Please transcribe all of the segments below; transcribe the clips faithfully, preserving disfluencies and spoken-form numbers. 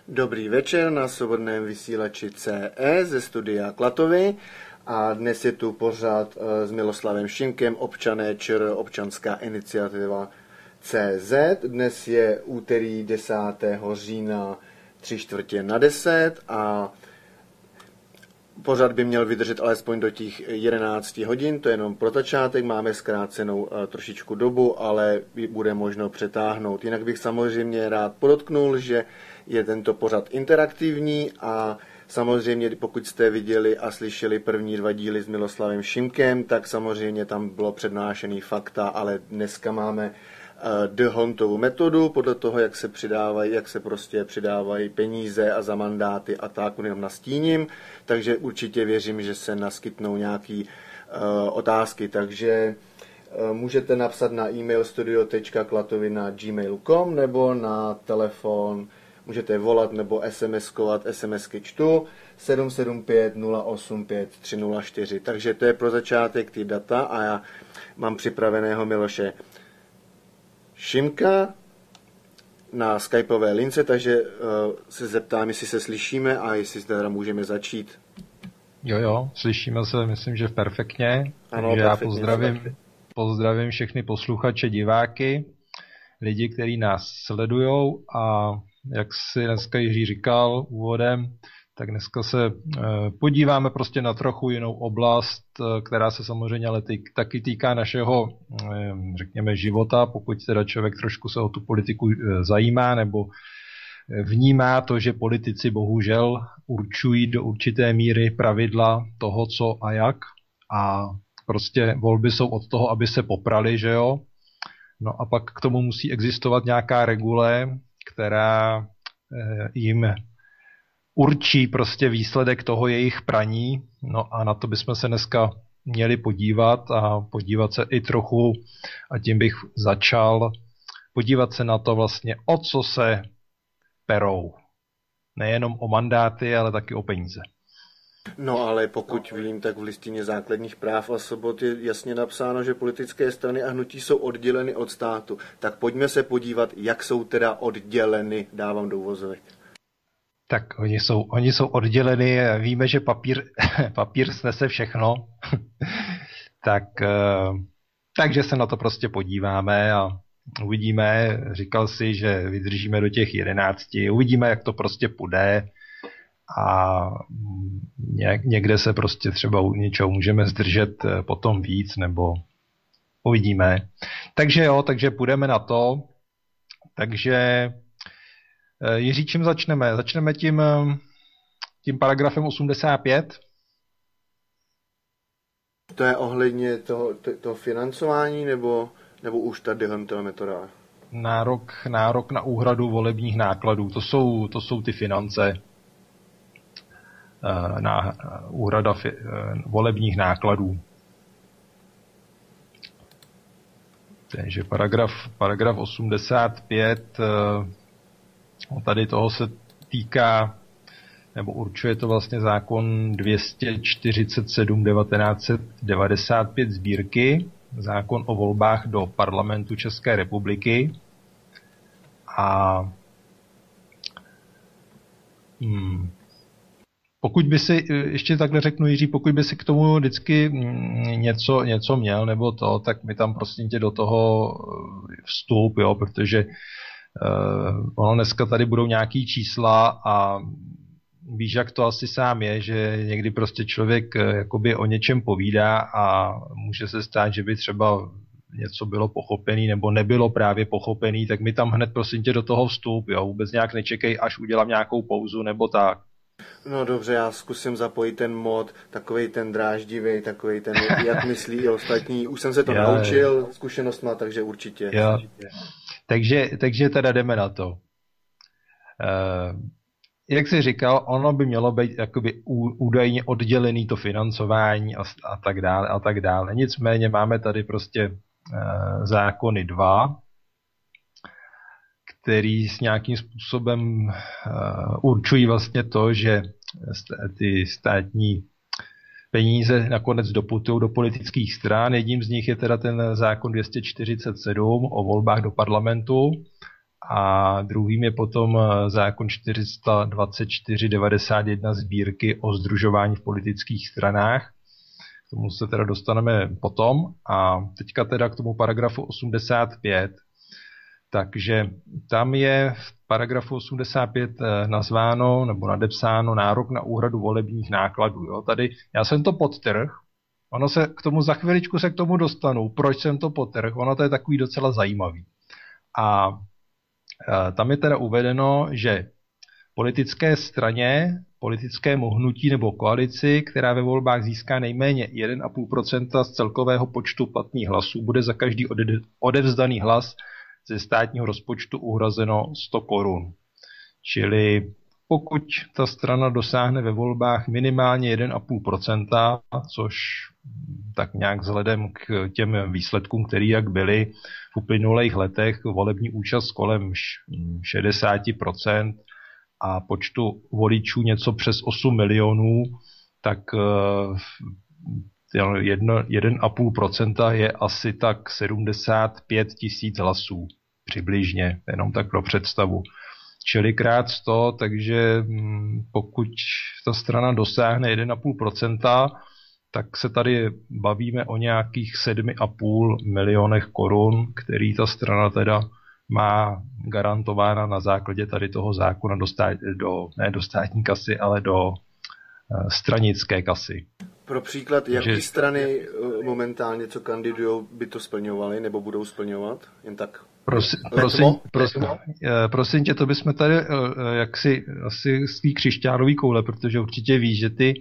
Dobrý večer na svobodném vysílači C E ze studia Klatovy a dnes je tu pořad s Miloslavem Šimkem, občané ČR, občanská iniciativa C Z. Dnes je úterý desátého října tři čtvrtě na deset a pořad by měl vydržet alespoň do těch jedenácti hodin, to je jenom pro začátek, máme zkrácenou trošičku dobu, ale bude možno přetáhnout. Jinak bych samozřejmě rád podotknul, že je tento pořad interaktivní a samozřejmě pokud jste viděli a slyšeli první dva díly s Miloslavem Šimkem, tak samozřejmě tam bylo přednášený fakta, ale dneska máme D'Hondtovu metodu, podle toho, jak se přidávají, jak se prostě přidávají peníze a za mandáty a tak, jenom nastíním, takže určitě věřím, že se naskytnou nějaké uh, otázky, takže uh, můžete napsat na e-mail studio tečka klatovina na gmail tečka com nebo na telefon, můžete volat nebo SMSkovat, SMSky čtu sedm sedm pět nula osm pět tři nula čtyři, takže to je pro začátek ty data a já mám připraveného Miloše Šimka na skypeové lince, takže uh, se zeptám, jestli se slyšíme a jestli teda můžeme začít. Jo, jo, slyšíme se, myslím, že perfektně. Ano, takže perfektně, já pozdravím, pozdravím všechny posluchače, diváky, lidi, kteří nás sledujou a jak si dneska Jiří říkal úvodem, tak dneska se podíváme prostě na trochu jinou oblast, která se samozřejmě ale tý, taky týká našeho, řekněme, života, pokud teda člověk trošku se o tu politiku zajímá nebo vnímá to, že politici bohužel určují do určité míry pravidla toho, co a jak a prostě volby jsou od toho, aby se poprali, že jo? No a pak k tomu musí existovat nějaká regule, která jim určí prostě výsledek toho jejich praní, no a na to bychom se dneska měli podívat a podívat se i trochu, a tím bych začal, podívat se na to vlastně, o co se perou. Nejenom o mandáty, ale taky o peníze. No ale pokud vím, tak v listině základních práv a svobod je jasně napsáno, že politické strany a hnutí jsou odděleny od státu. Tak pojďme se podívat, jak jsou teda odděleny, dávám do uvozovek. Tak oni jsou, oni jsou odděleni, víme, že papír, papír snese všechno, tak, takže se na to prostě podíváme a uvidíme, říkal si, že vydržíme do těch jedenácti, uvidíme, jak to prostě půjde a někde se prostě třeba u něčeho můžeme zdržet potom víc, nebo uvidíme. Takže jo, takže půjdeme na to, takže Jiří, čím začneme? Začneme tím, tím paragrafem osmdesát pět. To je ohledně toho, to, toho financování, nebo, nebo už ta D'Hondtova metoda? Nárok, nárok na úhradu volebních nákladů. To jsou, to jsou ty finance. Na úhrada fi, volebních nákladů. Takže paragraf, paragraf osmdesát pět... Tady toho se týká, nebo určuje to vlastně zákon dvě stě čtyřicet sedm devatenáct set devadesát pět sbírky, zákon o volbách do Parlamentu České republiky. A hmm, pokud by si, ještě takhle řeknu Jiří, pokud by si k tomu vždycky něco, něco měl, nebo to, tak mi tam prosím tě do toho vstup, jo, protože Uh, ono dneska tady budou nějaký čísla a víš, jak to asi sám je, že někdy prostě člověk uh, jakoby o něčem povídá a může se stát, že by třeba něco bylo pochopený nebo nebylo právě pochopený, tak mi tam hned prosím tě do toho vstup, jo, vůbec nějak nečekej, až udělám nějakou pauzu nebo tak. No dobře, já zkusím zapojit ten mod, takovej ten dráždivý, takovej ten, jak myslí i ostatní. Už jsem se to já, naučil zkušenostma, takže určitě. Já. Takže, takže teda jdeme na to. Uh, jak jsi říkal, ono by mělo být jakoby údajně oddělený to financování a, a tak dále a tak dále. Nicméně máme tady prostě uh, zákony dva, který s nějakým způsobem uh, určují vlastně to, že ty státní peníze nakonec doputují do politických stran. Jedním z nich je teda ten zákon dvě stě čtyřicet sedm o volbách do parlamentu a druhým je potom zákon čtyři sta dvacet čtyři devadesát jedna sbírky o sdružování v politických stranách. K tomu se teda dostaneme potom. A teďka teda k tomu paragrafu osmdesát pět. Takže tam je v paragrafu osmdesát pět nazváno nebo nadepsáno nárok na úhradu volebních nákladů. Jo. Tady já jsem to podtrh, ono se k tomu za chviličku se k tomu dostanu, proč jsem to podtrh, ono to je takový docela zajímavý. A tam je teda uvedeno, že politické straně, politickému hnutí nebo koalici, která ve volbách získá nejméně jedna celá pět procenta z celkového počtu platných hlasů, bude za každý odevzdaný hlas ze státního rozpočtu uhrazeno sto korun. Čili pokud ta strana dosáhne ve volbách minimálně jedna celá pět procenta, což tak nějak vzhledem k těm výsledkům, které jak byly v uplynulých letech, volební účast kolem šedesát procent a počtu voličů něco přes osm milionů, tak jedna celá pět procenta je asi tak sedmdesát pět tisíc hlasů přibližně, jenom tak pro představu. Čili krát sto, takže pokud ta strana dosáhne jedna celá pět procenta, tak se tady bavíme o nějakých sedm a půl milionech korun, který ta strana teda má garantována na základě tady toho zákona do, stát, do ne do státní kasy, ale do uh, stranické kasy. Pro příklad, jaké strany momentálně, co kandidují, by to splňovaly nebo budou splňovat? Jen tak. Prosím, prosím, prosím, prosím tě, to bychom tady jaksi asi z té křišťálové koule, protože určitě víš, že ty,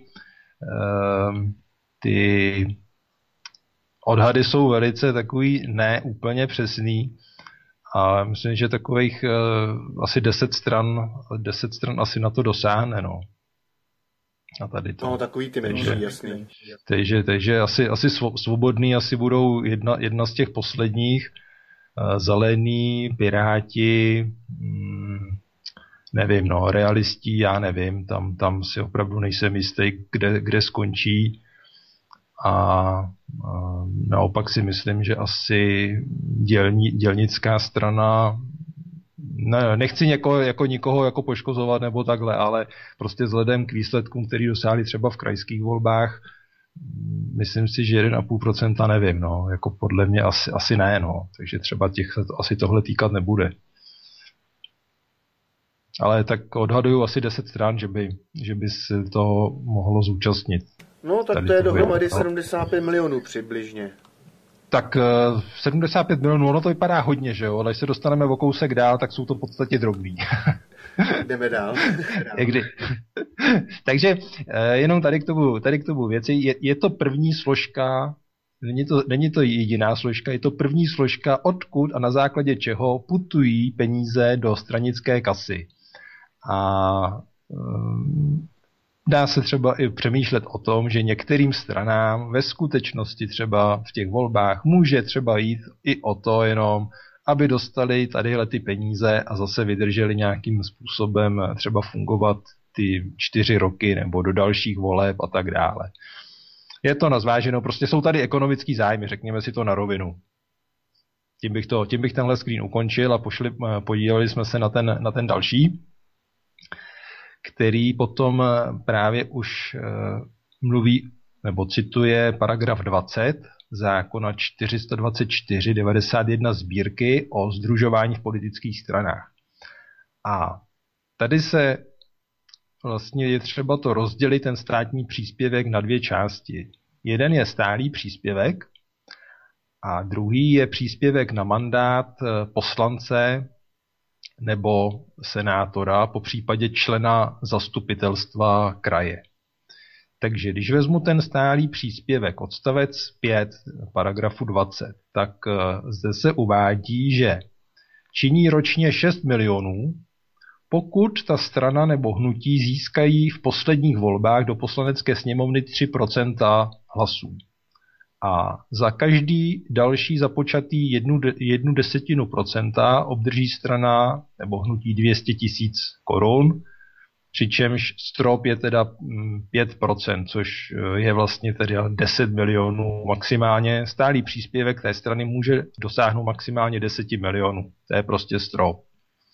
ty odhady jsou velice takový ne úplně přesný. A myslím, že takových asi deset stran, deset stran asi na to dosáhne, no. A tady to. No, takový ty menší, takže, jasný. Takže, takže asi, asi svobodný asi budou jedna, jedna z těch posledních. Zelený, Piráti, nevím, no, realistí, já nevím, tam, tam si opravdu nejsem jistý, kde, kde skončí. A, a naopak si myslím, že asi dělní, dělnická strana, ne, nechci něko, jako nikoho jako poškozovat nebo takhle, ale prostě vzhledem k výsledkům, který dosáhli třeba v krajských volbách, myslím si, že jedna celá pět procenta nevím, no, jako podle mě asi, asi ne, no, takže třeba těch se to, asi tohle týkat nebude. Ale tak odhaduju asi deset stran, že by, že by se to mohlo zúčastnit. No, tak tady to je dohromady sedmdesát pět milionů přibližně. Tak uh, sedmdesát pět milionů, ono to vypadá hodně, že jo, ale když se dostaneme o kousek dál, tak jsou to v podstatě drobný. Jdeme dál. Kdy? Takže uh, jenom tady k tomu, tady k tomu věci, je, je to první složka, není to, není to jediná složka, je to první složka, odkud a na základě čeho putují peníze do stranické kasy. A um, dá se třeba i přemýšlet o tom, že některým stranám ve skutečnosti třeba v těch volbách může třeba jít i o to jenom, aby dostali tadyhle ty peníze a zase vydrželi nějakým způsobem třeba fungovat ty čtyři roky nebo do dalších voleb a tak dále. Je to na zváženou, prostě jsou tady ekonomický zájmy, řekněme si to na rovinu. Tím bych, to, tím bych tenhle screen ukončil a pošli, podívali jsme se na ten, na ten další, který potom právě už mluví, nebo cituje paragraf dvacet zákona čtyři sta dvacet čtyři devadesát jedna sbírky o sdružování v politických stranách. A tady se vlastně je třeba to rozdělit ten státní příspěvek na dvě části. Jeden je stálý příspěvek a druhý je příspěvek na mandát poslance nebo senátora, po případě člena zastupitelstva kraje. Takže když vezmu ten stálý příspěvek, odstavec pět, paragrafu dvacet, tak zde se uvádí, že činí ročně šest milionů, pokud ta strana nebo hnutí získají v posledních volbách do poslanecké sněmovny tři procenta hlasů. A za každý další započatý jednu, jednu desetinu procenta obdrží strana nebo hnutí dvě stě tisíc korun, přičemž strop je teda pět procent, což je vlastně teda deset milionů maximálně. Stálý příspěvek té strany může dosáhnout maximálně deset milionů. To je prostě strop.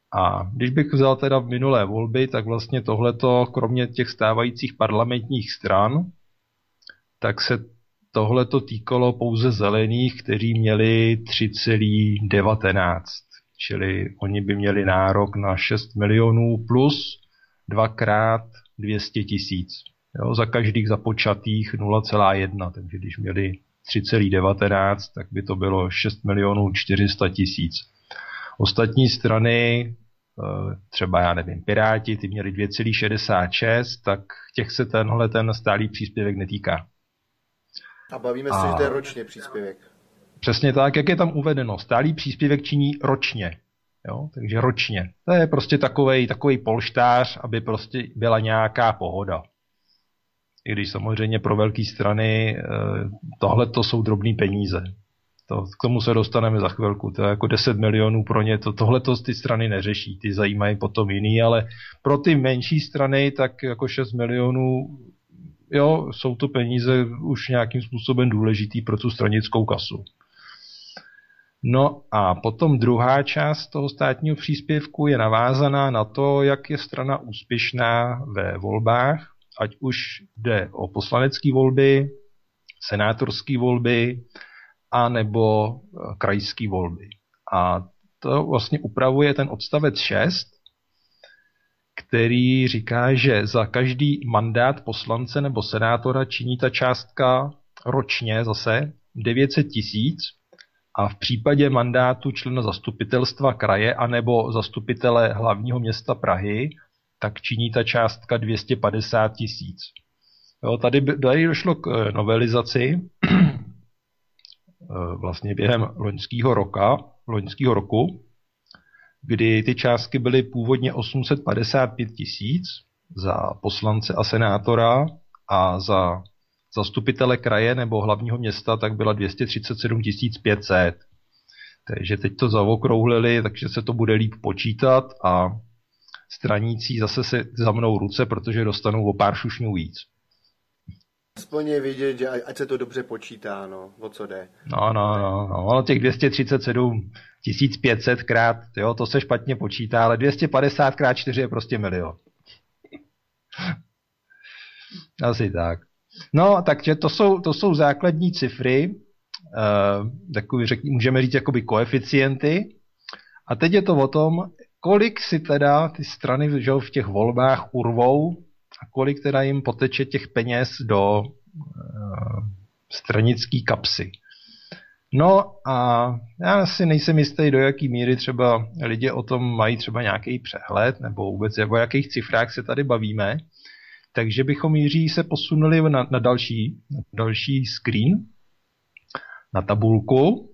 A když bych vzal teda minulé volby, tak vlastně tohleto, kromě těch stávajících parlamentních stran, tak se tohleto týkalo pouze zelených, kteří měli tři celá devatenáct. Čili oni by měli nárok na šest milionů plus dvakrát dvě stě tisíc. Jo, za každých započatých nula celá jedna. Takže když měli tři celá devatenáct, tak by to bylo šest milionů čtyři sta tisíc. Ostatní strany, třeba já nevím, Piráti, ty měli dvě celá šedesát šest, tak těch se tenhle ten stálý příspěvek netýká. A bavíme se, že to je ročně příspěvek. Přesně tak, jak je tam uvedeno. Stálý příspěvek činí ročně. Jo? Takže ročně. To je prostě takovej, takovej polštář, aby prostě byla nějaká pohoda. I když samozřejmě pro velké strany tohle to jsou drobné peníze. To, k tomu se dostaneme za chvilku. To je jako deset milionů pro ně. To, tohle to ty strany neřeší. Ty zajímají potom jiný, ale pro ty menší strany tak jako šest milionů, jo, jsou to peníze už nějakým způsobem důležitý pro tu stranickou kasu. No a potom druhá část toho státního příspěvku je navázaná na to, jak je strana úspěšná ve volbách, ať už jde o poslanecké volby, senátorské volby, a nebo krajské volby. A to vlastně upravuje ten odstavec šest, který říká, že za každý mandát poslance nebo senátora činí ta částka ročně zase devět set tisíc a v případě mandátu člena zastupitelstva kraje anebo zastupitele hlavního města Prahy, tak činí ta částka dvě stě padesát tisíc. Jo, tady, tady došlo k novelizaci vlastně během loňského roka, loňského roku, kdy ty částky byly původně osm set padesát pět tisíc za poslance a senátora a za zastupitele kraje nebo hlavního města tak byla dvě stě třicet sedm tisíc pět set. Takže teď to zaokrouhlili, takže se to bude líp počítat a stranící zase se zamnou ruce, protože dostanou o pár šušňů víc. Aspoň je vidět, že ať se to dobře počítá, no, o co jde. No, no, no, no, ono těch dvě stě třicet sedm tisíc pět set krát, jo, to se špatně počítá, ale dvě stě padesát krát čtyři je prostě milion. Asi tak. No, takže to jsou, to jsou základní cifry, uh, takový, řek, můžeme říct, jakoby koeficienty. A teď je to o tom, kolik si teda ty strany, že, v těch volbách urvou a kolik teda jim poteče těch peněz do uh, stranický kapsy. No a já si nejsem jistý, do jaký míry třeba lidi o tom mají třeba nějaký přehled, nebo vůbec o jakých cifrách se tady bavíme. Takže bychom, Jiří, se posunuli na, na další, na další screen, na tabulku.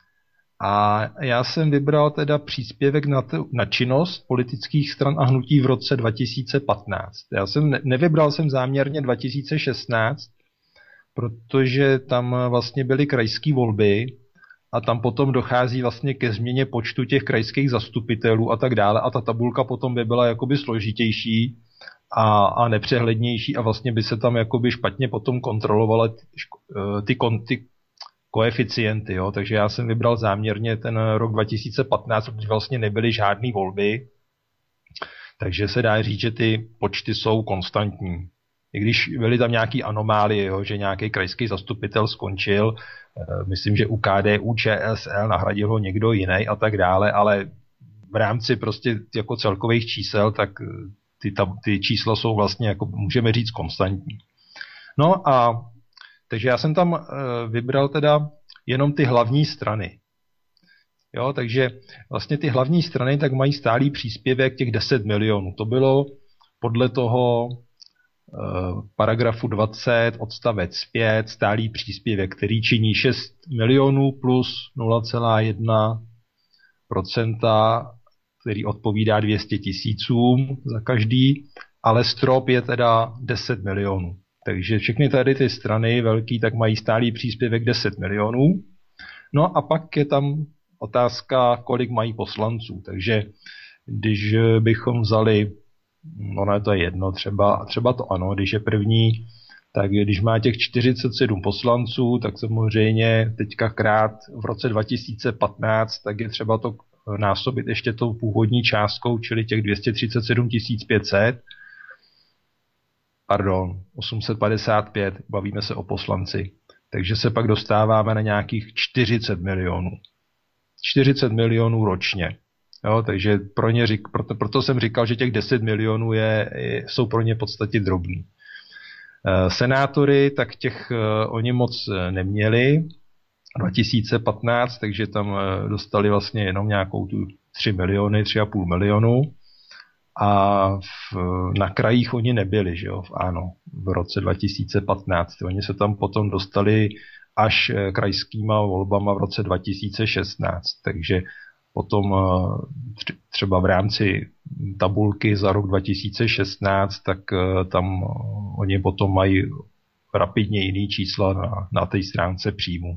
A já jsem vybral teda příspěvek na, t- na činnost politických stran a hnutí v roce dva tisíce patnáct. Já jsem ne- nevybral jsem záměrně dva tisíce šestnáct, protože tam vlastně byly krajské volby a tam potom dochází vlastně ke změně počtu těch krajských zastupitelů a tak dále a ta tabulka potom by byla jakoby složitější a, a nepřehlednější a vlastně by se tam jakoby špatně potom kontrolovaly ty, ty, ty koeficienty, jo? Takže já jsem vybral záměrně ten rok dva tisíce patnáct, protože vlastně nebyly žádné volby, takže se dá říct, že ty počty jsou konstantní. I když byly tam nějaké anomálie, jo? Že nějaký krajský zastupitel skončil, myslím, že u K D U Č S L nahradil ho někdo jiný a tak dále, ale v rámci prostě jako celkových čísel, tak ty, ta, ty čísla jsou vlastně, jako můžeme říct, konstantní. No a takže já jsem tam vybral teda jenom ty hlavní strany. Jo, takže vlastně ty hlavní strany tak mají stálý příspěvek těch deset milionů. To bylo podle toho eh, paragrafu dvacet odstavec pět stálý příspěvek, který činí šest milionů plus nula celá jedna procenta, který odpovídá dvě stě tisícům za každý, ale strop je teda deset milionů. Takže všechny tady ty strany velký tak mají stálý příspěvek deset milionů. No a pak je tam otázka, kolik mají poslanců. Takže když bychom vzali, no to je jedno, třeba, třeba to ano, když je první, tak když má těch čtyřicet sedm poslanců, tak samozřejmě teďka krát v roce dva tisíce patnáct, tak je třeba to násobit ještě tou původní částkou, čili těch dvě stě třicet sedm tisíc pět set, pardon, osm set padesát pět, bavíme se o poslanci. Takže se pak dostáváme na nějakých čtyřicet milionů. čtyřicet milionů ročně. Jo, takže pro ně řík, proto, proto jsem říkal, že těch deset milionů je, je, jsou pro ně v podstatě drobný. E, senátory, tak těch e, oni moc neměli. dva tisíce patnáct, takže tam e, dostali vlastně jenom nějakou tu tři miliony, tři a půl milionu. A v, na krajích oni nebyli, že jo, ano, v roce dva tisíce patnáct. Oni se tam potom dostali až krajskýma volbama v roce dva tisíce šestnáct, takže potom třeba v rámci tabulky za rok dva tisíce šestnáct, tak tam oni potom mají rapidně jiný čísla na, na té stránce příjmu.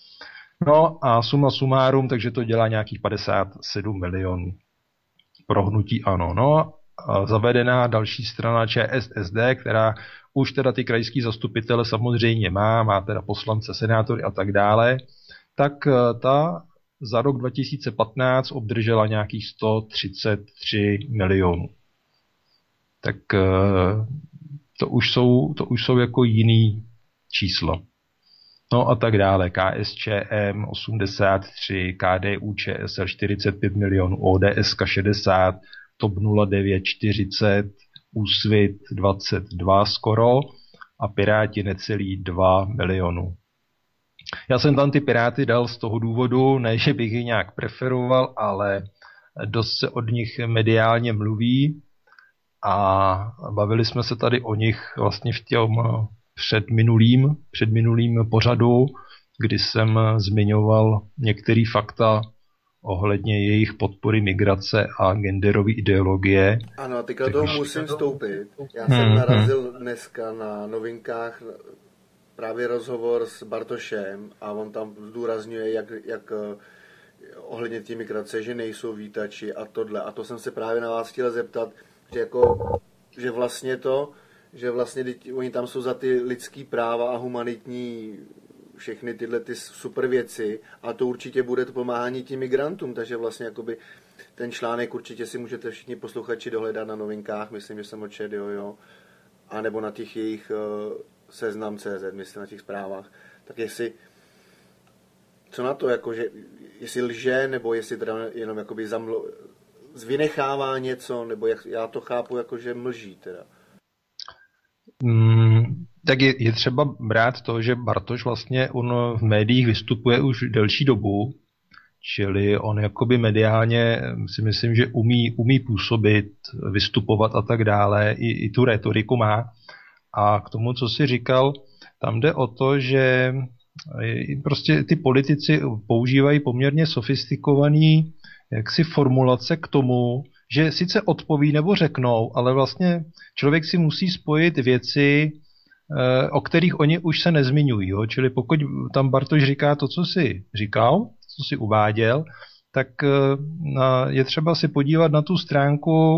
No a suma sumárum, takže to dělá nějakých padesát sedm milionů pro hnutí ANO. No a zavedená další strana ČSSD, která už teda ty krajský zastupitele samozřejmě má, má teda poslance, senátory a tak dále, tak ta za rok dva tisíce patnáct obdržela nějakých sto třicet tři milionů. Tak to už jsou, to už jsou jako jiný čísla. No a tak dále. KSČM osmdesát tři, KDU ČSL čtyřicet pět milionů, ODS šedesát, TOP nula devět čtyřicet, Úsvit dvacet dva skoro a Piráti necelý dva milionu. Já jsem tam ty Piráty dal z toho důvodu, ne, že bych je nějak preferoval, ale dost se od nich mediálně mluví a bavili jsme se tady o nich vlastně v těm předminulým, předminulým pořadu, kdy jsem zmiňoval některé fakta ohledně jejich podpory migrace a genderové ideologie. Ano, a teďka toho musím vstoupit. Já jsem hmm, narazil dneska na novinkách právě rozhovor s Bartošem a on tam zdůrazňuje, jak, jak ohledně té migrace, že nejsou vítači a tohle. A to jsem se právě na vás chtěl zeptat, že, jako, že vlastně to, že vlastně oni tam jsou za ty lidský práva a humanitní všechny tyhle ty super věci a to určitě bude to pomáhání tím migrantům, takže vlastně jakoby ten článek určitě si můžete všichni posluchači dohledat na novinkách, myslím, že jsem ho četl, jo, jo, a nebo na těch jejich uh, seznam tečka cé zet, myslím, na těch zprávách, tak jestli, co na to, jako, že, jestli lže, nebo jestli teda jenom jakoby zamlo, zvynechává něco, nebo jak, já to chápu, jako, že mlží teda. Mm, tak je, je třeba brát to, že Bartoš vlastně on v médiích vystupuje už delší dobu, čili on jakoby mediálně si myslím, že umí, umí působit, vystupovat a tak dále, i, i tu retoriku má. A k tomu, co jsi říkal, tam jde o to, že prostě ty politici používají poměrně sofistikovaný jaksi formulace k tomu, že sice odpoví nebo řeknou, ale vlastně člověk si musí spojit věci, o kterých oni už se nezmiňují. Jo? Čili pokud tam Bartoš říká to, co si říkal, co si uváděl, tak je třeba si podívat na tu stránku,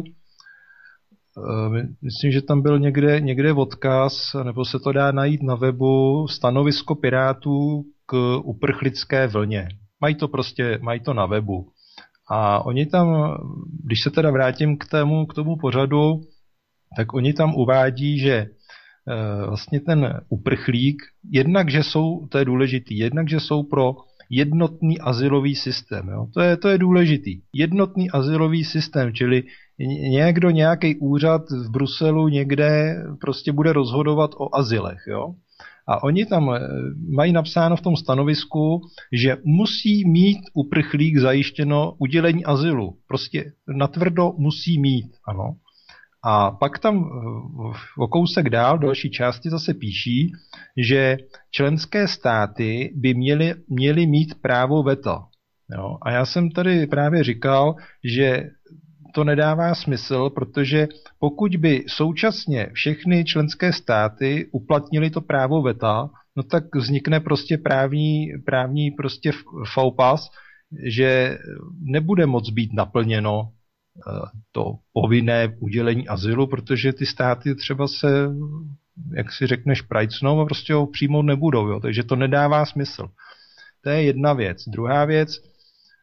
myslím, že tam byl někde, někde odkaz, nebo se to dá najít na webu, stanovisko Pirátů k uprchlické vlně. Mají to prostě, mají to na webu. A oni tam, když se teda vrátím k tomu, k tomu pořadu, tak oni tam uvádí, že e, vlastně ten uprchlík, jednak, že jsou, to je důležitý, jednak, že jsou pro jednotný azylový systém. Jo? To je, to je důležitý. Jednotný azylový systém, čili někdo, nějaký úřad v Bruselu někde prostě bude rozhodovat o azylech. Jo? A oni tam mají napsáno v tom stanovisku, že musí mít uprchlík zajištěno udělení azylu. Prostě natvrdo musí mít, ano. A pak tam o kousek dál, v další části zase píší, že členské státy by měly, měly mít právo veta. Jo? A já jsem tady právě říkal, že to nedává smysl, protože pokud by současně všechny členské státy uplatnili to právo veta, no tak vznikne prostě právní, právní prostě faupas, že nebude moc být naplněno to povinné udělení azylu, protože ty státy třeba se, jak si řekneš, prajcnou a prostě ho přijmout nebudou. Jo? Takže to nedává smysl. To je jedna věc. Druhá věc,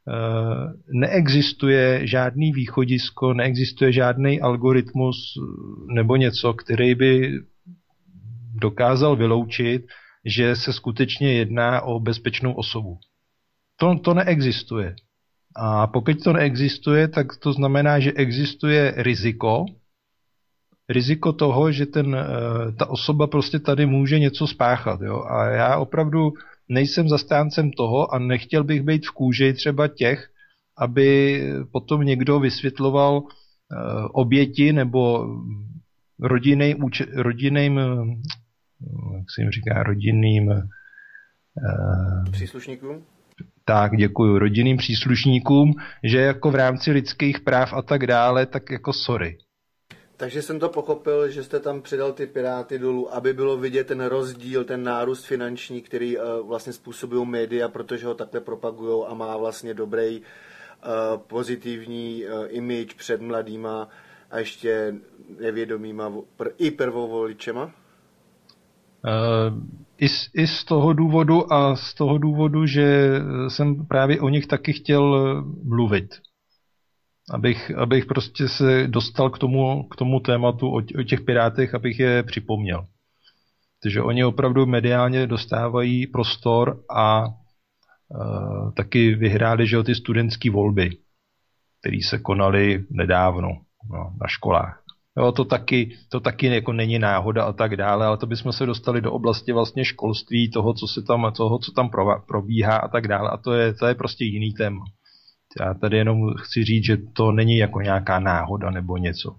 neexistuje žádný východisko, neexistuje žádný algoritmus nebo něco, který by dokázal vyloučit, že se skutečně jedná o bezpečnou osobu. To, to neexistuje. A pokud to neexistuje, tak to znamená, že existuje riziko, riziko toho, že ten, ta osoba prostě tady může něco spáchat. Jo? A já opravdu nejsem zastáncem toho a nechtěl bych být v kůži třeba těch, aby potom někdo vysvětloval oběti nebo rodinným, rodinným jak se jim říká, rodinným příslušníkům? Tak, děkuju, rodinným příslušníkům, že jako v rámci lidských práv a tak dále, tak jako sorry. Takže jsem to pochopil, že jste tam přidal ty Piráty dolů, aby bylo vidět ten rozdíl, ten nárůst finanční, který uh, vlastně způsobují média, protože ho takhle propagujou a má vlastně dobrý uh, pozitivní uh, image před mladýma a ještě nevědomýma i prvovoličema? Uh, i, z, I z toho důvodu a z toho důvodu, že jsem právě o nich taky chtěl mluvit. Abych, abych prostě se dostal k tomu, k tomu tématu o, o těch Pirátech, abych je připomněl. Takže oni opravdu mediálně dostávají prostor a uh, taky vyhráli, že, ty studentské volby, které se konaly nedávno no, na školách. Jo, to taky, to taky jako není náhoda a tak dále, ale to bychom se dostali do oblasti vlastně školství, toho, co se tam, toho, co tam probíhá a tak dále. A to je, to je prostě jiný téma. Já tady jenom chci říct, že to není jako nějaká náhoda nebo něco.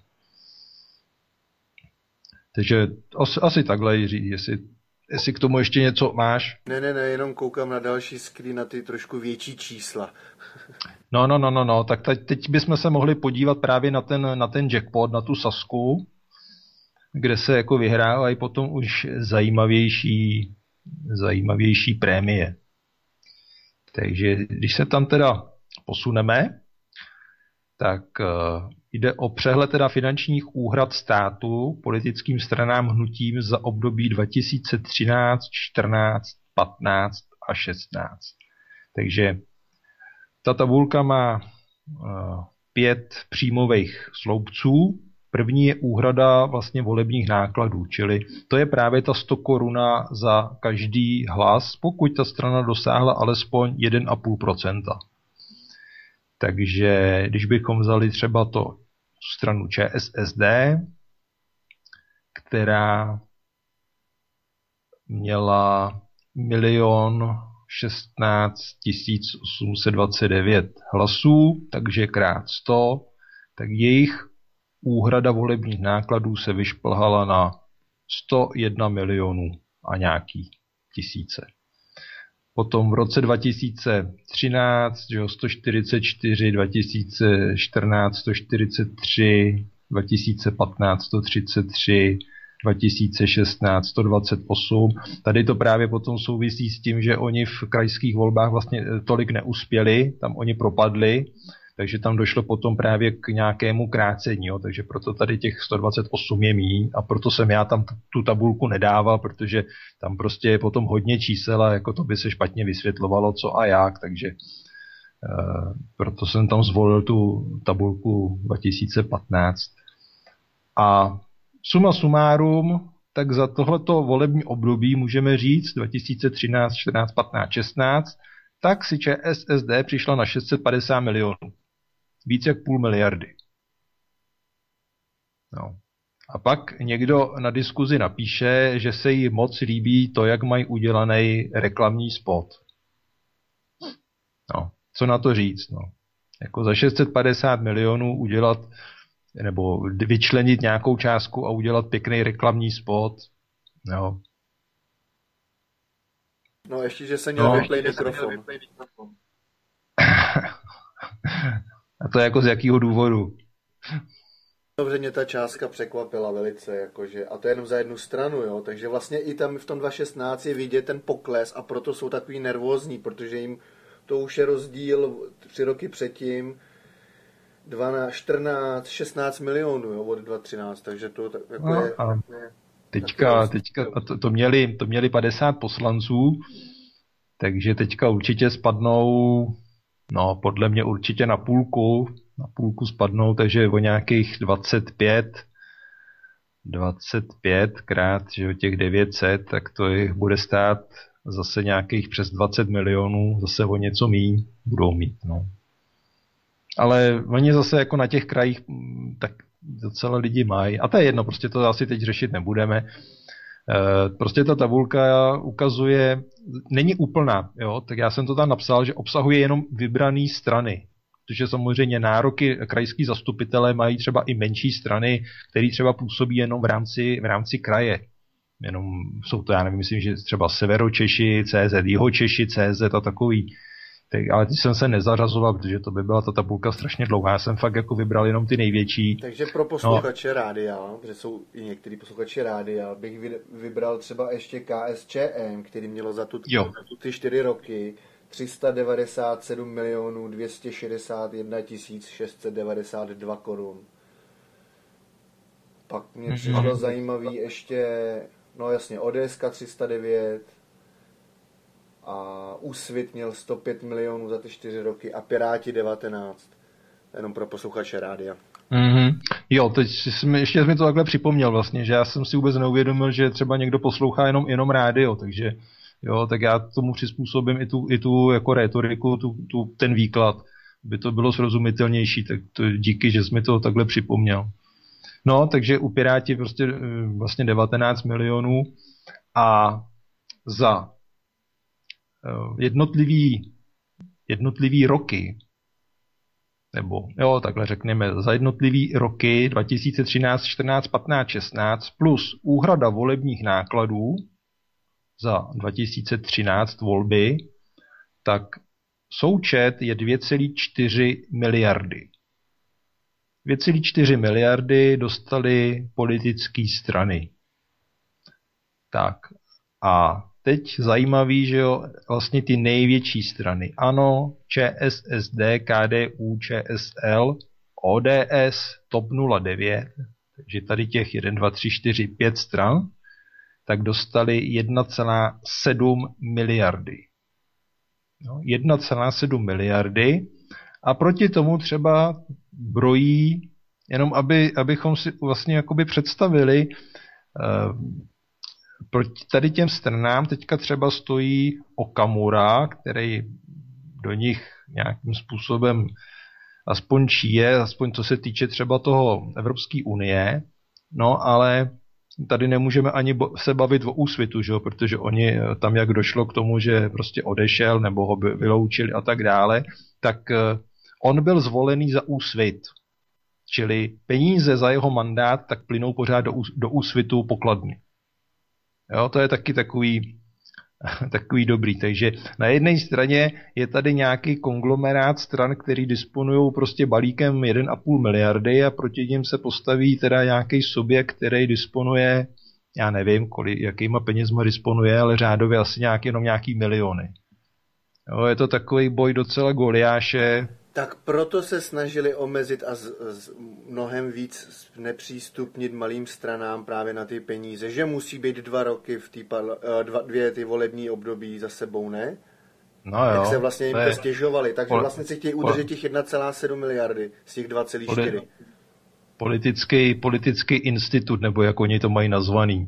Takže asi, asi takhle, Jiří, jestli, jestli k tomu ještě něco máš. Ne, ne, ne, jenom koukám na další screen, na ty trošku větší čísla. No, no, no, no, no, tak teď, teď bychom se mohli podívat právě na ten, na ten jackpot, na tu sasku, kde se jako vyhrávají potom už zajímavější, zajímavější prémie. Takže když se tam teda posuneme, tak uh, jde o přehled teda finančních úhrad státu politickým stranám hnutím za období dva tisíce třináct, čtrnáct, patnáct a šestnáct. Takže ta tabulka má uh, pět příjmových sloupců. První je úhrada vlastně volebních nákladů, čili to je právě ta sto koruna za každý hlas, pokud ta strana dosáhla alespoň jedna celá pět procenta. Takže když bychom vzali třeba to stranu ČSSD, která měla milion šestnáct tisíc osm set dvacet devět hlasů, takže krát sto, tak jejich úhrada volebních nákladů se vyšplhala na sto jedna milionů a nějaký tisíce. Potom v roce dva tisíce třináct, že sto čtyřicet čtyři, dva tisíce čtrnáct sto čtyřicet tři, dva tisíce patnáct sto třicet tři, dva tisíce šestnáct sto dvacet osm. Tady to právě potom souvisí s tím, že oni v krajských volbách vlastně tolik neuspěli, tam oni propadli, takže tam došlo potom právě k nějakému krácení, jo, takže proto tady těch sto dvacet osm je míň a proto jsem já tam tu tabulku nedával, protože tam prostě je potom hodně čísel a jako to by se špatně vysvětlovalo co a jak, takže uh, proto jsem tam zvolil tu tabulku dva tisíce patnáct. A suma sumárum, tak za tohleto volební období můžeme říct dva tisíce třináct, čtrnáct, patnáct, šestnáct, tak si ČSSD přišla na šest set padesát milionů. Víc jak půl miliardy. No. A pak někdo na diskuzi napíše, že se jí moc líbí to, jak mají udělaný reklamní spot. No. Co na to říct? No. Jako za šest set padesát milionů udělat nebo vyčlenit nějakou částku a udělat pěkný reklamní spot. No. No ještě, že se měl no, vyplej mikrofon. A to jako z jakého důvodu? Dobře, mě ta částka překvapila velice, jakože, a to jenom za jednu stranu, jo, takže vlastně i tam v tom dva tisíce šestnáct je vidět ten pokles a proto jsou takový nervózní, protože jim to už je rozdíl tři roky předtím, dvanáct, čtrnáct, šestnáct milionů, jo, od dva tisíce třináct, takže to jako no, je... A teďka, teďka to, to, měli, to měli padesát poslanců, takže teďka určitě spadnou No, podle mě určitě na půlku, na půlku spadnou, takže o nějakých dvacet pět, dvacet pět krát, že o těch devět set, tak to jich bude stát zase nějakých přes dvacet milionů, zase o něco míň budou mít, no. Ale oni zase jako na těch krajích tak docela lidi mají. A to je jedno, prostě to asi teď řešit nebudeme. Prostě ta tabulka ukazuje, není úplná, jo? Tak já jsem to tam napsal, že obsahuje jenom vybrané strany. Protože samozřejmě nároky krajský zastupitelé mají třeba i menší strany, které třeba působí jenom v rámci, v rámci kraje. Jenom jsou to, já nevím, myslím, že třeba Severočeši, C Z, Jihočeši, C Z a takový. Tak, ale teď jsem se nezařazoval, protože to by byla ta tabulka strašně dlouhá. Já jsem fakt jako vybral jenom ty největší. Takže pro posluchače no. rádia, protože jsou i některý posluchači rádia, bych vybral třeba ještě K S Č M, který mělo za, tu, za tu ty čtyři roky tři sta devadesát sedm milionů dvě stě šedesát jedna tisíc šest set devadesát dva korun. Pak mě přišlo mm-hmm. zajímavý ještě, no jasně, O D S tři sta devět, a Úsvit měl sto pět milionů za ty čtyři roky a Piráti devatenáct. Jenom pro posluchače rádia. Mm-hmm. Jo, teď jsi, ještě jsi mi to takhle připomněl vlastně, že já jsem si vůbec neuvědomil, že třeba někdo poslouchá jenom, jenom rádio, takže jo, tak já tomu přizpůsobím i tu, i tu jako rétoriku, tu, tu, ten výklad, by to bylo srozumitelnější, tak to díky, že jsi mi to takhle připomněl. No, takže u Piráti prostě vlastně devatenáct milionů a za jednotlivý, jednotlivý roky, nebo jo, takhle řekněme, za jednotlivý roky dva tisíce třináct, čtrnáct, patnáct, šestnáct plus úhrada volebních nákladů za dva tisíce třináct volby, tak součet je dvě celé čtyři miliardy. dvě celé čtyři miliardy dostali politické strany. Tak a teď zajímavý, že jo, vlastně ty největší strany. ANO, ČSSD, KDU, ČSL, O D S, TOP nula devět, takže tady těch jedna, dva, tři, čtyři, pět stran, tak dostali jedna celá sedm miliardy. No, jedna celá sedm miliardy a proti tomu třeba brojí, jenom aby, abychom si vlastně jakoby představili, uh, proti tady těm stranám teďka třeba stojí Okamura, který do nich nějakým způsobem aspoň číje, aspoň co se týče třeba toho Evropské unie, no ale tady nemůžeme ani se bavit o Úsvitu, že? Protože oni tam jak došlo k tomu, že prostě odešel nebo ho vyloučili a tak dále, tak on byl zvolený za Úsvit. Čili peníze za jeho mandát tak plynou pořád do, do Úsvitu pokladny. Jo, to je taky takový, takový dobrý. Takže na jedné straně je tady nějaký konglomerát stran, který disponují prostě balíkem jedna celá pět miliardy a proti ním se postaví teda nějaký subjekt, který disponuje, já nevím, kolik, jakýma penězma disponuje, ale řádově asi nějaký, jenom nějaký miliony. Jo, je to takový boj docela Goliáše. Tak proto se snažili omezit a z, z, mnohem víc nepřístupnit malým stranám právě na ty peníze, že musí být dva roky v tý parla, dva, dvě ty volební období za sebou, ne? No jo. Tak se vlastně jim je... to stěžovali, takže Pol... vlastně si chtějí udržet těch jedna celá sedm miliardy z těch dva celá čtyři. Politický, politický institut, nebo jak oni to mají nazvaný.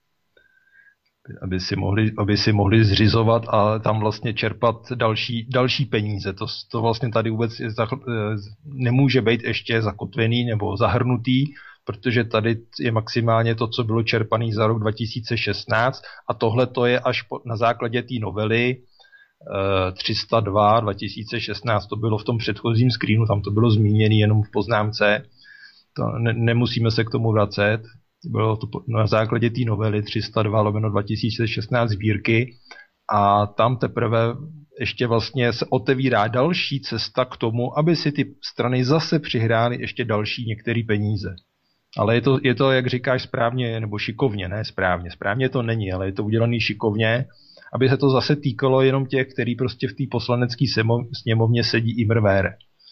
Aby si, mohli, aby si mohli zřizovat a tam vlastně čerpat další, další peníze. To, to vlastně tady vůbec je, nemůže být ještě zakotvený nebo zahrnutý, protože tady je maximálně to, co bylo čerpaný za rok dva tisíce šestnáct a tohle to je až po, na základě té novely tři sta dva dva tisíce šestnáct, to bylo v tom předchozím screenu, tam to bylo zmíněné jenom v poznámce, to ne, nemusíme se k tomu vracet. Bylo to na základě té novely tři sta dva lomeno dva tisíce šestnáct sbírky a tam teprve ještě vlastně se otevírá další cesta k tomu, aby si ty strany zase přihrály ještě další některé peníze. Ale je to, je to, jak říkáš, správně, nebo šikovně, ne správně. Správně to není, ale je to udělané šikovně, aby se to zase týkalo jenom těch, který prostě v té poslanecké sněmovně sedí i mrvére.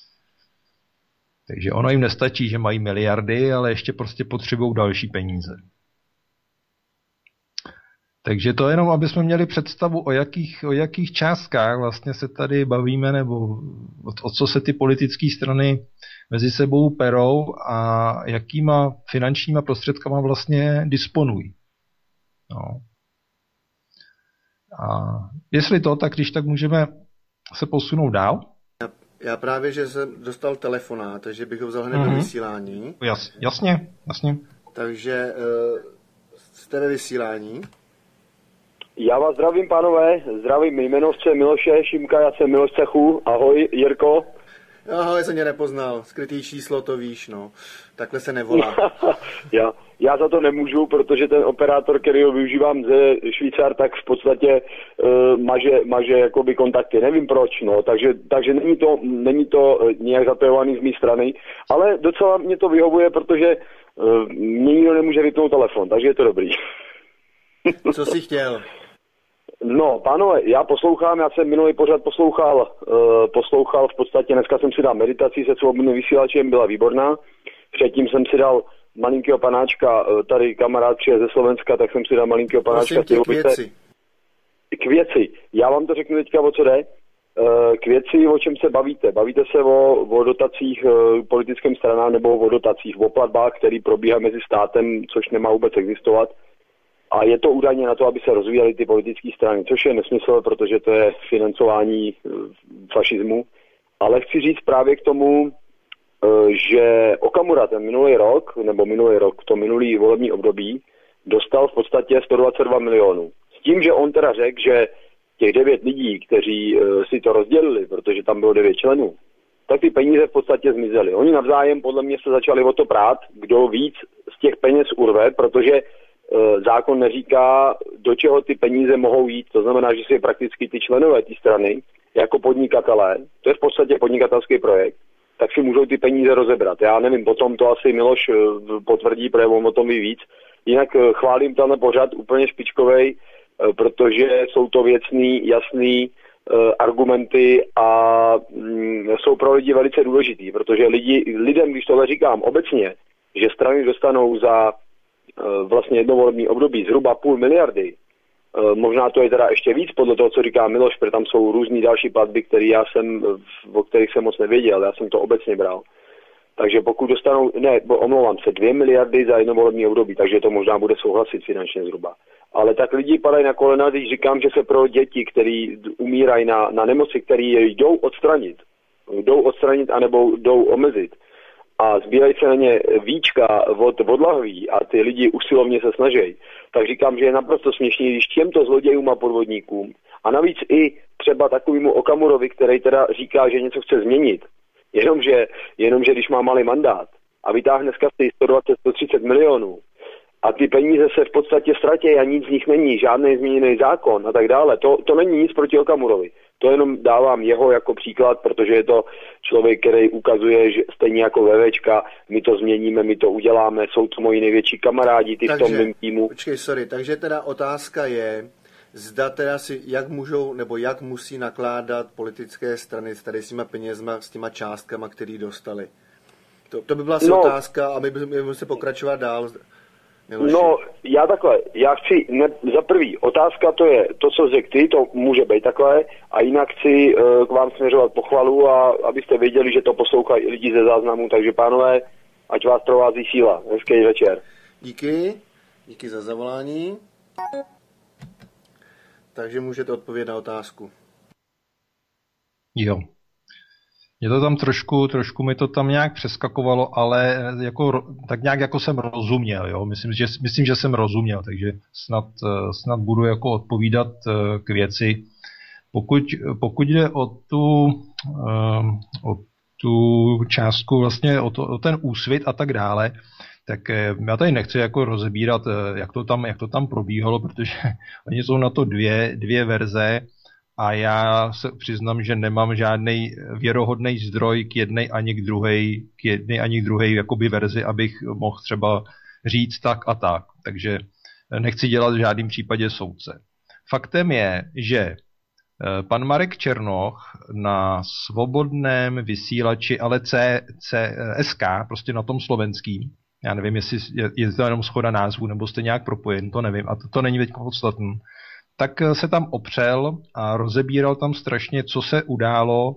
Takže ono jim nestačí, že mají miliardy, ale ještě prostě potřebují další peníze. Takže to jenom, aby jsme měli představu, o jakých, o jakých částkách vlastně se tady bavíme, nebo o, o co se ty politické strany mezi sebou perou a jakýma finančníma prostředkama vlastně disponují. No. A jestli to, tak když tak můžeme se posunout dál. Já, já právě, že jsem dostal telefonát, takže bych ho vzal hned mm-hmm. do vysílání. Jas, jasně, jasně. Takže uh, jste ve vysílání? Já vás zdravím, pánové, zdravím jmenovce Miloše Šimka, já jsem Miloš Cechu, ahoj, Jirko. Ahoj, jsem tě nepoznal, skrytý číslo, to víš, no, takhle se nevolá. já, já za to nemůžu, protože ten operátor, který ho využívám ze Švýcar, tak v podstatě uh, maže, maže jakoby kontakty, nevím proč, no, takže, takže není to, není to nějak zatajovaný z mé strany, ale docela mě to vyhovuje, protože uh, mě nikdo nemůže vypnout telefon, takže je to dobrý. Co jsi chtěl? No, pánové, já poslouchám, já jsem minulý pořad poslouchal, uh, poslouchal v podstatě, dneska jsem si dal meditaci se svobodným vysílačem, byla výborná. Předtím jsem si dal malinkého panáčka, uh, tady kamarád přijel ze Slovenska, tak jsem si dal malinkého panáčka. Prosím tě, k věci. K věci. Já vám to řeknu teďka, o co jde. Uh, k věci, o čem se bavíte. Bavíte se o, o dotacích uh, politickým stranám nebo o dotacích, o platbách, které probíhá mezi státem, což nemá vůbec existovat. A je to údajně na to, aby se rozvíjaly ty politické strany, což je nesmysl, protože to je financování fašismu. Ale chci říct právě k tomu, že Okamura ten minulý rok, nebo minulý rok, to minulý volební období, dostal v podstatě sto dvacet dva milionů. S tím, že on teda řekl, že těch devět lidí, kteří si to rozdělili, protože tam bylo devět členů, tak ty peníze v podstatě zmizely. Oni navzájem podle mě se začali o to prát, kdo víc z těch peněz urve, protože zákon neříká, do čeho ty peníze mohou jít. To znamená, že si prakticky ty členové té strany, jako podnikatelé, to je v podstatě podnikatelský projekt, tak si můžou ty peníze rozebrat. Já nevím, potom to asi Miloš potvrdí, protože on o tom ví víc. Jinak chválím tenhle pořad úplně špičkovej, protože jsou to věcný, jasný argumenty a jsou pro lidi velice důležitý, protože lidi, lidem, když tohle říkám obecně, že strany dostanou za vlastně jednovolební období zhruba půl miliardy, možná to je teda ještě víc podle toho, co říká Miloš, protože tam jsou různý další platby, které já jsem, o kterých jsem moc nevěděl, já jsem to obecně bral. Takže pokud dostanou, ne, omlouvám se, dvě miliardy za jednovolební období, takže to možná bude souhlasit finančně zhruba. Ale tak lidi padají na kolena, když říkám, že se pro děti, které umírají na, na nemoci, které jdou odstranit, jdou odstranit anebo jdou omezit, a sbírají se na ně víčka od, od lahví a ty lidi usilovně se snaží, tak říkám, že je naprosto směšný, když těmto zlodějům a podvodníkům a navíc i třeba takovému Okamurovi, který teda říká, že něco chce změnit, jenomže, jenomže když má malý mandát a vytáhne z kasy sto dvacet až sto třicet milionů a ty peníze se v podstatě ztratí a nic z nich není, žádný změněný zákon a tak dále, to, to není nic proti Okamurovi. To jenom dávám jeho jako příklad, protože je to člověk, který ukazuje, že stejně jako VVčka, my to změníme, my to uděláme, jsou to moji největší kamarádi, ty takže, v tom mým týmu. Počkej, sorry, takže teda otázka je, zda teda si, jak můžou, nebo jak musí nakládat politické strany s tady s těma penězma, s těma částkama, který dostali. To, to by byla asi no, otázka a my bychom se pokračovat dál. Miloši. No, já takhle, já chci, ne, za prvý, otázka to je, to, co řekl ty, to může být takhle, a jinak chci uh, k vám směřovat pochvalu, a abyste věděli, že to poslouchají lidi ze záznamu, takže pánové, ať vás provází síla. Hezký večer. Díky, díky za zavolání. Takže můžete odpovědět na otázku. Jo. Mě to tam trošku, trošku mi to tam nějak přeskakovalo, ale jako, tak nějak jako jsem rozuměl, jo. Myslím, že, myslím, že jsem rozuměl, takže snad, snad budu jako odpovídat k věci. Pokud, pokud jde o tu, o tu částku, vlastně o, to, o ten úsvit a tak dále, tak já tady nechci jako rozebírat, jak to tam, jak to tam probíhalo, protože oni jsou na to dvě, dvě verze. A já se přiznám, že nemám žádný věrohodný zdroj k jedné ani k druhé, k jedné ani k druhé jakoby verzi, abych mohl třeba říct tak a tak. Takže nechci dělat v žádném případě soudce. Faktem je, že pan Marek Černoch na svobodném vysílači, ale C, C, S K, prostě na tom slovenským, já nevím, jestli je, je to jenom shoda názvů, nebo jste nějak propojen, to nevím, a to, to není teď podstatné, tak se tam opřel a rozebíral tam strašně, co se událo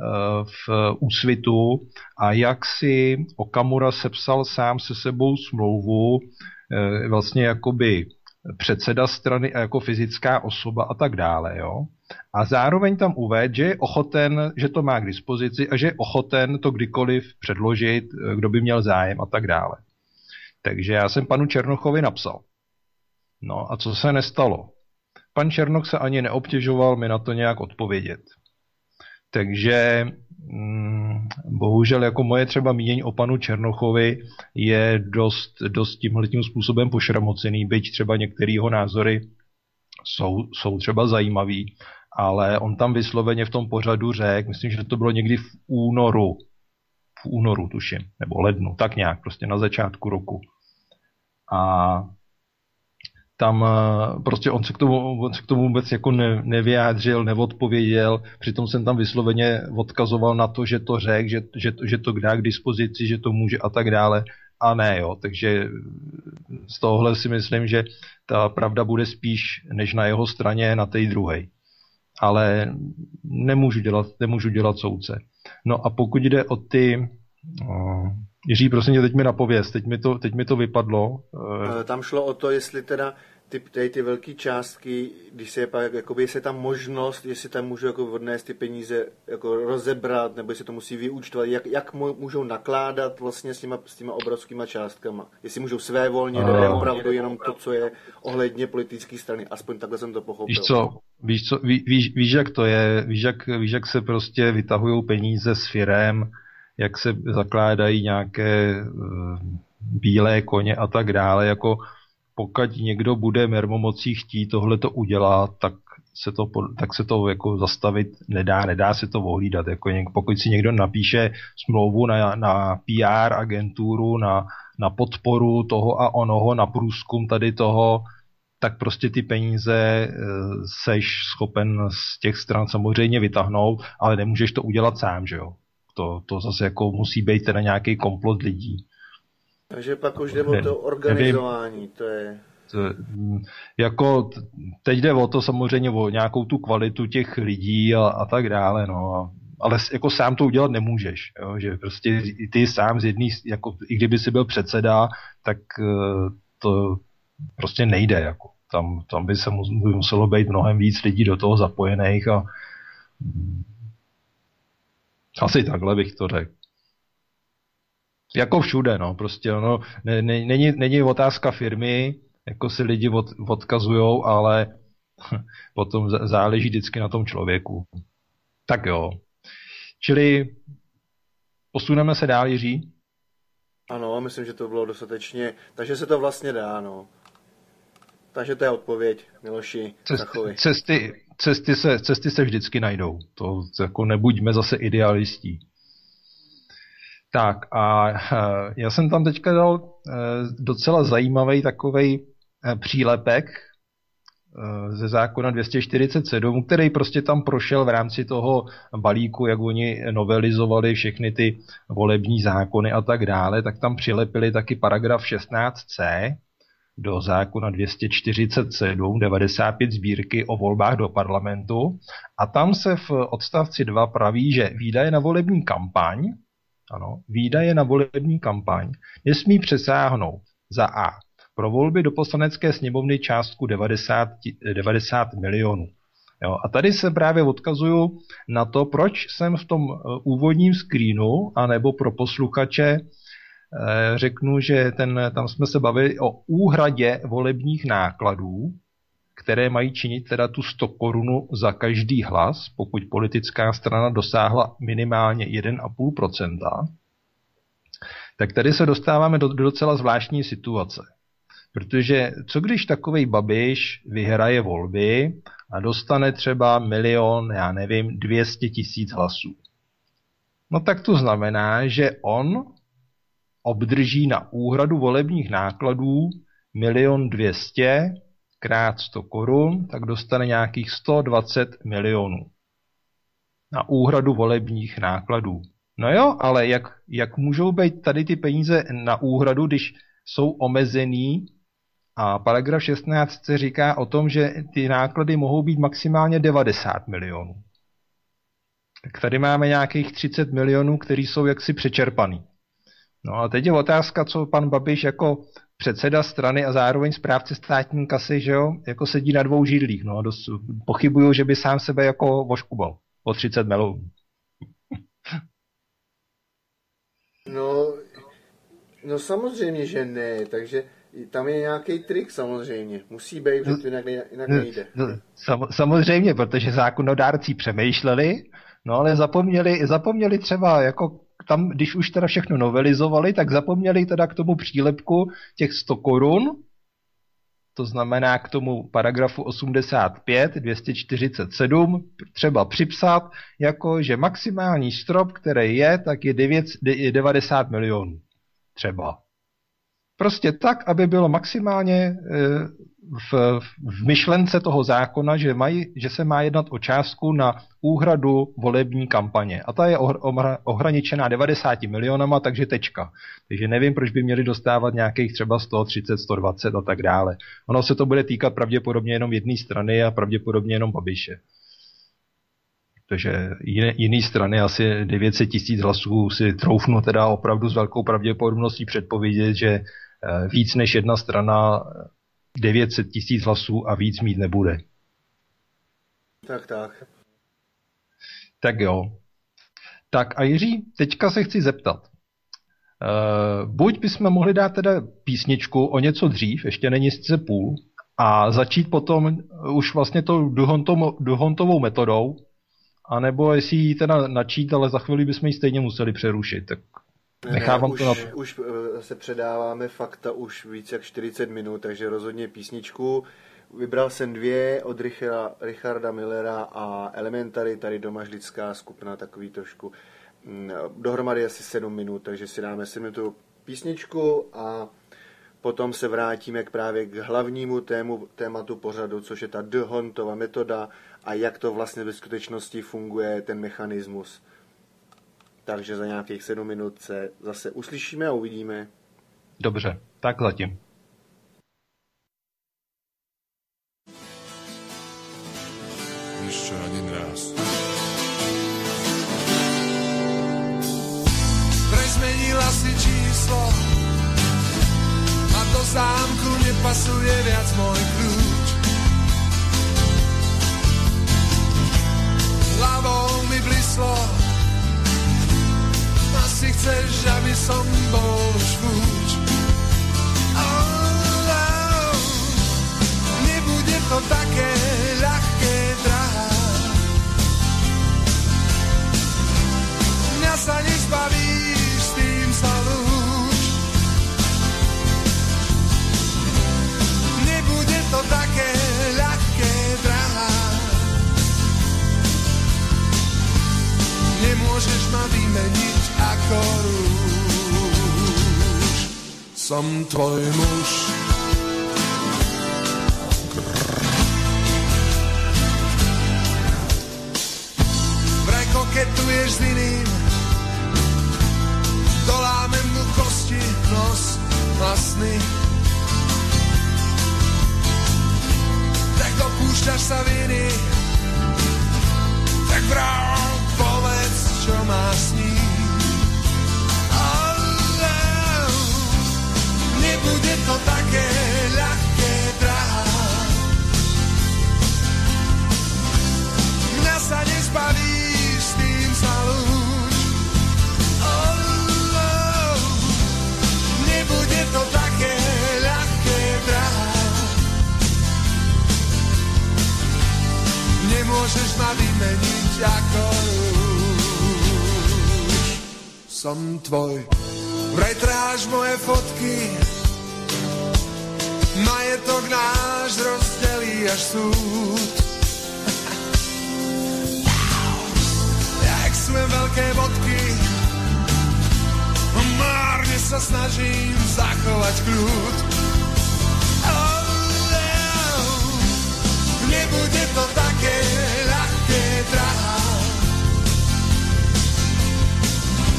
v Úsvitu a jak si Okamura sepsal sám se sebou smlouvu vlastně jakoby předseda strany a jako fyzická osoba a tak dále, jo. A zároveň tam uvedl, že je ochoten, že to má k dispozici a že je ochoten to kdykoliv předložit, kdo by měl zájem a tak dále. Takže já jsem panu Černochovi napsal. No a co se nestalo? Pan Černoch se ani neobtěžoval mi na to nějak odpovědět. Takže mm, bohužel jako moje třeba mínění o panu Černochovi je dost, dost tímhletím způsobem pošramocený, byť třeba některé jeho názory jsou, jsou třeba zajímavý, ale on tam vysloveně v tom pořadu řekl, myslím, že to bylo někdy v únoru, v únoru tuším, nebo lednu, tak nějak, prostě na začátku roku. A tam prostě on se k tomu, on se k tomu vůbec jako ne, nevyjádřil, neodpověděl, přitom jsem tam vysloveně odkazoval na to, že to řekl, že, že, že to dá k dispozici, že to může a tak dále. A ne, jo, takže z tohohle si myslím, že ta pravda bude spíš než na jeho straně, na té druhé. Ale nemůžu dělat, nemůžu dělat soudce. No a pokud jde o ty... Uh, Jiří, prosím tě, teď mi napověz, teď mi to, teď mi to vypadlo. Tam šlo o to, jestli teda ty, ty, ty velké částky, když se je pak, jakoby, jestli je tam možnost, jestli tam můžu jako odnést ty peníze jako rozebrat, nebo jestli to musí vyúčtovat, jak, jak můžou nakládat vlastně s těma, s těma obrovskýma částkama. Jestli můžou svévolně, nebo je opravdu jenom to, co je ohledně politické strany. Aspoň takhle jsem to pochopil. Víš co, víš, co, ví, víš, víš jak to je, víš jak, víš, jak se prostě vytahují peníze s firem, jak se zakládají nějaké uh, bílé koně a tak dále, jako pokud někdo bude mermomocí chtít tohle to udělat, tak se to, tak se to jako zastavit nedá, nedá se to ohlídat. Jako něk, pokud si někdo napíše smlouvu na, na P R agenturu, na, na podporu toho a onoho, na průzkum tady toho, tak prostě ty peníze seš schopen z těch stran samozřejmě vytáhnout, ale nemůžeš to udělat sám, že jo. To, to zase jako musí být teda nějaký komplot lidí. Takže pak už jde o to organizování, to je... To, jako teď jde o to samozřejmě o nějakou tu kvalitu těch lidí a, a tak dále, no. Ale jako sám to udělat nemůžeš, jo? Že prostě ty sám z jedný, jako i kdyby si byl předseda, tak to prostě nejde, jako. Tam, tam by se muselo být mnohem víc lidí do toho zapojených a asi takhle bych to řekl. Jako všude, no, prostě ono, ne, ne, není, není otázka firmy, jako si lidi od, odkazujou, ale potom záleží vždycky na tom člověku. Tak jo. Čili posuneme se dál, Jiří? Ano, myslím, že to bylo dostatečně, takže se to vlastně dá, no. Takže to je odpověď, Miloši Zachovi. Cesty, cesty, se, cesty se vždycky najdou. To jako nebuďme zase idealistí. Tak a já jsem tam teďka dal docela zajímavý takovej přílepek ze zákona dvě stě čtyřicet sedm, který prostě tam prošel v rámci toho balíku, jak oni novelizovali všechny ty volební zákony a tak dále, tak tam přilepili taky paragraf šestnáct c do zákona dvě stě čtyřicet sedm devadesát pět sbírky o volbách do parlamentu a tam se v odstavci dva praví, že výdaje na volební kampaň Ano, výdaje na volební kampaň nesmí přesáhnout za A. Pro volby do poslanecké sněmovny částku devadesát, devadesát milionů. Jo, a tady se právě odkazuju na to, proč jsem v tom úvodním screenu, anebo pro posluchače, eh, řeknu, že ten, tam jsme se bavili o úhradě volebních nákladů, které mají činit teda tu sto korun za každý hlas, pokud politická strana dosáhla minimálně jedna celá pět procenta, tak tady se dostáváme do, do docela zvláštní situace. Protože co když takovej Babiš vyhraje volby a dostane třeba milion, já nevím, dvě stě tisíc hlasů. No tak to znamená, že on obdrží na úhradu volebních nákladů milion dvě stě krát sto korun, tak dostane nějakých sto dvacet milionů na úhradu volebních nákladů. No jo, ale jak, jak můžou být tady ty peníze na úhradu, když jsou omezený a paragraf šestnáct se říká o tom, že ty náklady mohou být maximálně devadesát milionů. Tak tady máme nějakých třicet milionů, který jsou jaksi přečerpaný. No a teď je otázka, co pan Babiš jako předseda strany a zároveň správce státní kasy, že jo, jako sedí na dvou židlích. No a dost pochybuju, že by sám sebe jako voškubal o třicet milionů. No, no samozřejmě, že ne, takže tam je nějaký trik samozřejmě. Musí být, protože to jinak, jinak nejde. Sam, samozřejmě, protože zákonodárci přemýšleli, no ale zapomněli, zapomněli třeba, jako tam, když už teda všechno novelizovali, tak zapomněli teda k tomu přílepku těch sto korun, to znamená k tomu paragrafu osmdesát pět, dvě stě čtyřicet sedm, třeba připsat, jako že maximální strop, který je, tak je devadesát milionů. Třeba. Prostě tak, aby bylo maximálně v, v myšlence toho zákona, že, mají, že se má jednat o částku na úhradu volební kampaně. A ta je ohraničená devadesáti milionama, takže tečka. Takže nevím, proč by měli dostávat nějakých třeba sto třicet, sto dvacet a tak dále. Ono se to bude týkat pravděpodobně jenom jedné strany a pravděpodobně jenom Babiše. Protože jiné, jiné strany asi devět set tisíc hlasů si troufnu teda opravdu s velkou pravděpodobností předpovědět, že víc než jedna strana devět set tisíc hlasů a víc mít nebude. Tak, tak. Tak jo. Tak a Jiří, teďka se chci zeptat. Uh, buď bychom mohli dát teda písničku o něco dřív, ještě není sice půl, a začít potom už vlastně tou Duhontovou metodou, anebo jestli ji teda načít, ale za chvíli bychom ji stejně museli přerušit, tak nechávám ne, to už, na... Už se předáváme fakta už víc jak čtyřicet minut, takže rozhodně písničku. Vybral jsem dvě od Richarda, Richarda Millera a Elementary, tady doma lidská skupina, takový trošku dohromady asi sedm minut, takže si dáme sedm minutovou písničku a potom se vrátíme k právě k hlavnímu tému, tématu pořadu, což je ta Duhontova metoda a jak to vlastně ve skutečnosti funguje, ten mechanismus. Takže za nějakých sedm minut se zase uslyšíme a uvidíme. Dobře, tak zatím. Ještě ani raz. Prezmenila si číslo a do zámku nepasuje viac môj kľúč. Hlavou mi blislo, asi chceš, aby som bol švúč. Oh, oh, nebude to také ľahké, drahá. Mňa sa nezbavíš, s tým sa lúč. Nebude to také ľahké, drahá. Nemôžeš ma vymeniť ako rúž. Som tvoj muž. Vraj koketuješ s iným, dolámem mu kosti, nos a sny. Tak dopúšťaš sa viny, tak vrál, povedz, čo má s ním. Oh, oh, nebude to také ľahké, drahá. Mňa sa nezbavíš, s tým sa lúč. Oh, oh, nebude to také ľahké, drahá. Nemôžeš ma vymeniť ako rúž. Som tvoj. Vraj tráš moje fotky, majetok náš rozdelí až súd. Jak sú len veľké bodky, márne sa snažím zachovať kľud. Oh, oh, nebude to také ľahké, drahá.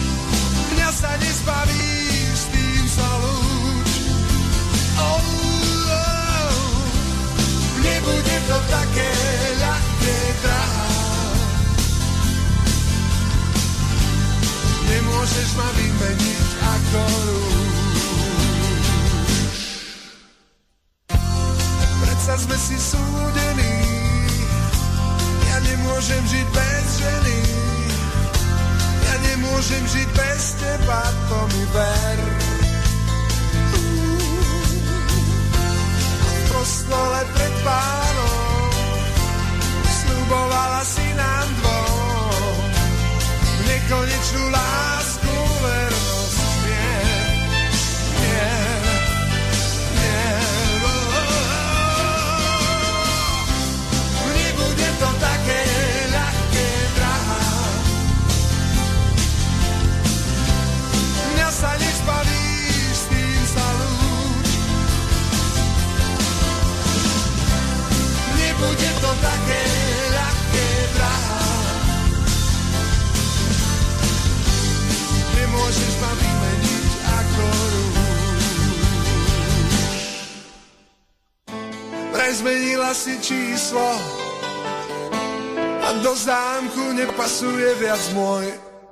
sme si súdení. Ja nemôžem žiť bez ženy, ja nemôžem žiť bez teba, to mi ver. V kostole pred Pánom sľubovala si nám dvom nekonečnú lásku, vernosť. Nie, nie, nie. Nebude to také ľahké, drahá. Mňa sa nezbaví, s tým sa lúč. Nebude to také ľahké, drahá. Nemôžeš ma vymeniť ako rúž. Vraj zmenila si číslo a do zámku nepasuje viac môj.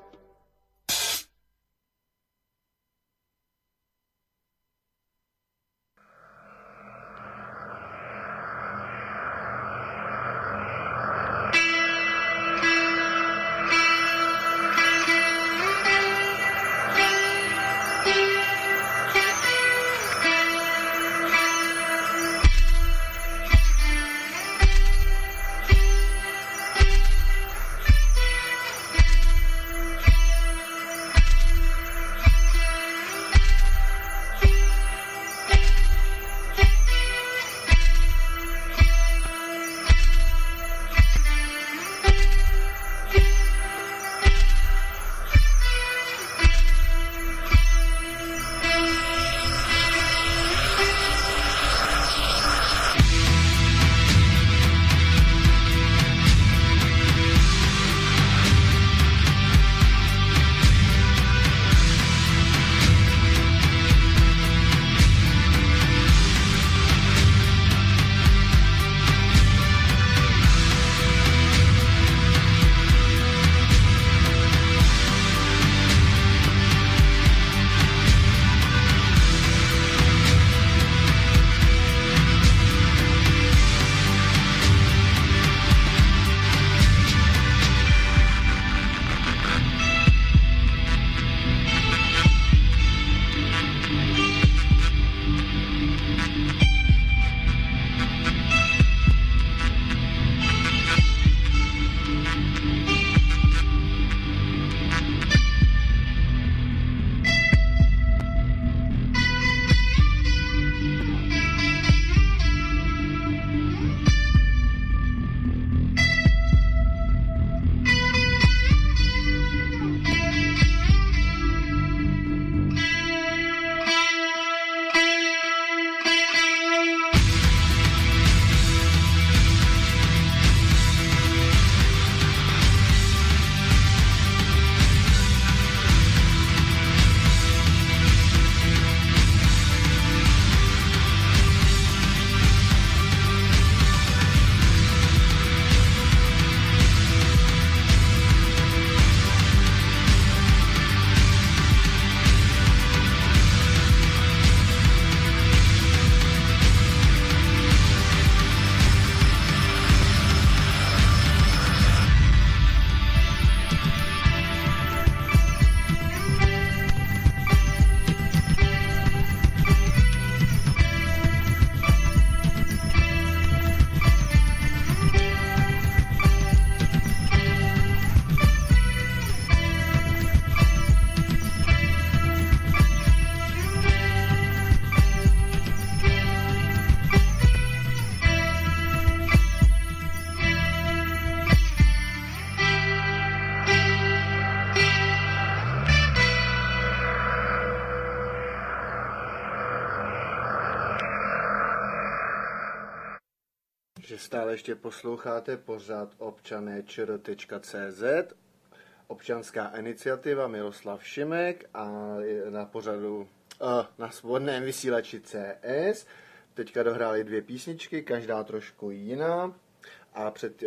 že stále ještě posloucháte pořad občané č r tečka c z, občanská iniciativa Miroslav Šimek a na pořadu na svobodném vysílači C S. Teďka dohráli dvě písničky, každá trošku jiná a před,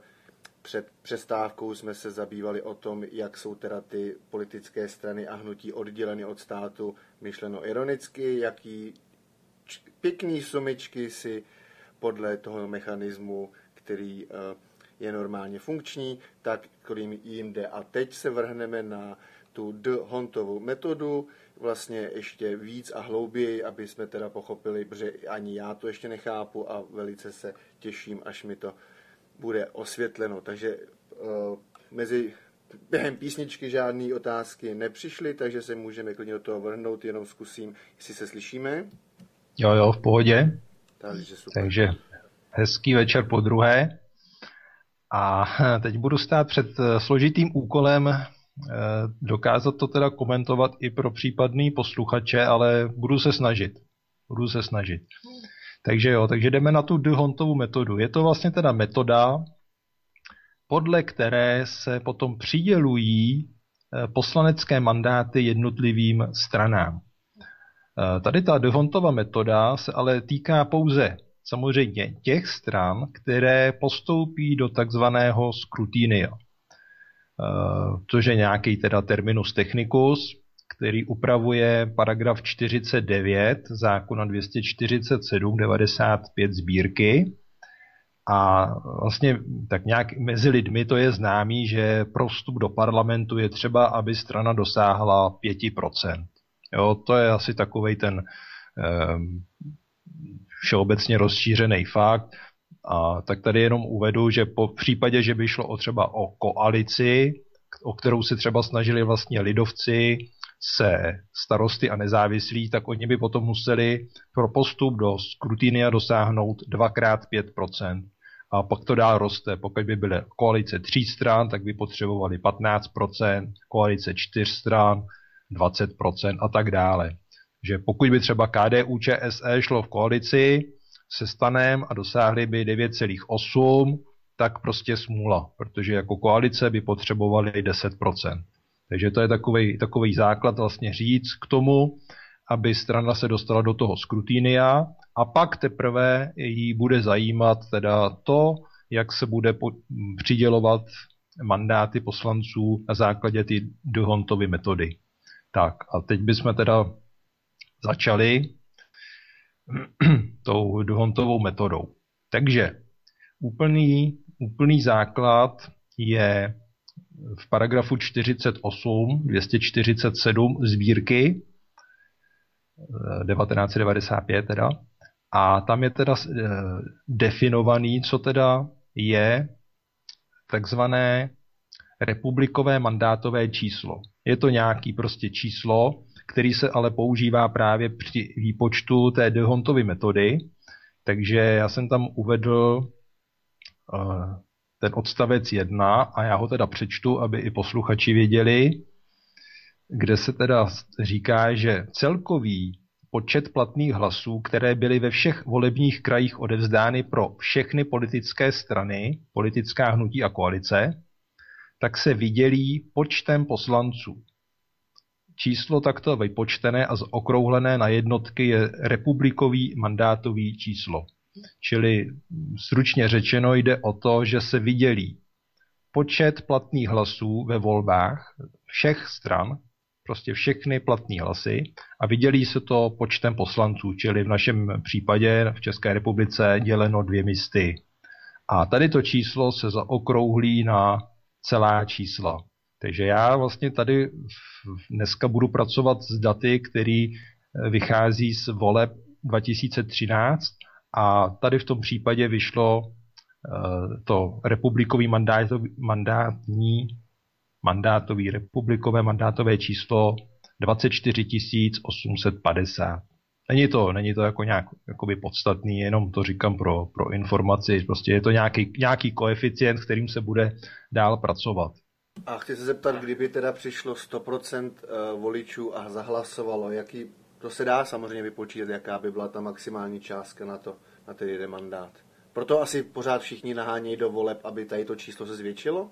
před přestávkou jsme se zabývali o tom, jak jsou teda ty politické strany a hnutí odděleny od státu, myšleno ironicky, jaký pěkný sumičky si podle toho mechanismu, který je normálně funkční, tak kterým jim jde. A teď se vrhneme na tu D'Hondtovu metodu, vlastně ještě víc a hlouběji, aby jsme teda pochopili, protože ani já to ještě nechápu a velice se těším, až mi to bude osvětleno. Takže uh, mezi během písničky žádné otázky nepřišly, takže se můžeme klidně do toho vrhnout, jenom zkusím, jestli se slyšíme. Jo, jo, v pohodě. Takže, super. Takže hezký večer po druhé. A teď budu stát před složitým úkolem dokázat to teda komentovat i pro případný posluchače, ale budu se snažit. Budu se snažit. Takže jo, takže jdeme na tu D'Hondtovu metodu. Je to vlastně teda metoda, podle které se potom přidělují poslanecké mandáty jednotlivým stranám. Tady ta D'Hondtova metoda se ale týká pouze samozřejmě těch stran, které postoupí do takzvaného skrutinia. Což je nějaký teda terminus technicus, který upravuje paragraf čtyřicet devět zákona dvě stě čtyřicet sedm devadesát pět sbírky. A vlastně tak nějak mezi lidmi to je známý, že pro vstup do parlamentu je třeba, aby strana dosáhla pět procent. Jo, to je asi takovej ten eh, všeobecně rozšířený fakt. A tak tady jenom uvedu, že po případě, že by šlo o třeba o koalici, o kterou se třeba snažili vlastně lidovci se starosty a nezávislí, tak oni by potom museli pro postup do skrutinia dosáhnout dvakrát pět procent. A pak to dál roste. Pokud by byly koalice tří stran, tak by potřebovali patnáct procent, koalice čtyř stran, dvacet procent a tak dále. Že pokud by třeba K D U Č S E šlo v koalici se STANem a dosáhli by devět celá osm, tak prostě smůla, protože jako koalice by potřebovali deset procent. Takže to je takovej, takovej základ vlastně říct k tomu, aby strana se dostala do toho skrutinia a pak teprve jí bude zajímat teda to, jak se bude po, přidělovat mandáty poslanců na základě ty D'Hondtovy metody. Tak a teď bychom teda začali tou D'Hondtovou metodou. Takže úplný, úplný základ je v paragrafu čtyřicet osm dvě stě čtyřicet sedm sbírky devatenáct set devadesát pět teda. A tam je teda definovaný, co teda je takzvané republikové mandátové číslo. Je to nějaký prostě číslo, který se ale používá právě při výpočtu té D'Hondtovy metody. Takže já jsem tam uvedl uh, ten odstavec jedna a já ho teda přečtu, aby i posluchači věděli, kde se teda říká, že celkový počet platných hlasů, které byly ve všech volebních krajích odevzdány pro všechny politické strany, politická hnutí a koalice, tak se vydělí počtem poslanců. Číslo takto vypočtené a zaokrouhlené na jednotky je republikový mandátový číslo. Čili stručně řečeno jde o to, že se vydělí počet platných hlasů ve volbách všech stran, prostě všechny platné hlasy a vydělí se to počtem poslanců, čili v našem případě v České republice děleno dvěmi sty. A tady to číslo se zaokrouhlí na celá čísla. Takže já vlastně tady dneska budu pracovat s daty, které vychází z voleb dva tisíce třináct a tady v tom případě vyšlo to republikový mandátový, mandátní, mandátový republikové mandátové číslo dvacet čtyři tisíc osm set padesát. Není to, není to jako nějak jakoby podstatný, jenom to říkám pro, pro informaci, prostě je to nějaký, nějaký koeficient, kterým se bude dál pracovat. A chci se zeptat, kdyby teda přišlo sto procent voličů a zahlasovalo, jaký, to se dá samozřejmě vypočítat, jaká by byla ta maximální částka na to, na ten jeden mandát. Proto asi pořád všichni nahánějí do voleb, aby tady to číslo se zvětšilo?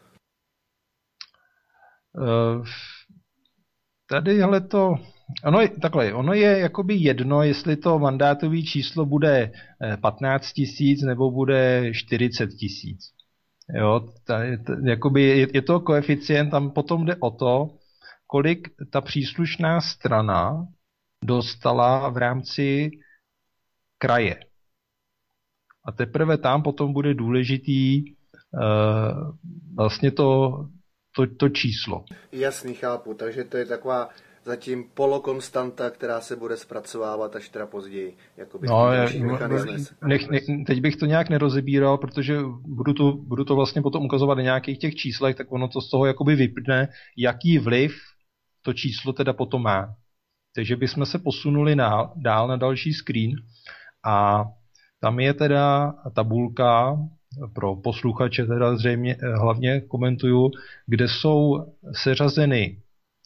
Uh, tady, hele to, ono, takhle, ono je jakoby jedno, jestli to mandátové číslo bude patnáct tisíc nebo bude čtyřicet tisíc. Jo, tady, t, jakoby je, je to koeficient, tam potom jde o to, kolik ta příslušná strana dostala v rámci kraje. a teprve tam potom bude důležitý uh, vlastně to, to, to číslo. Jasný, chápu, takže to je taková zatím polokonstanta, která se bude zpracovávat až teda později. Jakoby no, nech, nech, teď bych to nějak nerozebíral, protože budu to, budu to vlastně potom ukazovat na nějakých těch číslech, tak ono to z toho jakoby vypne, jaký vliv to číslo teda potom má. Takže bychom se posunuli na, dál na další screen a tam je teda tabulka pro posluchače, teda zřejmě hlavně komentuju, kde jsou seřazeny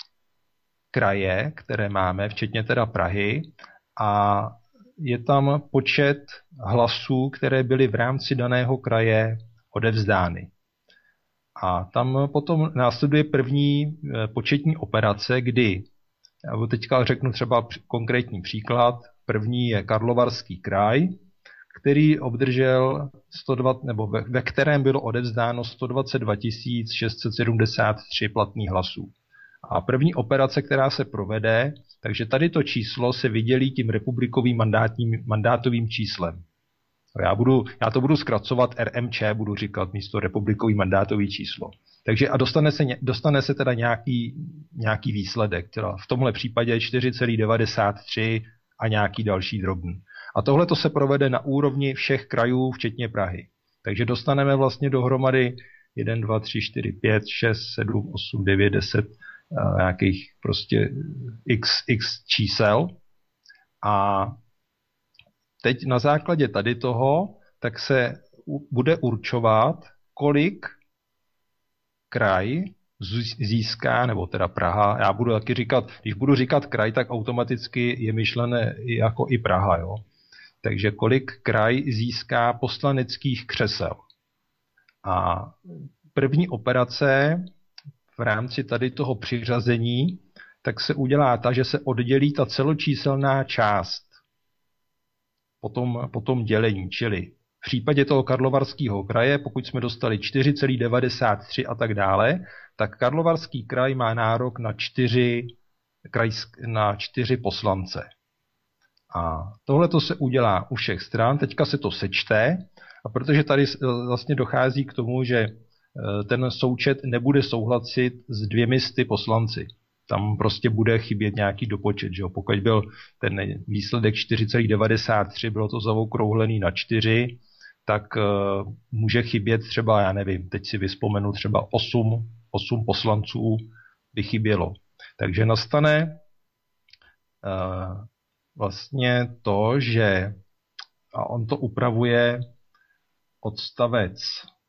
kraje, které máme, včetně teda Prahy, a je tam počet hlasů, které byly v rámci daného kraje odevzdány. A tam potom následuje první početní operace, kdy, já teďka řeknu třeba konkrétní příklad, první je Karlovarský kraj, který obdržel sto dva, nebo ve, ve kterém bylo odevzdáno sto dvacet dva tisíc šest set sedmdesát tři platných hlasů. A první operace, která se provede, takže tady to číslo se vydělí tím republikovým mandátním, mandátovým číslem. Já, budu, já to budu zkracovat R M Č, budu říkat místo republikový mandátový číslo. Takže a dostane se, dostane se teda nějaký, nějaký výsledek, teda v tomhle případě čtyři celá devadesát tři a nějaký další drobný. A tohle to se provede na úrovni všech krajů, včetně Prahy. Takže dostaneme vlastně dohromady jedna, dva, tři, čtyři, pět, šest, sedm, osm, devět, deset nějakých prostě x, x čísel. A teď na základě tady toho tak se bude určovat, kolik kraj získá, nebo teda Praha, já budu taky říkat, když budu říkat kraj, tak automaticky je myšlené jako i Praha, jo. Takže kolik kraj získá poslaneckých křesel. A první operace v rámci tady toho přiřazení, tak se udělá ta, že se oddělí ta celočíselná část po tom, po tom dělení, čili v případě toho Karlovarského kraje, pokud jsme dostali čtyři celá devadesát tři a tak dále, tak Karlovarský kraj má nárok na čtyři, krajsk, na čtyři poslance. A tohle to se udělá u všech stran, teďka se to sečte, a protože tady vlastně dochází k tomu, že ten součet nebude souhlasit s dvěmi sty poslanci. Tam prostě bude chybět nějaký dopočet. Že jo? Pokud byl ten výsledek čtyři celá devadesát tři, bylo to zaokrouhlený na čtyři, tak uh, může chybět třeba, já nevím, teď si vyspomenu třeba osm, osm poslanců by chybělo. Takže nastane uh, vlastně to, že a on to upravuje odstavec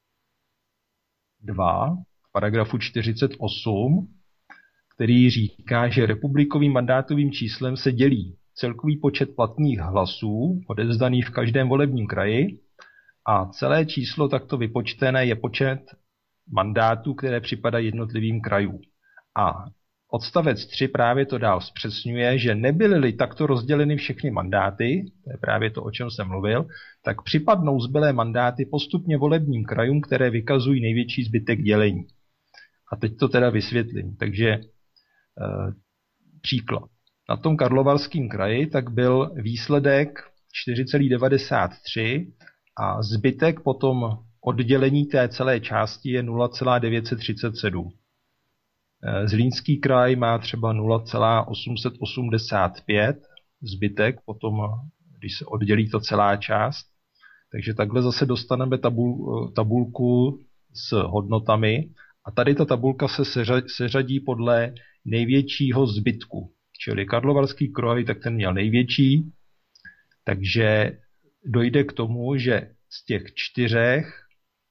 dva, paragrafu čtyřicet osm, který říká, že republikovým mandátovým číslem se dělí celkový počet platných hlasů odevzdaných v každém volebním kraji a celé číslo takto vypočtené je počet mandátů, které připadají jednotlivým krajům. A odstavec tři právě to dál zpřesňuje, že nebyly-li takto rozděleny všechny mandáty, to je právě to, o čem jsem mluvil, tak připadnou zbylé mandáty postupně volebním krajům, které vykazují největší zbytek dělení. A teď to teda vysvětlím. Takže e, příklad. Na tom Karlovarském kraji tak byl výsledek čtyři celá devadesát tři a zbytek potom oddělení té celé části je nula celá devět set třicet sedm. Zlínský kraj má třeba nula celá osm set osmdesát pět, zbytek potom, když se oddělí to celá část. Takže takhle zase dostaneme tabul, tabulku s hodnotami a tady ta tabulka se seřadí podle největšího zbytku. Čili Karlovarský kraj, tak ten měl největší, takže dojde k tomu, že z těch čtyřech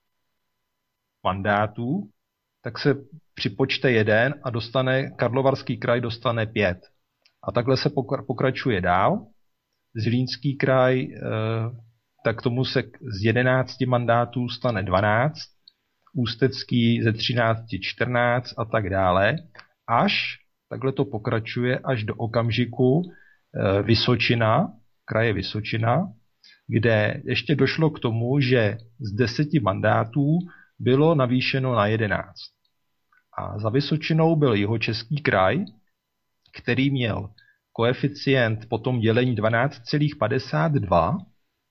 mandátů tak se připočte jeden a dostane, Karlovarský kraj dostane pět. A takhle se pokračuje dál. Zlínský kraj, tak tomu se z jedenácti mandátů stane dvanáct, Ústecký ze třinácti čtrnáct a tak dále, až, takhle to pokračuje, až do okamžiku Vysočina, kraje Vysočina, kde ještě došlo k tomu, že z deseti mandátů bylo navýšeno na jedenáct. A za Vysočinou byl Jihočeský kraj, který měl koeficient po tom dělení dvanáct celá padesát dva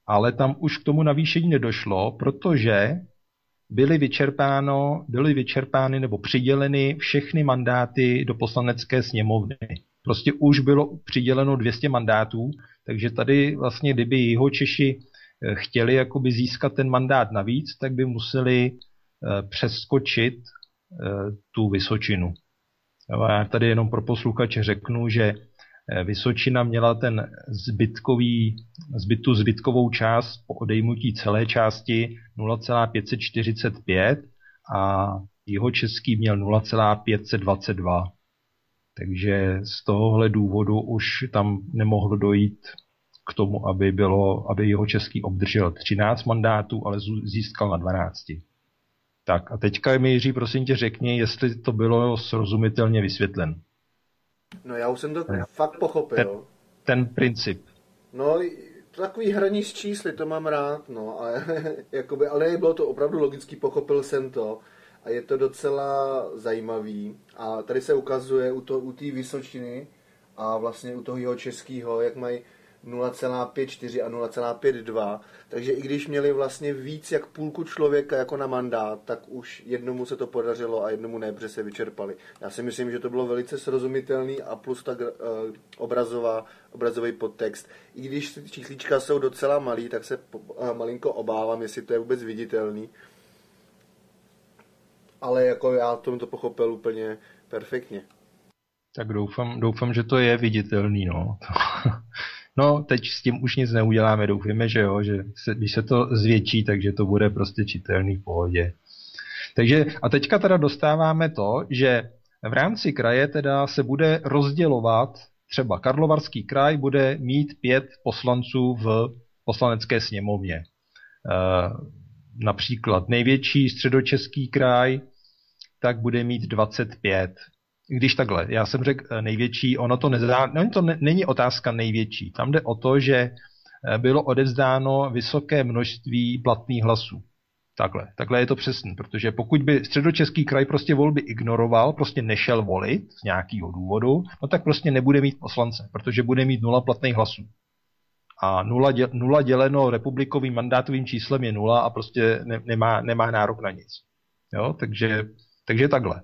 ale tam už k tomu navýšení nedošlo, protože byly, vyčerpáno, byly vyčerpány nebo přiděleny všechny mandáty do poslanecké sněmovny. Prostě už bylo přiděleno dvě stě mandátů, takže tady vlastně, kdyby Jihočeši chtěli jakoby získat ten mandát navíc, tak by museli přeskočit tu Vysočinu. Já tady jenom pro posluchače řeknu, že Vysočina měla ten zbytkový, zbytu zbytkovou část po odejmutí celé části nula celá pět set čtyřicet pět a Jihočeský měl nula celá pět set dvacet dva. Takže z tohohle důvodu už tam nemohlo dojít k tomu, aby, bylo, aby Jihočeský obdržel třináct mandátů, ale získal na dvanáct. Tak a teďka mi, Jiří, prosím tě, řekni, jestli to bylo srozumitelně vysvětlen. No já už jsem to ne. fakt pochopil. Ten, ten princip. No, takový hraní s čísly, to mám rád, no, ale, jakoby, ale bylo to opravdu logický, pochopil jsem to a je to docela zajímavý. A tady se ukazuje u té u Vysočiny a vlastně u toho Jihočeského, jak mají nula celá pět čtyři a nula celá pět dva, takže i když měli vlastně víc jak půlku člověka jako na mandát, tak už jednomu se to podařilo a jednomu ne, protože se vyčerpali. Já si myslím, že to bylo velice srozumitelný a plus ta uh, obrazová, obrazový podtext. I když ty číslička jsou docela malý, tak se po, uh, malinko obávám, jestli to je vůbec viditelný. Ale jako já tomu to pochopil úplně perfektně. Tak doufám, doufám, že to je viditelný, no. No, teď s tím už nic neuděláme, doufáme, že jo, že se, když se to zvětší, takže to bude prostě čitelný v pohodě. Takže a teďka teda dostáváme to, že v rámci kraje teda se bude rozdělovat, třeba Karlovarský kraj bude mít pět poslanců v poslanecké sněmovně. E, například největší Středočeský kraj, tak bude mít dvacet pět. Když takhle, já jsem řekl největší, ono to, nezá, no to ne, není otázka největší. Tam jde o to, že bylo odevzdáno vysoké množství platných hlasů. Takhle, takhle je to přesný, protože pokud by Středočeský kraj prostě volby ignoroval, prostě nešel volit z nějakého důvodu, no tak prostě nebude mít poslance, protože bude mít nula platných hlasů. A nula, děl, nula děleno republikovým mandátovým číslem je nula a prostě ne, nemá, nemá nárok na nic. Jo, takže, takže takhle.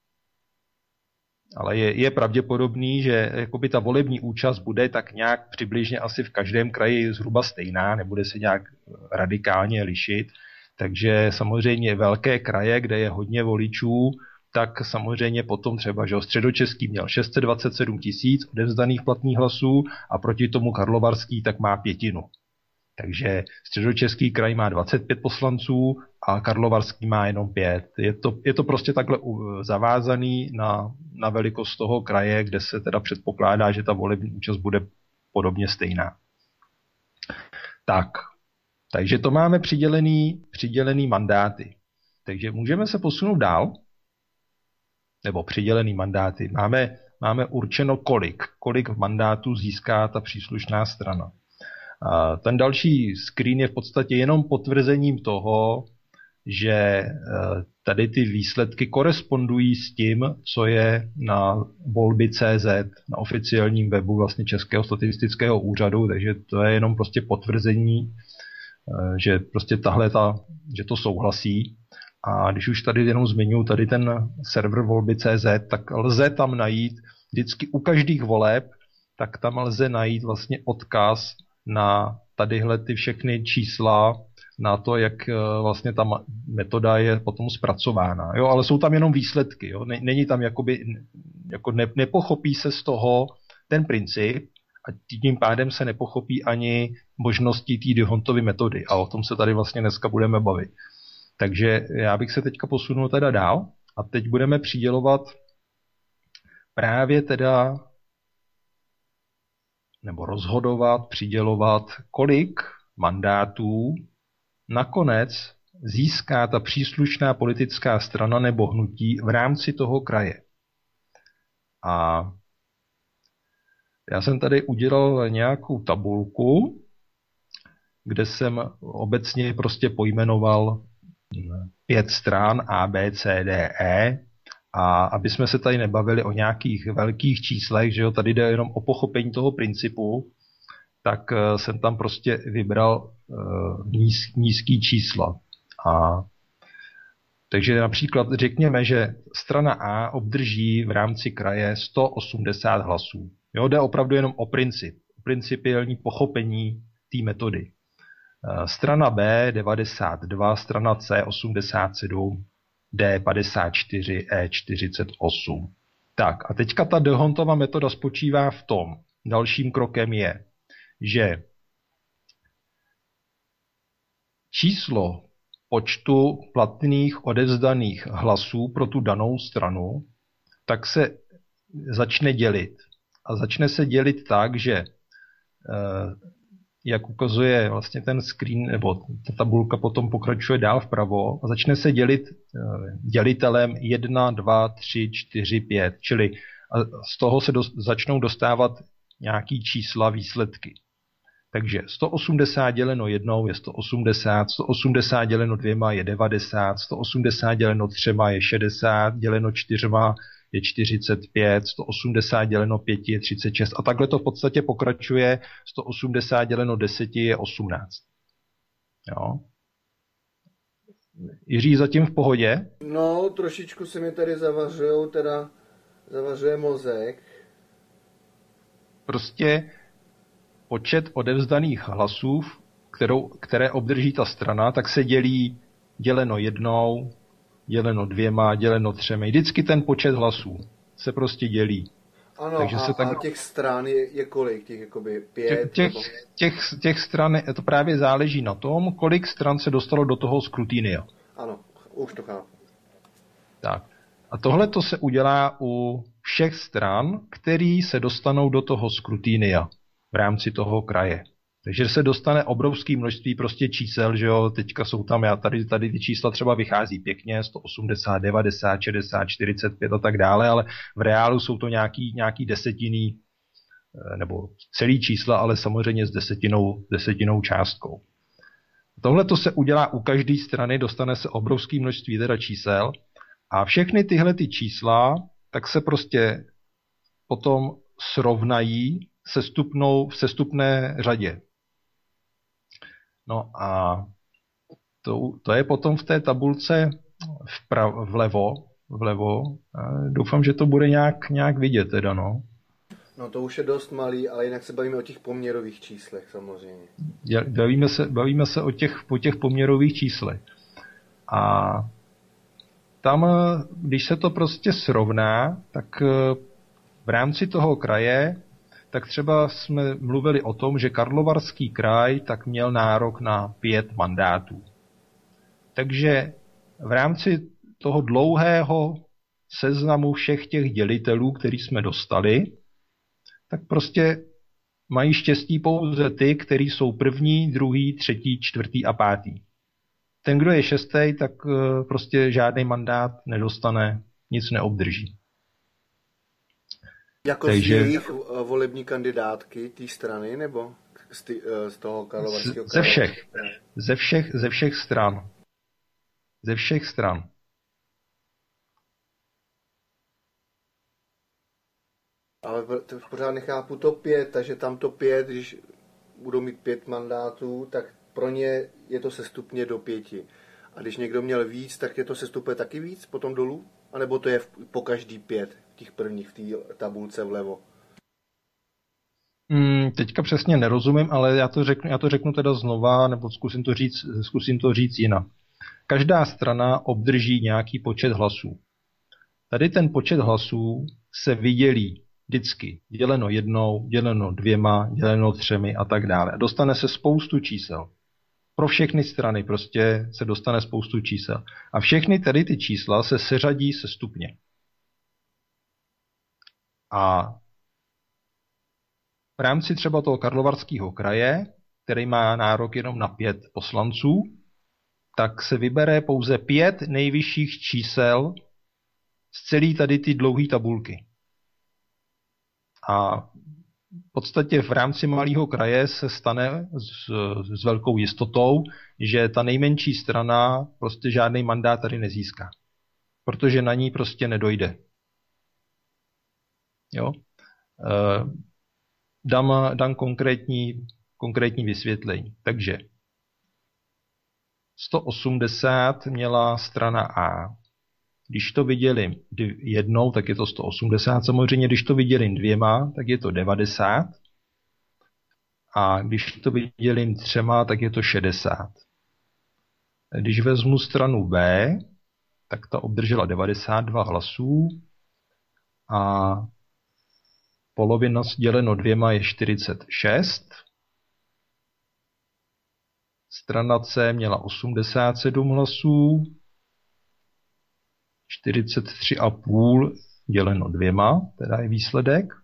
Ale je, je pravděpodobný, že jakoby ta volební účast bude tak nějak přibližně asi v každém kraji zhruba stejná, nebude se nějak radikálně lišit. Takže samozřejmě velké kraje, kde je hodně voličů, tak samozřejmě potom třeba, že Středočeský měl šest set dvacet sedm tisíc odevzdaných platných hlasů a proti tomu Karlovarský tak má pětinu. Takže Středočeský kraj má dvacet pět poslanců a Karlovarský má jenom pět. Je to, je to prostě takhle zavázaný na, na velikost toho kraje, kde se teda předpokládá, že ta volební účast bude podobně stejná. Tak, takže to máme přidělený, přidělený mandáty. Takže můžeme se posunout dál, nebo přidělený mandáty. Máme, máme určeno kolik, kolik mandátů získá ta příslušná strana. A ten další screen je v podstatě jenom potvrzením toho, že tady ty výsledky korespondují s tím, co je na volby tečka cé zet, na oficiálním webu vlastně Českého statistického úřadu, takže to je jenom prostě potvrzení, že prostě tahle ta, že to souhlasí. A když už tady jenom zmiňuji tady ten server volby tečka cé zet, tak lze tam najít vždycky u každých voleb, tak tam lze najít vlastně odkaz na tadyhle ty všechny čísla, na to, jak vlastně ta metoda je potom zpracována. Jo, ale jsou tam jenom výsledky. Jo. Není tam jakoby, jako ne, nepochopí se z toho ten princip a tím pádem se nepochopí ani možnosti té D'Hondtovy metody. A o tom se tady vlastně dneska budeme bavit. Takže já bych se teďka posunul teda dál a teď budeme přidělovat právě teda nebo rozhodovat, přidělovat, kolik mandátů nakonec získá ta příslušná politická strana nebo hnutí v rámci toho kraje. A já jsem tady udělal nějakou tabulku, kde jsem obecně prostě pojmenoval pět stran A, B, C, D, E, a aby jsme se tady nebavili o nějakých velkých číslech, že jo, tady jde jenom o pochopení toho principu, tak jsem tam prostě vybral níz, nízký čísla. A takže například řekněme, že strana A obdrží v rámci kraje sto osmdesát hlasů. Jo, jde opravdu jenom o princip, o principiální pochopení té metody. Strana B devadesát dva, strana C osmdesát sedm, D padesát čtyři, E čtyřicet osm. Tak a teďka ta D'Hondtova metoda spočívá v tom, dalším krokem je, že číslo počtu platných odevzdaných hlasů pro tu danou stranu, tak se začne dělit. A začne se dělit tak, že jak ukazuje vlastně ten screen, nebo ta tabulka potom pokračuje dál vpravo a začne se dělit dělitelem jedna, dva, tři, čtyři, pět. Čili z toho se do, začnou dostávat nějaký čísla, výsledky. Takže sto osmdesát děleno jednou je sto osmdesát, sto osmdesát děleno dvěma je devadesát, sto osmdesát děleno třema je šedesát, děleno čtyřma je čtyřicet pět, sto osmdesát děleno pěti je třicet šest a takhle to v podstatě pokračuje, sto osmdesát děleno deseti je osmnáct. Jo. Jiří, zatím v pohodě? No, trošičku se mi tady zavařují, teda zavařuje mozek. Prostě počet odevzdaných hlasů, kterou, které obdrží ta strana, tak se dělí děleno jednou, děleno dvěma, děleno třemi. Vždycky ten počet hlasů se prostě dělí. Ano, takže a, se tak... a těch stran je, je kolik? Těch jakoby pět? Těch, nebo... těch, těch stran, to právě záleží na tom, kolik stran se dostalo do toho skrutinia. Ano, už to chápu. Tak. A tohle to se udělá u všech stran, které se dostanou do toho skrutinia v rámci toho kraje. Takže se dostane obrovské množství prostě čísel, že jo, teďka jsou tam, já tady, tady ty čísla třeba vychází pěkně, sto osmdesát, devadesát, šedesát, čtyřicet pět a tak dále, ale v reálu jsou to nějaký, nějaký desetiny, nebo celý čísla, ale samozřejmě s desetinou, desetinou částkou. Tohle to se udělá u každé strany, dostane se obrovské množství teda čísel a všechny tyhle ty čísla tak se prostě potom srovnají se stupnou, v sestupné řadě. No a to, to je potom v té tabulce vprav, vlevo, vlevo. A doufám, že to bude nějak, nějak vidět teda, no. No to už je dost malý, ale jinak se bavíme o těch poměrových číslech samozřejmě. Bavíme se, bavíme se o těch, po těch poměrových číslech. A tam, když se to prostě srovná, tak v rámci toho kraje, tak třeba jsme mluvili o tom, že Karlovarský kraj tak měl nárok na pět mandátů. Takže v rámci toho dlouhého seznamu všech těch dělitelů, který jsme dostali, tak prostě mají štěstí pouze ty, kteří jsou první, druhý, třetí, čtvrtý a pátý. Ten, kdo je šestý, tak prostě žádný mandát nedostane, nic neobdrží. Jako Takže... z jejich volební kandidátky té strany, nebo z, tý, z toho Karlovarského kraje? Ze všech. Ze všech, ze všech stran. Ze všech stran. Ale pořád nechápu to pět, takže tam to pět, když budou mít pět mandátů, tak pro ně je to sestupně do pěti. A když někdo měl víc, tak je to sestupuje taky víc potom dolů? A nebo to je po každý pět, těch prvních v té tabulce vlevo? Hmm, teďka přesně nerozumím, ale já to řeknu, já to řeknu teda znova, nebo zkusím to říct, zkusím to říct jinak. Každá strana obdrží nějaký počet hlasů. Tady ten počet hlasů se vydělí vždycky. Děleno jednou, děleno dvěma, děleno třemi a tak dále. Dostane se spoustu čísel. Pro všechny strany prostě se dostane spoustu čísel. A všechny tady ty čísla se seřadí sestupně. A v rámci třeba toho Karlovarského kraje, který má nárok jenom na pět poslanců, tak se vybere pouze pět nejvyšších čísel z celé tady ty dlouhé tabulky. A v podstatě v rámci malého kraje se stane s, s velkou jistotou, že ta nejmenší strana prostě žádný mandát tady nezíská. Protože na ní prostě nedojde. Jo? E, dám, dám konkrétní, konkrétní vysvětlení. Takže sto osmdesát měla strana A. Když to vydělím jednou, tak je to sto osmdesát. Samozřejmě, když to vydělím dvěma, tak je to devadesát. A když to vydělím třema, tak je to šedesát. Když vezmu stranu B, tak ta obdržela devadesát dva hlasů a polovina děleno dvěma je čtyřicet šest. Strana C měla osmdesát sedm hlasů, čtyřicet tři a půl děleno dvěma, teda je výsledek.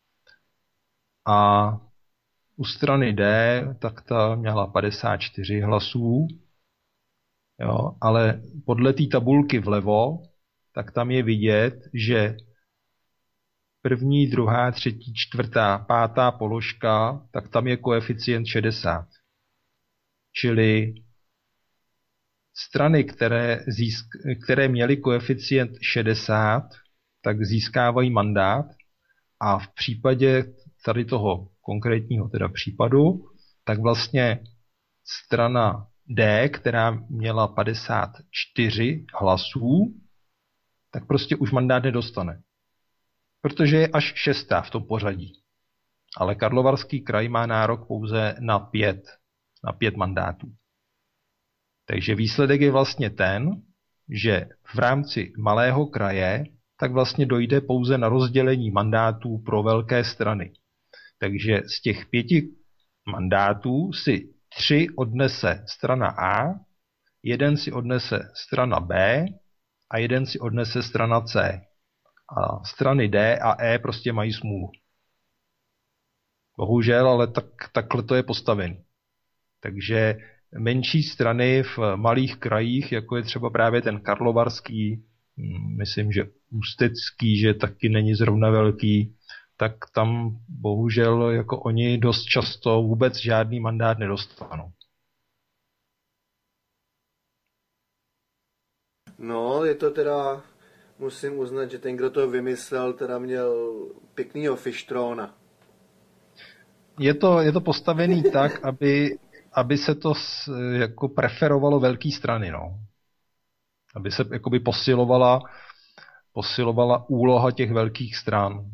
A u strany D, tak ta měla padesát čtyři hlasů, jo, ale podle té tabulky vlevo, tak tam je vidět, že první, druhá, třetí, čtvrtá, pátá položka, tak tam je koeficient šedesát. Čili strany, které, získ, které měly koeficient šedesát, tak získávají mandát a v případě tady toho konkrétního teda případu, tak vlastně strana D, která měla padesát čtyři hlasů, tak prostě už mandát nedostane. Protože je až šestá v tom pořadí. Ale Karlovarský kraj má nárok pouze na pět, na pět mandátů. Takže výsledek je vlastně ten, že v rámci malého kraje tak vlastně dojde pouze na rozdělení mandátů pro velké strany. Takže z těch pěti mandátů si tři odnese strana A, jeden si odnese strana B a jeden si odnese strana C. A strany D a E prostě mají smůlu. Bohužel, ale tak, takhle to je postavené. Takže menší strany v malých krajích, jako je třeba právě ten Karlovarský, myslím, že Ústecký, že taky není zrovna velký, tak tam bohužel jako oni dost často vůbec žádný mandát nedostanou. No, je to teda, musím uznat, že ten, kdo to vymyslel, teda měl pěknýho fištrona. Je to, je to postavený tak, aby, aby se to jako preferovalo velké strany, no. Aby se jakoby posilovala, posilovala úloha těch velkých stran.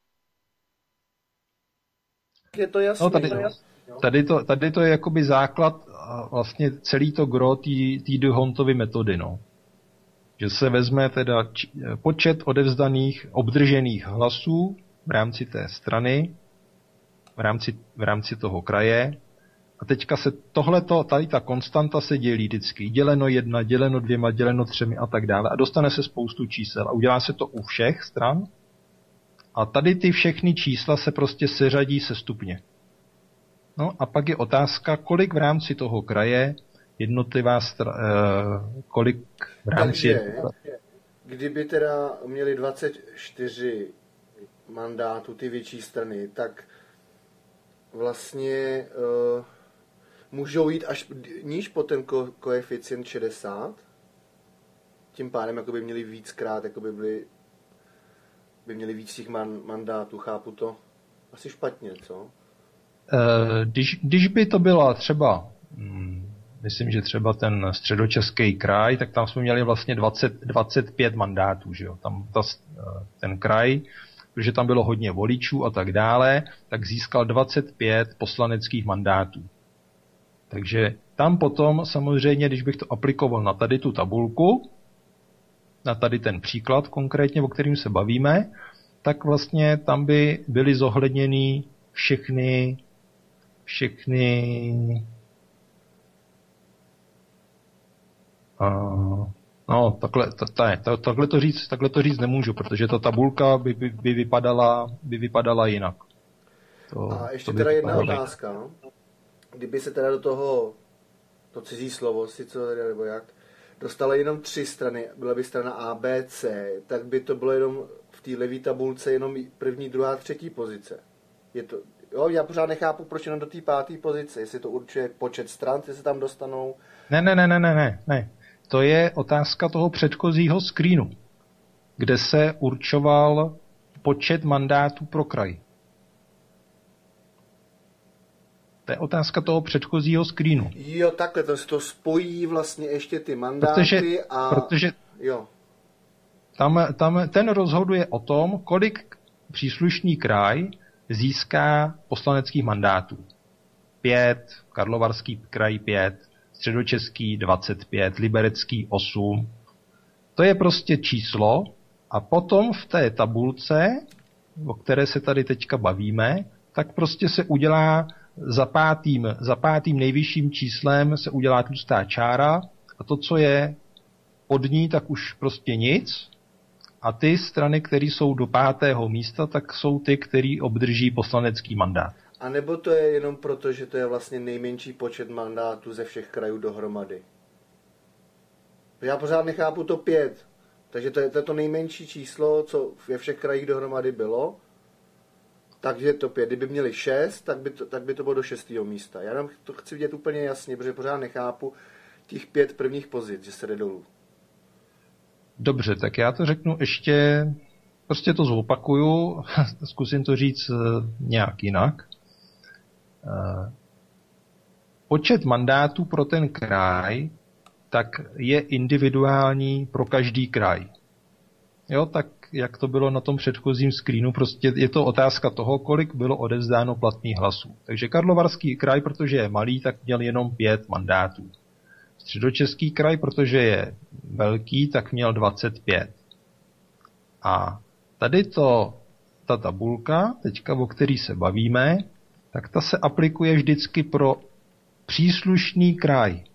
Je to jasný. No, tady, tady, to, tady to je jakoby základ vlastně celý to gro té de Hondtovy metody, no. Že se vezme teda č, počet odevzdaných, obdržených hlasů v rámci té strany, v rámci, v rámci toho kraje. A teďka se tohleto, tady ta konstanta se dělí vždycky. Děleno jedna, děleno dvěma, děleno třemi a tak dále. A dostane se spoustu čísel. A udělá se to u všech stran. A tady ty všechny čísla se prostě seřadí sestupně. No a pak je otázka, kolik v rámci toho kraje jednotlivá stra- eh, kolik v rámci... Takže, kdyby teda měli dvacet čtyři mandátů ty větší strany, tak vlastně eh, můžou jít až níž po ten ko- koeficient šedesát. Tím pádem jakoby měli víckrát, jakoby byli, by měli víc těch man- mandátů, chápu to asi špatně, co? Eh, když, když by to byla třeba... Hmm, myslím, že třeba ten středočeský kraj, tak tam jsme měli vlastně dvacet, dvacet pět mandátů, že jo. Tam ta, ten kraj, protože tam bylo hodně voličů a tak dále, tak získal dvacet pět poslaneckých mandátů. Takže tam potom samozřejmě, když bych to aplikoval na tady tu tabulku, na tady ten příklad konkrétně, o kterým se bavíme, tak vlastně tam by byly zohledněny všechny všechny Uh, no, takhle, ta, ta, ta, takhle, to říct, takhle to říct nemůžu, protože ta tabulka by, by, by, vypadala, by vypadala jinak. To, a ještě to teda jedna vypadalo. otázka. Kdyby se teda do toho, to cizí slovo, si co teda, nebo jak, dostala jenom tři strany, byla by strana A, B, C, tak by to bylo jenom v té levé tabulce jenom první, druhá, třetí pozice. Je to, jo, já pořád nechápu, proč jenom do té páté pozice, jestli to určuje počet stran, jestli se tam dostanou. Ne, ne, ne, ne, ne, ne. To je otázka toho předchozího screenu, kde se určoval počet mandátů pro kraj. To je otázka toho předchozího screenu. Jo, takhle, to, to spojí vlastně ještě ty mandáty protože, a... Protože jo. Tam, tam ten rozhoduje o tom, kolik příslušný kraj získá poslaneckých mandátů. Pět, Karlovarský kraj pět, Středočeský dvacet pět, Liberecký osm. To je prostě číslo a potom v té tabulce, o které se tady teďka bavíme, tak prostě se udělá za pátým, za pátým nejvyšším číslem se udělá tlustá čára a to, co je pod ní, tak už prostě nic. A ty strany, které jsou do pátého místa, tak jsou ty, který obdrží poslanecký mandát. A nebo to je jenom proto, že to je vlastně nejmenší počet mandátů ze všech krajů dohromady? Já pořád nechápu to pět. Takže to je to, je to nejmenší číslo, co ve všech krajích dohromady bylo. Takže to pět. Kdyby měli šest, tak by to, tak by to bylo do šestého místa. Já jenom to chci vidět úplně jasně, protože pořád nechápu těch pět prvních pozic, že se jde dolů. Dobře, tak já to řeknu ještě, prostě to zopakuju, zkusím to říct nějak jinak. Počet mandátů pro ten kraj, tak je individuální pro každý kraj. Jo, tak jak to bylo na tom předchozím screenu, prostě je to otázka toho, kolik bylo odevzdáno platných hlasů. Takže Karlovarský kraj, protože je malý, tak měl jenom pět mandátů. Středočeský kraj, protože je velký, tak měl dvacet pět. A tady to, ta tabulka, teďka o který se bavíme, tak ta se aplikuje vždycky pro příslušný kraj.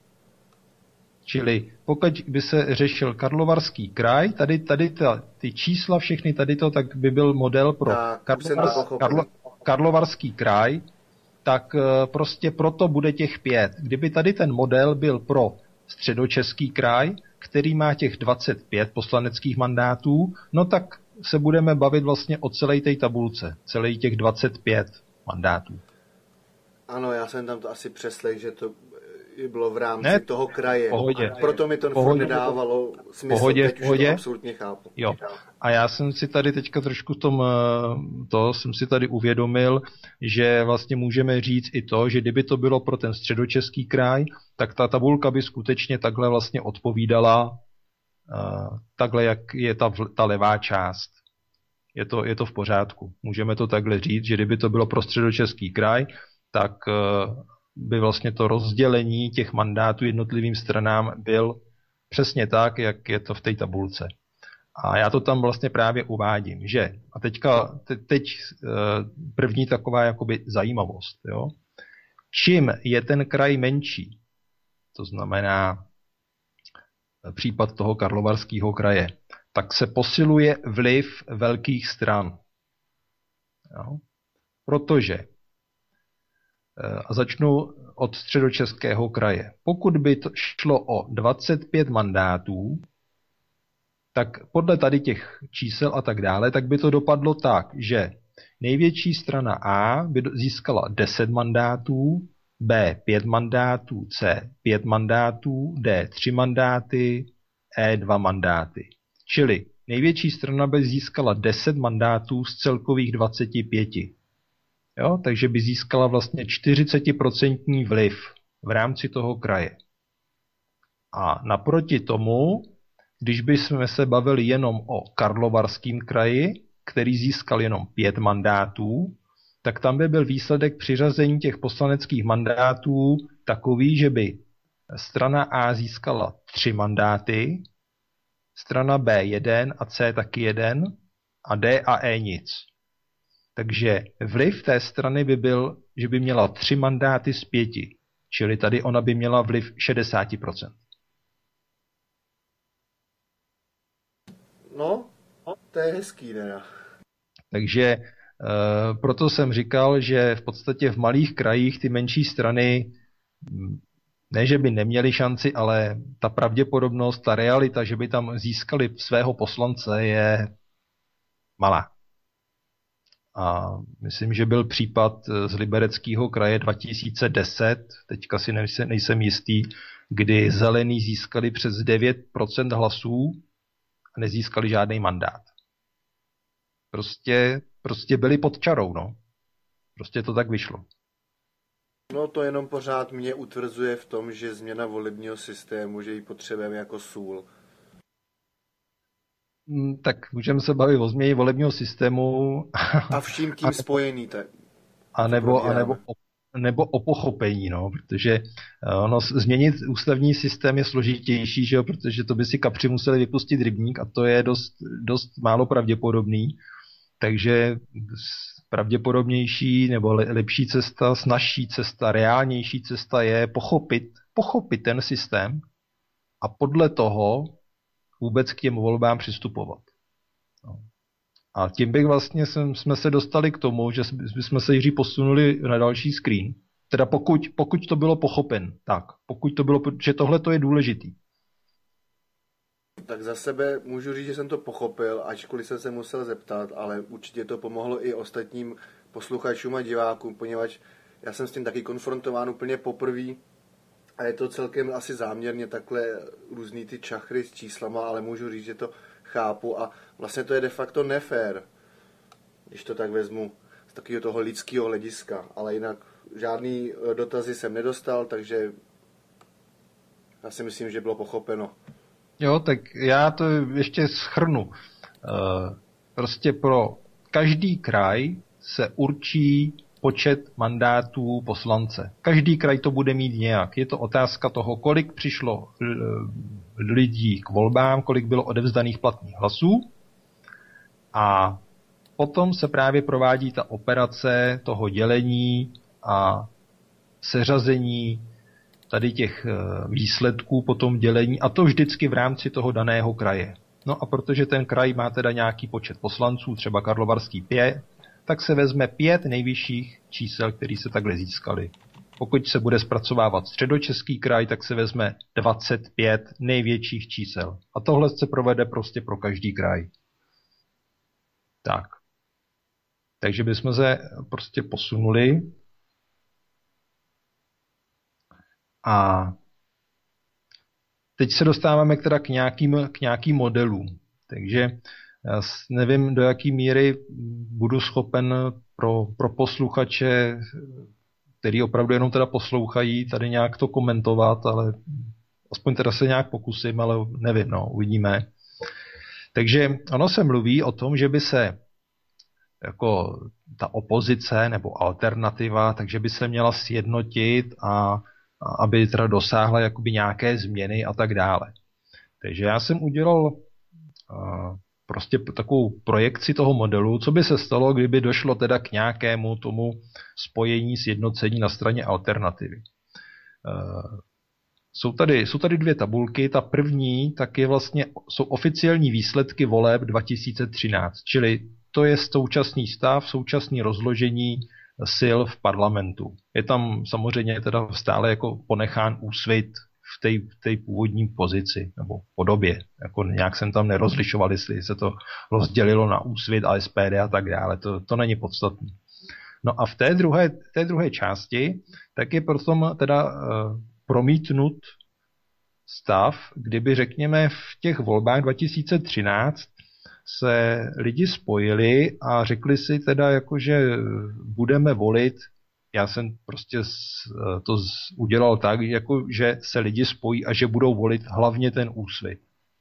Čili pokud by se řešil Karlovarský kraj, tady, tady ta, ty čísla všechny tady to, tak by byl model pro tak, Karlovars, Karlo, Karlovarský kraj, tak prostě proto bude těch pět. Kdyby tady ten model byl pro Středočeský kraj, který má těch dvacet pět poslaneckých mandátů, no tak se budeme bavit vlastně o celé té tabulce, celý těch dvacet pět mandátů. Ano, já jsem tam to asi přeslech, že to bylo v rámci ne, toho kraje. Pohodě. A proto mi to Pohodě. nedávalo smysl. Pohodě, Teď pohodě. už to absolutně chápu. Jo. A já jsem si tady teďka trošku tom, to jsem si tady uvědomil, že vlastně můžeme říct i to, že kdyby to bylo pro ten Středočeský kraj, tak ta tabulka by skutečně takhle vlastně odpovídala takhle, jak je ta, ta levá část. Je to, je to v pořádku. Můžeme to takhle říct, že kdyby to bylo pro Středočeský kraj, tak by vlastně to rozdělení těch mandátů jednotlivým stranám byl přesně tak, jak je to v té tabulce. A já to tam vlastně právě uvádím, že, a teďka, te, teď první taková jakoby zajímavost, jo. Čím je ten kraj menší, to znamená případ toho Karlovarského kraje, tak se posiluje vliv velkých stran. Jo. Protože a začnu od Středočeského kraje. Pokud by to šlo o dvacet pět mandátů, tak podle tady těch čísel a tak dále, tak by to dopadlo tak, že největší strana A by získala deset mandátů, B pět mandátů, C pět mandátů, D tři mandáty, E dva mandáty. Čili největší strana by získala deset mandátů z celkových dvaceti pěti. Jo, takže by získala vlastně čtyřicet procent vliv v rámci toho kraje. A naproti tomu, když bychom se bavili jenom o Karlovarském kraji, který získal jenom pět mandátů, tak tam by byl výsledek přiřazení těch poslaneckých mandátů takový, že by strana A získala tři mandáty, strana B jeden a C taky jeden a D a E nic. Takže vliv té strany by byl, že by měla tři mandáty z pěti, čili tady ona by měla vliv šedesát procent. No, to je hezký, ne? Takže e, proto jsem říkal, že v podstatě v malých krajích ty menší strany, ne že by neměly šanci, ale ta pravděpodobnost, ta realita, že by tam získali svého poslance, je malá. A myslím, že byl případ z Libereckého kraje dva tisíce deset, teďka si nejsem, nejsem jistý, kdy zelení získali přes devět procent hlasů a nezískali žádný mandát. Prostě, prostě byli pod čarou, no. Prostě to tak vyšlo. No to jenom pořád mě utvrzuje v tom, že změna volebního systému, že ji potřebujeme jako sůl. Tak můžeme se bavit o změně volebního systému. A vším tím spojený. Tak, a nebo, a nebo, o, nebo o pochopení, no, protože ono, změnit ústavní systém je složitější, že jo, protože to by si kapři museli vypustit rybník a to je dost, dost málo pravděpodobný. Takže pravděpodobnější nebo lepší cesta, snazší cesta, reálnější cesta je pochopit, pochopit ten systém a podle toho vůbec k těm volbám přistupovat. No. A tím bych vlastně jsem, jsme se dostali k tomu, že jsme se Jiří posunuli na další screen. Teda pokud, pokud to bylo pochopen, tak. Pokud to bylo, že tohle to je důležitý. Tak za sebe můžu říct, že jsem to pochopil, ačkoliv jsem se musel zeptat, ale určitě to pomohlo i ostatním posluchačům a divákům, poněvadž já jsem s tím taky konfrontován úplně poprvé a je to celkem asi záměrně takhle různý ty čachry s číslama, ale můžu říct, že to chápu a vlastně to je de facto nefér, když to tak vezmu z takového toho lidského hlediska, ale jinak žádný dotazy jsem nedostal, takže já si myslím, že bylo pochopeno. Jo, tak já to ještě shrnu. Prostě pro každý kraj se určí počet mandátů poslance. Každý kraj to bude mít nějak. Je to otázka toho, kolik přišlo lidí k volbám, kolik bylo odevzdaných platných hlasů. A potom se právě provádí ta operace toho dělení a seřazení tady těch výsledků po tom dělení, a to vždycky v rámci toho daného kraje. No a protože ten kraj má teda nějaký počet poslanců, třeba Karlovarský pět, tak se vezme pět nejvyšších čísel, které se takhle získaly. Pokud se bude zpracovávat Středočeský kraj, tak se vezme dvacet pět největších čísel. A tohle se provede prostě pro každý kraj. Tak. Takže bychom se prostě posunuli. A teď se dostáváme teda k nějakým, k nějakým modelům. Takže já nevím, do jaké míry budu schopen pro, pro posluchače, který opravdu jenom teda poslouchají, tady nějak to komentovat, ale aspoň teda se nějak pokusím, ale nevím, no, uvidíme. Takže ono se mluví o tom, že by se jako ta opozice nebo alternativa, takže by se měla sjednotit a aby teda dosáhla jakoby nějaké změny a tak dále. Takže já jsem udělal uh, prostě takovou projekci toho modelu, co by se stalo, kdyby došlo teda k nějakému tomu spojení, sjednocení na straně alternativy. Uh, jsou tady, jsou tady dvě tabulky. Ta první tak je vlastně, jsou oficiální výsledky voleb dva tisíce třináct, čili to je současný stav, současné rozložení sil v parlamentu. Je tam samozřejmě teda stále jako ponechán Úsvit v té v té původní pozici nebo podobě. Jako nějak jsem tam nerozlišoval, jestli se to rozdělilo na Úsvit a S P D a tak dále. To, to není podstatné. No a v té druhé, té druhé části tak je potom teda uh, promítnut stav, kdyby řekněme v těch volbách dva tisíce třináct se lidi spojili a řekli si teda jako, že budeme volit. Já jsem prostě to udělal tak, jako, že se lidi spojí a že budou volit hlavně ten Úsvit.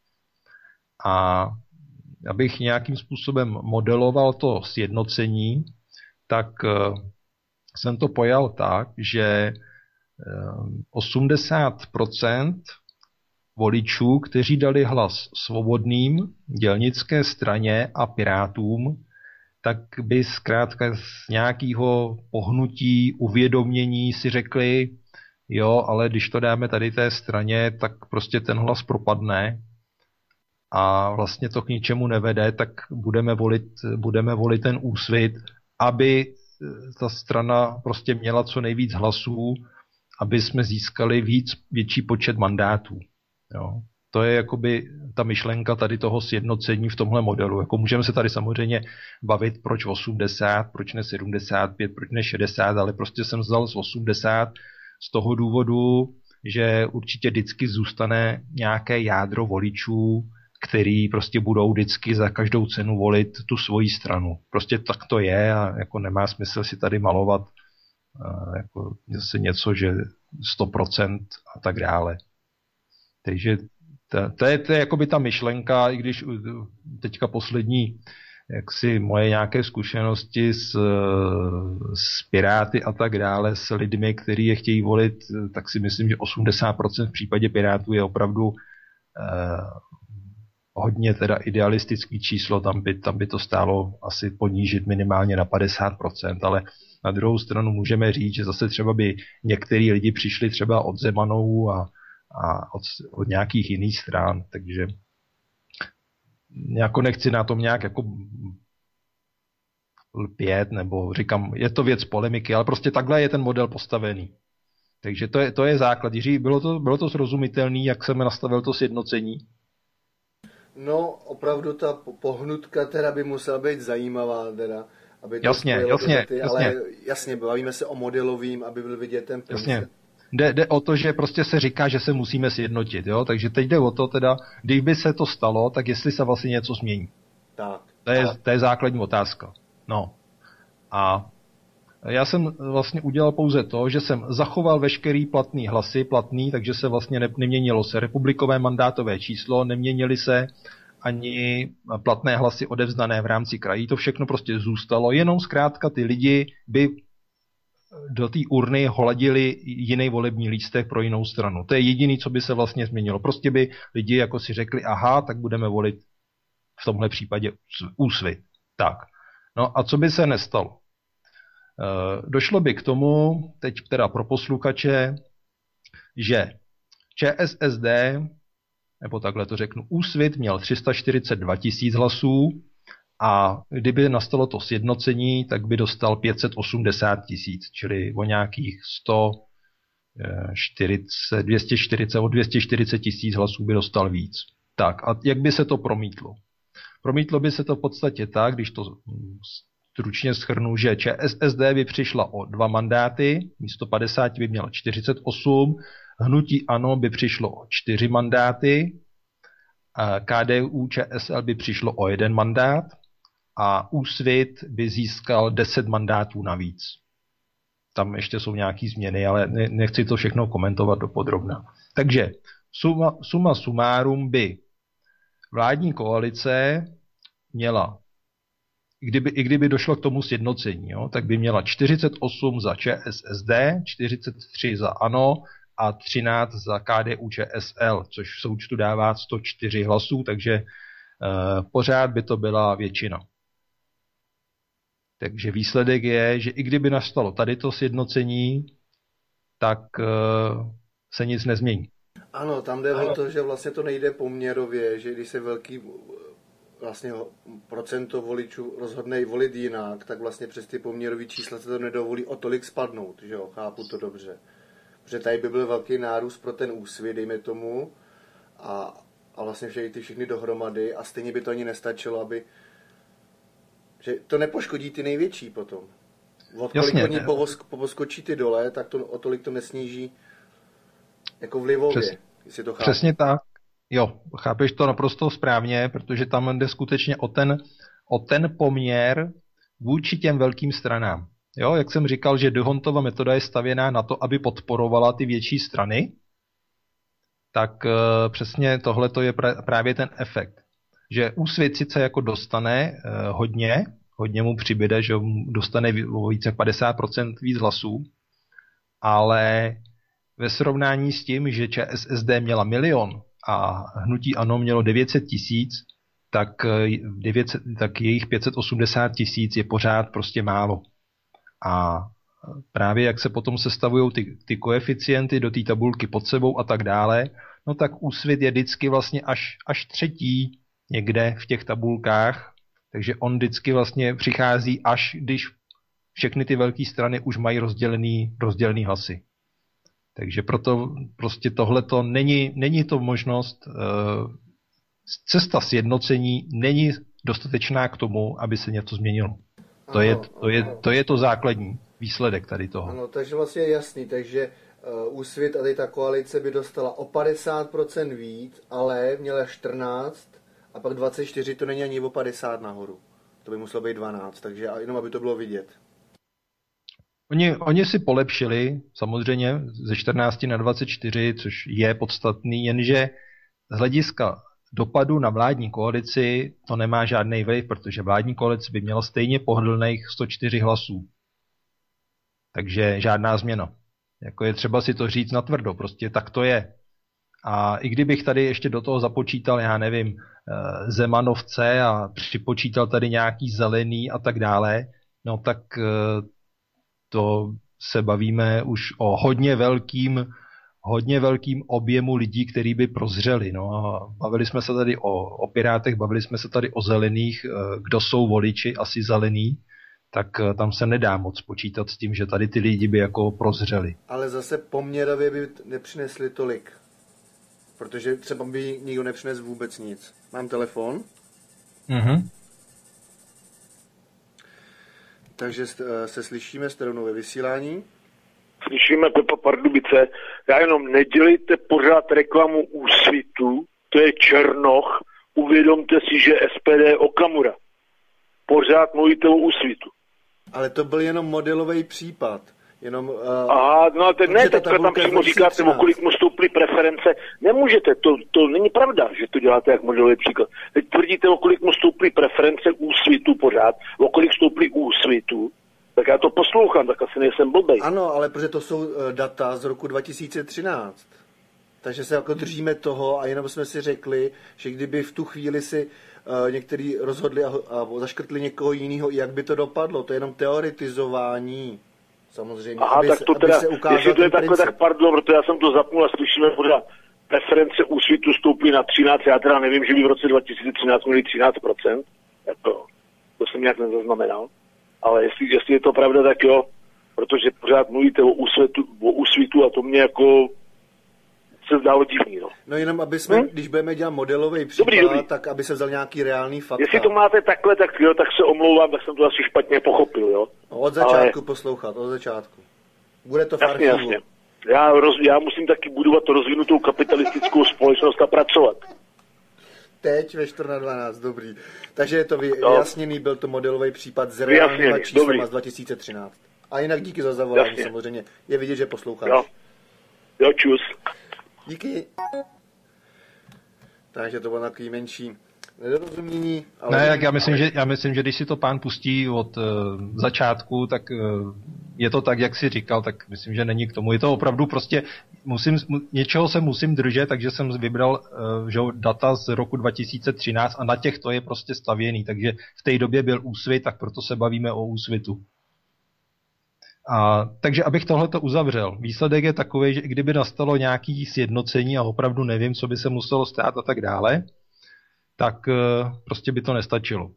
A abych nějakým způsobem modeloval to sjednocení, tak jsem to pojal tak, že osmdesát procent voličů, kteří dali hlas Svobodným, Dělnické straně a Pirátům, tak by zkrátka z nějakého pohnutí, uvědomění si řekli, jo, ale když to dáme tady té straně, tak prostě ten hlas propadne a vlastně to k ničemu nevede, tak budeme volit, budeme volit ten Úsvit, aby ta strana prostě měla co nejvíc hlasů, aby jsme získali víc, větší počet mandátů. Jo. To je jakoby ta myšlenka tady toho sjednocení v tomhle modelu. Jako můžeme se tady samozřejmě bavit, proč osmdesát, proč ne sedmdesát pět, proč ne šedesát, ale prostě jsem vzal z osmdesát z toho důvodu, že určitě vždycky zůstane nějaké jádro voličů, který prostě budou vždycky za každou cenu volit tu svoji stranu. Prostě tak to je a jako nemá smysl si tady malovat jako zase něco, že sto procent a tak dále. Takže to, to, je, to je jakoby ta myšlenka, i když teďka poslední jaksi moje nějaké zkušenosti s, s Piráty a tak dále, s lidmi, kteří je chtějí volit, tak si myslím, že osmdesát procent v případě Pirátů je opravdu eh, hodně teda idealistický číslo, tam by, tam by to stálo asi ponížit minimálně na padesát procent, ale na druhou stranu můžeme říct, že zase třeba by některý lidi přišli třeba od Zemanovů a, a od, od nějakých jiných stran, takže jako nechci na tom nějak jako lpět, nebo říkám, je to věc polemiky, ale prostě takhle je ten model postavený. Takže to je, to je základ. Jiří, bylo to, bylo to srozumitelný, jak jsem nastavil to sjednocení? No, opravdu ta pohnutka teda by musela být zajímavá, teda, aby to jasně, jasně, debaty, jasně. Ale jasně, bavíme se o modelovým, aby byl vidět ten princip. Jasně. Jde, jde o to, že prostě se říká, že se musíme sjednotit, jo? Takže teď jde o to teda, kdyby se to stalo, tak jestli se vlastně něco změní. Tak. To je, to je základní otázka. No. A já jsem vlastně udělal pouze to, že jsem zachoval veškerý platný hlasy, platný, takže se vlastně ne, neměnilo se republikové mandátové číslo, neměnily se ani platné hlasy odevzdané v rámci krají, to všechno prostě zůstalo, jenom zkrátka ty lidi by do té urny hladili jiný volební lístek pro jinou stranu. To je jediné, co by se vlastně změnilo. Prostě by lidi jako si řekli, aha, tak budeme volit v tomhle případě Úsvit. Tak. No a co by se nestalo? Došlo by k tomu, teď teda pro posluchače, že ČSSD, nebo takhle to řeknu, Úsvit měl tři sta čtyřicet dva tisíc hlasů a kdyby nastalo to sjednocení, tak by dostal pět set osmdesát tisíc, čili o nějakých sto čtyřicet, dvě stě čtyřicet, o dvě stě čtyřicet tisíc hlasů by dostal víc. Tak a jak by se to promítlo? Promítlo by se to v podstatě tak, když to stručně shrnu, že ČSSD by přišla o dva mandáty, místo padesát by měla čtyřicet osm, hnutí ANO by přišlo o čtyři mandáty, KDU ČSL by přišlo o jeden mandát a Úsvit by získal deset mandátů navíc. Tam ještě jsou nějaké změny, ale nechci to všechno komentovat dopodrobna. Takže suma, suma sumárum by vládní koalice měla, kdyby, i kdyby došlo k tomu sjednocení, jo, tak by měla čtyřicet osm za ČSSD, čtyřicet tři za ANO a třináct za KDU ČSL, což v součtu dává sto čtyři hlasů, takže eh, pořád by to byla většina. Takže výsledek je, že i kdyby nastalo tady to sjednocení, tak eh, se nic nezmění. Ano, tam jde o to, že vlastně to nejde poměrově, že když se velký vlastně procento voličů rozhodne volit jinak, tak vlastně přes ty poměrové čísla se to nedovolí o tolik spadnout, že jo, chápu to dobře. Protože tady by byl velký nárůst pro ten Úsvit, dejme tomu, a, a vlastně všechny ty všechny dohromady a stejně by to ani nestačilo, aby, že to nepoškodí ty největší potom. Od kolik oni poskočí ty dole, tak to o tolik to nesníží jako vlivově, Přes, jestli to chápu. Přesně tak. Jo, chápeš to naprosto správně, protože tam jde skutečně o ten, o ten poměr vůči těm velkým stranám. Jo, jak jsem říkal, že D'Hondtova metoda je stavěná na to, aby podporovala ty větší strany, tak e, přesně tohle je pra, právě ten efekt. Že Úsvit sice jako dostane e, hodně, hodně mu přibyde, že dostane více jak padesát procent víc hlasů, ale ve srovnání s tím, že ČSSD měla milion a hnutí ANO mělo devět set tisíc, tak, devět set, tak jejich pět set osmdesát tisíc je pořád prostě málo. A právě jak se potom sestavují ty, ty koeficienty do té tabulky pod sebou a tak dále, no tak Úsvit je vždycky vlastně až, až třetí někde v těch tabulkách, takže on vždycky vlastně přichází až když všechny ty velké strany už mají rozdělený, rozdělený hlasy. Takže proto prostě tohleto není, není to možnost, cesta sjednocení není dostatečná k tomu, aby se něco změnilo. To, ano, je, to, je, to je to základní výsledek tady toho. Ano, takže vlastně je jasný, takže uh, Úsvit a tady ta koalice by dostala o padesát procent víc, ale měla čtrnáct a pak dvacet čtyři, to není ani o padesát nahoru. To by muselo být dvanáct, takže jenom aby to bylo vidět. Oni, oni si polepšili, samozřejmě, ze čtrnácti na dvacet čtyři, což je podstatný, jenže z hlediska dopadu na vládní koalici to nemá žádný vliv, protože vládní koalice by měla stejně pohodlných sto čtyři hlasů. Takže žádná změna. Jako je třeba si to říct natvrdo, prostě tak to je. A i kdybych tady ještě do toho započítal, já nevím, Zemanovce a připočítal tady nějaký zelený a tak dále, no tak to se bavíme už o hodně velkým, hodně velkým objemu lidí, který by prozřeli. No a bavili jsme se tady o, o Pirátech, bavili jsme se tady o zelených, kdo jsou voliči, asi zelení, tak tam se nedá moc počítat s tím, že tady ty lidi by jako prozřeli. Ale zase poměrově by nepřinesli tolik. Protože třeba by nikdo nepřinesl vůbec nic. Mám telefon. Mhm. Takže se slyšíme s Terunou ve vysílání. Slyšíme Pepa Pardubice. Já jenom nedělejte pořád reklamu Úsvitu, to je Černoch. Uvědomte si, že S P D je Okamura. Pořád mluvíte o Úsvitu. Ale to byl jenom modelový případ. Jenom, uh, Aha, no a teď ne, teďka tam přímo říkáte, o kolik mu stouply preference. Nemůžete, to, to není pravda, že to děláte jak modelový příklad. Teď tvrdíte, o kolik mu stouply preference Úsvitu pořád, o kolik stouply Úsvitu, tak já to poslouchám, tak asi nejsem blbej. Ano, ale protože to jsou uh, data z roku dva tisíce třináct. Takže se jako držíme toho a jenom jsme si řekli, že kdyby v tu chvíli si uh, někteří rozhodli a, a zaškrtli někoho jiného, jak by to dopadlo. To je jenom teoretizování. Samozřejmě, Aha, aby, tak to teda, jestli to je takhle, tak pardon, protože já jsem to zapnul a slyšíme pořád. Preference Úsvitu stouply na třináct, já teda nevím, že by v roce dva tisíce třináct měli třináct procent, jako, to jsem nějak nezaznamenal, ale jestli, jestli je to pravda, tak jo, protože pořád mluvíte o Úsvitu, o Úsvitu a to mě jako se zdálo divný, no. No jenom, aby jsme, hmm? když budeme dělat modelový případ, dobrý, dobrý. Tak aby se vzal nějaký reálný fakta. Jestli to máte takhle, tak jo, tak se omlouvám, tak jsem to asi špatně pochopil, jo. No, od začátku ale... poslouchat, od začátku. Bude to v jasně, archivu. Jasně. Já, roz, já musím taky budovat rozvinutou kapitalistickou společnost a pracovat. Teď ve čtvrt na dvanáct, dobrý. Takže je to vyjasněný, no. Byl to modelový případ s reálnýma číslama z dva tisíce třináct. A jinak díky za zavolání, jasně. Samozřejmě. Je vidět, že posloucháš. Jo, jo čus. Díky. Takže to bylo takový menší nedorozumění. Ale ne, tak já myslím, že, já myslím, že když si to pán pustí od uh, začátku, tak uh, je to tak, jak jsi říkal, tak myslím, že není k tomu. Je to opravdu prostě, musím, něčeho se musím držet, takže jsem vybral uh, že, data z roku dva tisíce třináct a na těch to je prostě stavěný. Takže v té době byl Úsvit, tak proto se bavíme o Úsvitu. A, takže abych tohleto uzavřel. Výsledek je takový, že kdyby nastalo nějaké sjednocení a opravdu nevím, co by se muselo stát a tak dále, tak prostě by to nestačilo.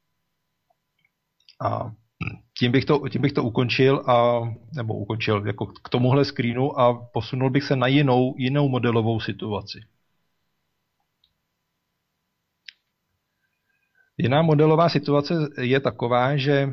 A tím bych to, tím bych to ukončil, a, nebo ukončil jako k tomuhle screenu a posunul bych se na jinou, jinou modelovou situaci. Jiná modelová situace je taková, že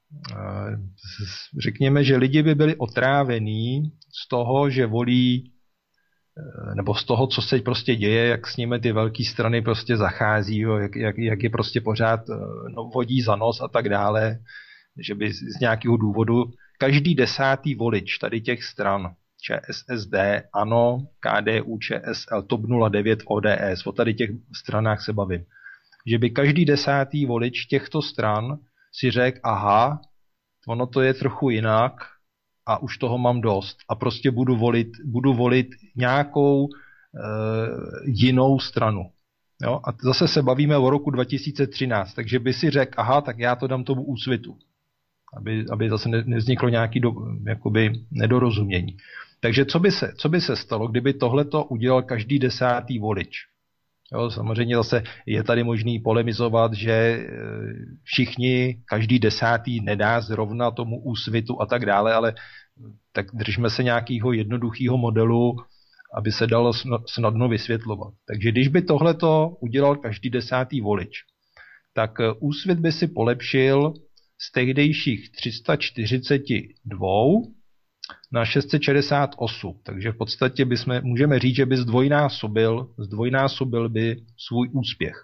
řekněme, že lidi by byli otrávení z toho, že volí, nebo z toho, co se prostě děje, jak s nimi ty velké strany prostě zachází, jo, jak, jak, jak je prostě pořád no, vodí za nos a tak dále, že by z nějakého důvodu každý desátý volič tady těch stran ČSSD, ANO, KDU, ČSL, TOP nula devět, O D S, o tady těch stranách se bavím, že by každý desátý volič těchto stran si řekl, aha, ono to je trochu jinak a už toho mám dost a prostě budu volit, budu volit nějakou e, jinou stranu. Jo? A zase se bavíme o roku dva tisíce třináct, takže by si řekl, aha, tak já to dám tomu Úsvitu, aby, aby zase nevzniklo nějaké do, jakoby nedorozumění. Takže co by se, co by se stalo, kdyby tohleto udělal každý desátý volič? Jo, samozřejmě zase je tady možný polemizovat, že všichni, každý desátý nedá zrovna tomu Úsvitu a tak dále, ale tak držme se nějakého jednoduchého modelu, aby se dalo snadno vysvětlovat. Takže když by tohleto udělal každý desátý volič, tak Úsvit by si polepšil z tehdejších tři sta čtyřicet dva na šest set šedesát osm. Takže v podstatě bychom, můžeme říct, že by zdvojnásobil, zdvojnásobil by svůj úspěch.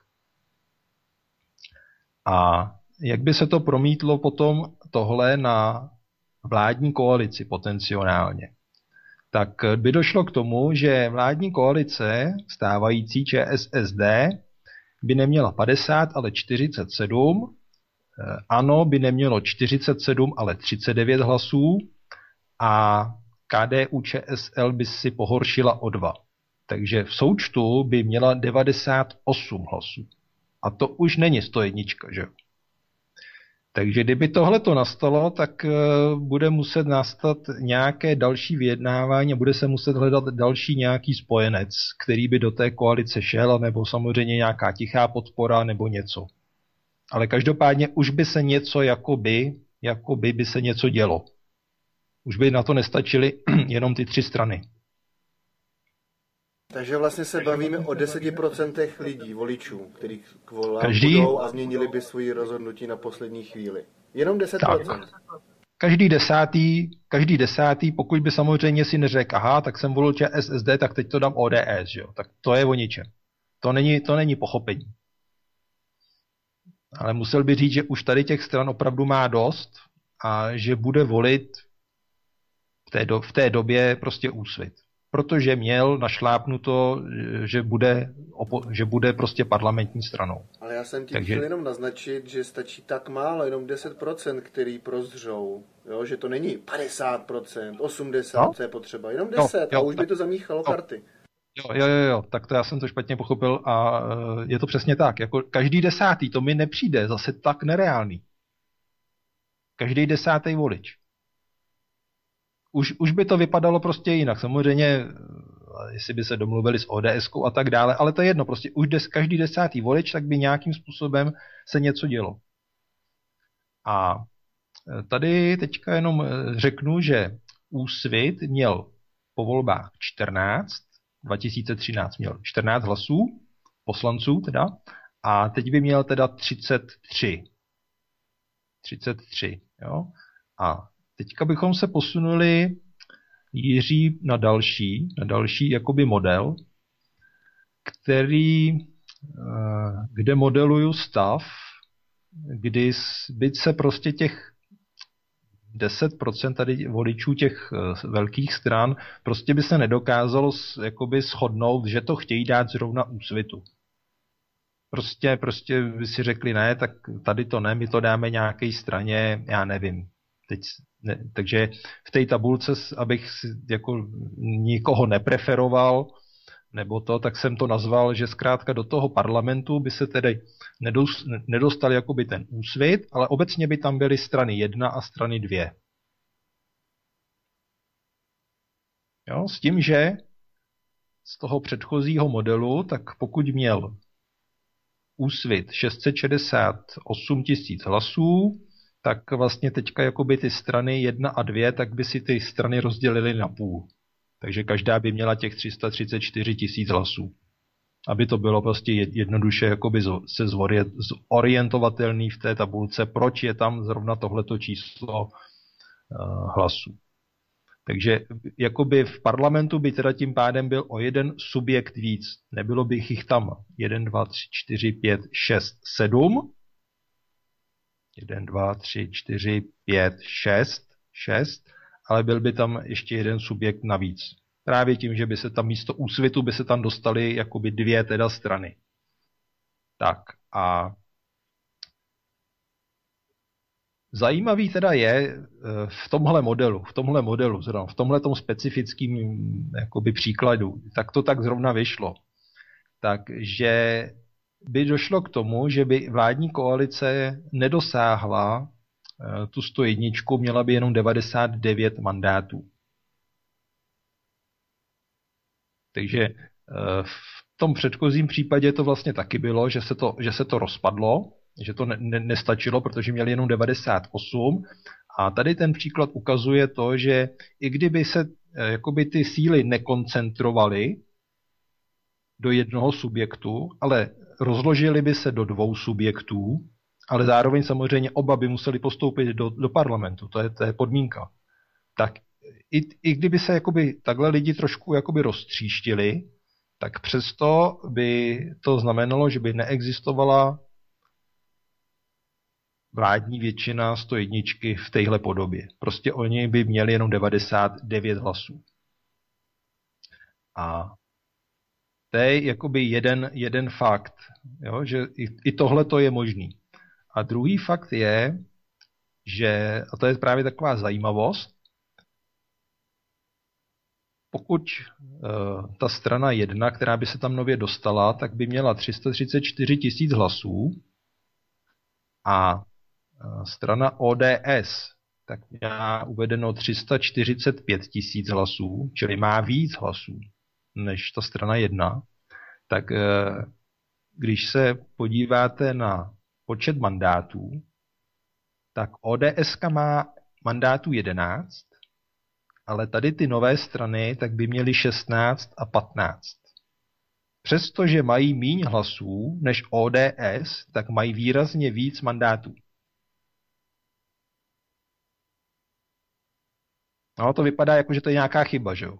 A jak by se to promítlo potom tohle na vládní koalici potenciálně, tak by došlo k tomu, že vládní koalice stávající ČSSD by neměla padesát, ale čtyřicet sedm, ANO by nemělo čtyřicet sedm, ale třicet devět hlasů a K D U Č S L by si pohoršila o dva. Takže v součtu by měla devadesát osm hlasů. A to už není sto jedna, že jo? Takže kdyby tohleto nastalo, tak bude muset nastat nějaké další vyjednávání a bude se muset hledat další nějaký spojenec, který by do té koalice šel, nebo samozřejmě nějaká tichá podpora nebo něco. Ale každopádně už by se něco jakoby, jakoby by se něco dělo. Už by na to nestačily jenom ty tři strany. Takže vlastně se bavíme o deset procent lidí, voličů, kteří k volám Každý... budou a změnili by svoji rozhodnutí na poslední chvíli. Jenom deset procent. Tak. Každý desátý, každý desátý, pokud by samozřejmě si neřekl, aha, tak jsem volil ČSSD, tak teď to dám O D S, jo. Tak to je o ničem. To není, to není pochopení. Ale musel by říct, že už tady těch stran opravdu má dost a že bude volit v té, do, v té době prostě Úsvit. Protože měl našlápnuto, že bude, že bude prostě parlamentní stranou. Ale já jsem ti Takže... chtěl jenom naznačit, že stačí tak málo, jenom deset procent, který prozřou. Jo, že to není padesát procent, osmdesát procent, no? Co je potřeba, jenom deset procent jo, jo, a už tak... by to zamíchalo jo. karty. Jo, jo, jo, jo, tak to já jsem to špatně pochopil a je to přesně tak. Jako každý desátý, to mi nepřijde zase tak nereálný. Každý desátý volič. Už, už by to vypadalo prostě jinak. Samozřejmě, jestli by se domluvili s O D S kou a tak dále, ale to je jedno. Prostě už des, každý desátý volič, tak by nějakým způsobem se něco dělo. A tady teďka jenom řeknu, že Úsvit měl po volbách čtrnáct, dva tisíce třináct měl čtrnáct hlasů, poslanců teda, a teď by měl teda třicet tři. třicet tři, jo. A teďka bychom se posunuli, Jiří, na další, na další jakoby model, který, kde modeluju stav, kdy byť se prostě těch deset procent tady voličů těch velkých stran prostě by se nedokázalo jakoby shodnout, že to chtějí dát zrovna Úsvitu. Prostě, prostě by si řekli, ne, tak tady to ne, my to dáme nějaké straně, já nevím. Teď, ne, takže v té tabulce, abych jako nikoho nepreferoval, nebo to, tak jsem to nazval, že zkrátka do toho parlamentu by se tedy nedostal jakoby ten Úsvit, ale obecně by tam byly strany jedna a strany dvě. Jo, s tím, že z toho předchozího modelu, tak pokud měl Úsvit šest set šedesát osm tisíc hlasů, tak vlastně teďka jakoby ty strany jedna a dvě, tak by si ty strany rozdělily na půl. Takže každá by měla těch tři sta třicet čtyři tisíc hlasů. Aby to bylo prostě jednoduše jakoby se zorientovatelný v té tabulce, proč je tam zrovna tohleto číslo uh, hlasů. Takže jakoby v parlamentu by teda tím pádem byl o jeden subjekt víc. Nebylo by jich tam jedna, dva, tři, čtyři, pět, šest, sedm. jedna, dva, tři, čtyři, pět, šest, šest, ale byl by tam ještě jeden subjekt navíc. Právě tím, že by se tam místo Úsvitu by se tam dostaly jakoby dvě teda strany. Tak a zajímavý teda je v tomhle modelu, v tomhle modelu, zrovna v tomhletom specifickým jakoby příkladu, tak to tak zrovna vyšlo. Takže by došlo k tomu, že by vládní koalice nedosáhla tu sto jedna, měla by jenom devadesát devět mandátů. Takže v tom předchozím případě to vlastně taky bylo, že se to, že se to rozpadlo, že to ne, ne, nestačilo, protože měli jenom devadesát osm. A tady ten příklad ukazuje to, že i kdyby se jakoby ty síly nekoncentrovaly do jednoho subjektu, ale rozložili by se do dvou subjektů, ale zároveň samozřejmě oba by museli postoupit do, do parlamentu. To je, to je podmínka. Tak i, i kdyby se jakoby takhle lidi trošku jakoby roztříštili, tak přesto by to znamenalo, že by neexistovala vládní většina sto jedna v téhle podobě. Prostě oni by měli jenom devadesát devět hlasů. A to je jakoby jeden, jeden fakt, jo, že i, i tohle to je možný. A druhý fakt je, že, a to je právě taková zajímavost, pokud uh, ta strana jedna, která by se tam nově dostala, tak by měla tři sta třicet čtyři tisíc hlasů a uh, strana O D S tak měla uvedeno tři sta čtyřicet pět tisíc hlasů, čili má víc hlasů než ta strana jedna, tak uh, když se podíváte na počet mandátů, tak O D S má mandátů jedenáct, ale tady ty nové strany tak by měly šestnáct a patnáct. Přestože mají míň hlasů než O D S, tak mají výrazně víc mandátů. No, to vypadá jako, že to je nějaká chyba, že jo?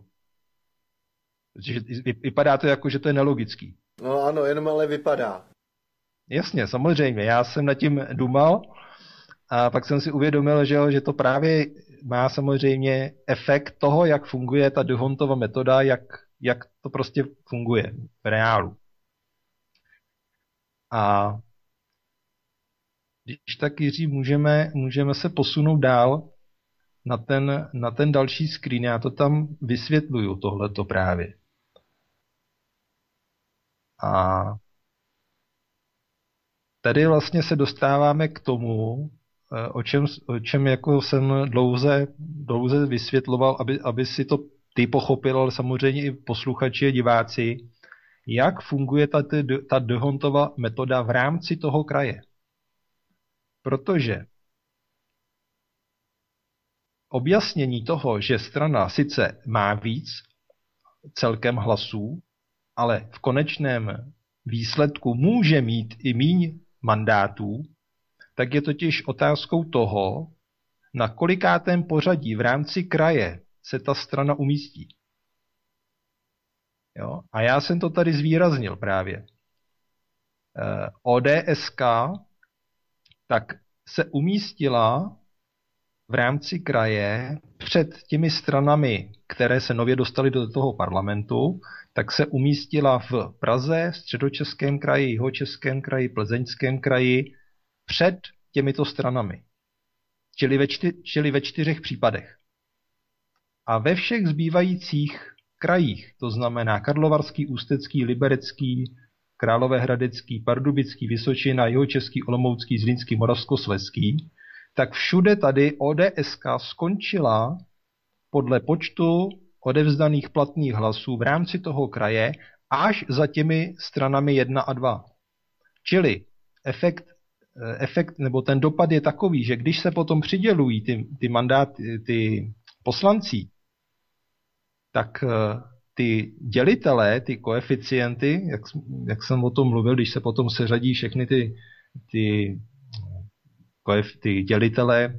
Vypadá to jako, že to je nelogický. No ano, jenom ale vypadá. Jasně, samozřejmě. Já jsem nad tím dumal a pak jsem si uvědomil, že, jo, že to právě má samozřejmě efekt toho, jak funguje ta D'Hondtova metoda, jak, jak to prostě funguje v reálu. A když tak, Jiří, můžeme, můžeme se posunout dál na ten, na ten další screen. Já to tam vysvětluju, tohleto právě. A tady vlastně se dostáváme k tomu, o čem, o čem jako jsem dlouze, dlouze vysvětloval, aby, aby si to ty pochopil, ale samozřejmě i posluchači a diváci, jak funguje ta, ta D'Hondtova metoda v rámci toho kraje. Protože objasnění toho, že strana sice má víc celkem hlasů, ale v konečném výsledku může mít i míň mandátů, tak je totiž otázkou toho, na kolikátém pořadí v rámci kraje se ta strana umístí. Jo? A já jsem to tady zvýraznil právě. O D S K tak se umístila v rámci kraje před těmi stranami, které se nově dostaly do toho parlamentu, tak se umístila v Praze, Středočeském kraji, Jihočeském kraji, Plzeňském kraji, před těmito stranami. Čili ve, čty, čili ve čtyřech případech. A ve všech zbývajících krajích, to znamená Karlovarský, Ústecký, Liberecký, Královéhradecký, Pardubický, Vysočina, Jihočeský, Olomoucký, Zlínský, Moravskoslezský, tak všude tady O D S K skončila podle počtu odevzdaných platných hlasů v rámci toho kraje až za těmi stranami jedna a dva. Čili efekt, efekt nebo ten dopad je takový, že když se potom přidělují ty, ty mandáty, ty poslanci, tak ty dělitelé, ty koeficienty, jak, jak jsem o tom mluvil, když se potom seřadí všechny ty, ty, ty dělitelé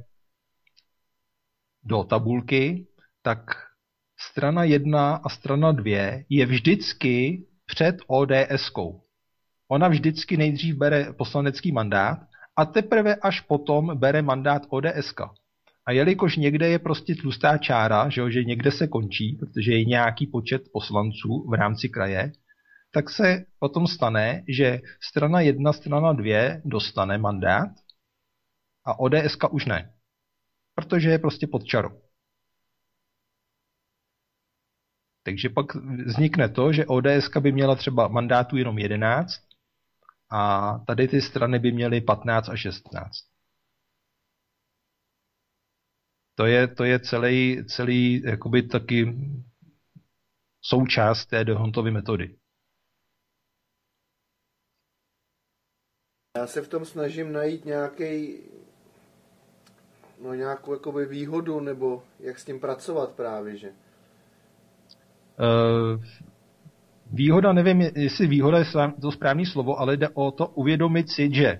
do tabulky, tak strana jedna a strana dvě je vždycky před O D S kou. Ona vždycky nejdřív bere poslanecký mandát a teprve až potom bere mandát O D S ka. A jelikož někde je prostě tlustá čára, že, jo, že někde se končí, protože je nějaký počet poslanců v rámci kraje, tak se potom stane, že strana jedna, strana dvě dostane mandát a O D S ka už ne. Protože je prostě pod čarou. Takže pak vznikne to, že O D S ka by měla třeba mandátů jenom jedenáct a tady ty strany by měly patnáct a šestnáct. To je, to je celý, celý jakoby taky součást té D'Hondtovy metody. Já se v tom snažím najít nějaký, no nějakou jakoby výhodu, nebo jak s tím pracovat právě, že? Uh, výhoda, nevím, jestli výhoda je to správné slovo, ale jde o to uvědomit si, že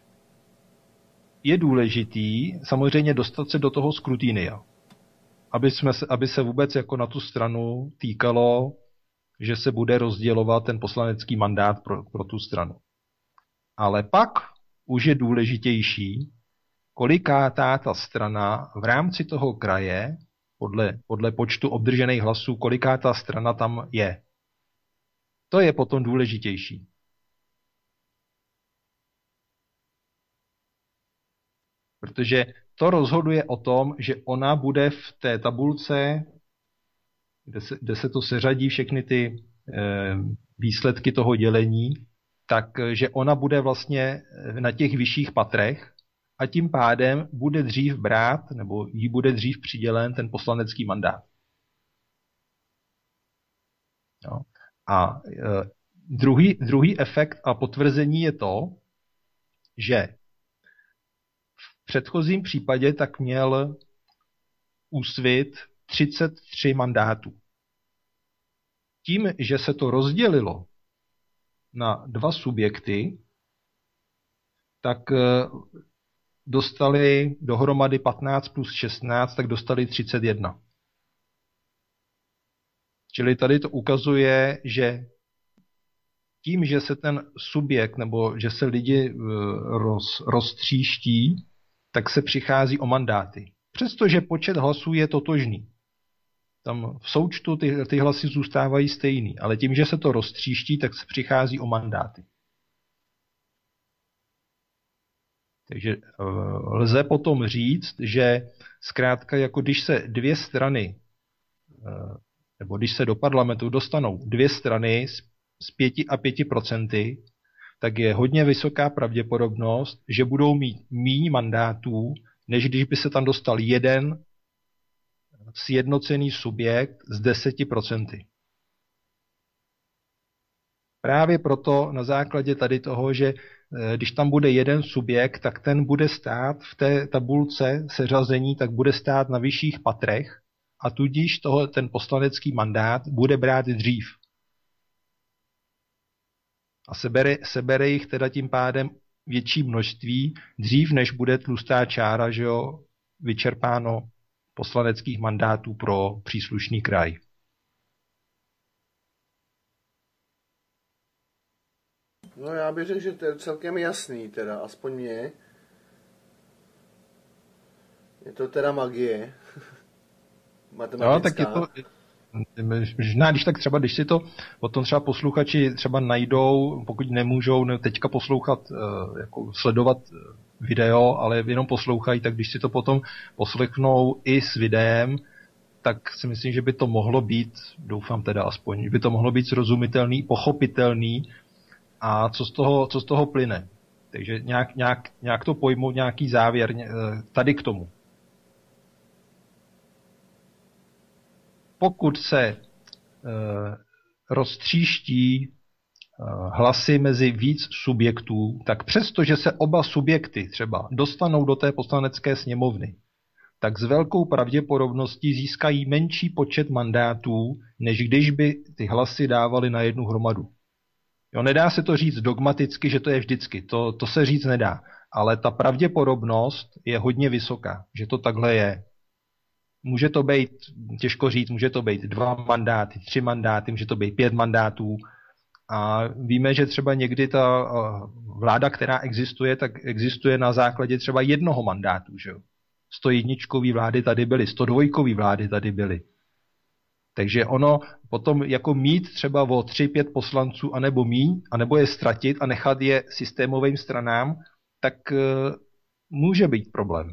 je důležitý samozřejmě dostat se do toho skrutinia, aby, jsme se, aby se vůbec jako na tu stranu týkalo, že se bude rozdělovat ten poslanecký mandát pro, pro tu stranu. Ale pak už je důležitější, kolikátá ta strana v rámci toho kraje, podle, podle počtu obdržených hlasů, kolikátá strana tam je. To je potom důležitější. Protože to rozhoduje o tom, že ona bude v té tabulce, kde se, kde se to seřadí všechny ty e, výsledky toho dělení, takže ona bude vlastně na těch vyšších patrech a tím pádem bude dřív brát, nebo jí bude dřív přidělen ten poslanecký mandát. No. A e, druhý, druhý efekt a potvrzení je to, že v předchozím případě tak měl Úsvit třicet tři mandátů. Tím, že se to rozdělilo na dva subjekty, tak dostali dohromady patnáct plus šestnáct, tak dostali třicet jedna. Čili tady to ukazuje, že tím, že se ten subjekt nebo že se lidi roz, roztříští, tak se přichází o mandáty. Přestože počet hlasů je totožný. Tam v součtu ty, ty hlasy zůstávají stejný, ale tím, že se to roztříští, tak se přichází o mandáty. Takže uh, lze potom říct, že zkrátka jako když se dvě strany, uh, nebo když se do parlamentu dostanou dvě strany s, s pěti a pěti procenty, tak je hodně vysoká pravděpodobnost, že budou mít míň mandátů, než když by se tam dostal jeden sjednocený subjekt z deseti procenty. Právě proto na základě tady toho, že když tam bude jeden subjekt, tak ten bude stát v té tabulce seřazení, tak bude stát na vyšších patrech a tudíž toho, ten poslanecký mandát bude brát dřív. A sebere, sebere jich teda tím pádem větší množství, dřív než bude tlustá čára, že jo, vyčerpáno poslaneckých mandátů pro příslušný kraj. No já bych řekl, že to je celkem jasný, teda, aspoň mě. Je to teda magie. Matematická. No, tak je to, možná, když tak třeba, když si to potom třeba posluchači třeba najdou, pokud nemůžou ne, teďka poslouchat, jako sledovat video, ale jenom poslouchají, tak když si to potom poslechnou i s videem, tak si myslím, že by to mohlo být, doufám teda aspoň, že by to mohlo být srozumitelný, pochopitelný a co z toho, co z toho plyne. Takže nějak, nějak, nějak to pojmout, nějaký závěr tady k tomu. Pokud se e, roztříští e, hlasy mezi víc subjektů, tak přesto, že se oba subjekty třeba dostanou do té poslanecké sněmovny, tak s velkou pravděpodobností získají menší počet mandátů, než když by ty hlasy dávali na jednu hromadu. Jo, nedá se to říct dogmaticky, že to je vždycky. To, to se říct nedá. Ale ta pravděpodobnost je hodně vysoká, že to takhle je. Může to být, těžko říct, může to být dva mandáty, tři mandáty, může to být pět mandátů. A víme, že třeba někdy ta vláda, která existuje, tak existuje na základě třeba jednoho mandátu. Že jo? sto jedničkový vlády tady byly, sto dvojkový vlády tady byly. Takže ono potom jako mít třeba o tři, pět poslanců, anebo míň, anebo je ztratit a nechat je systémovým stranám, tak uh, může být problém.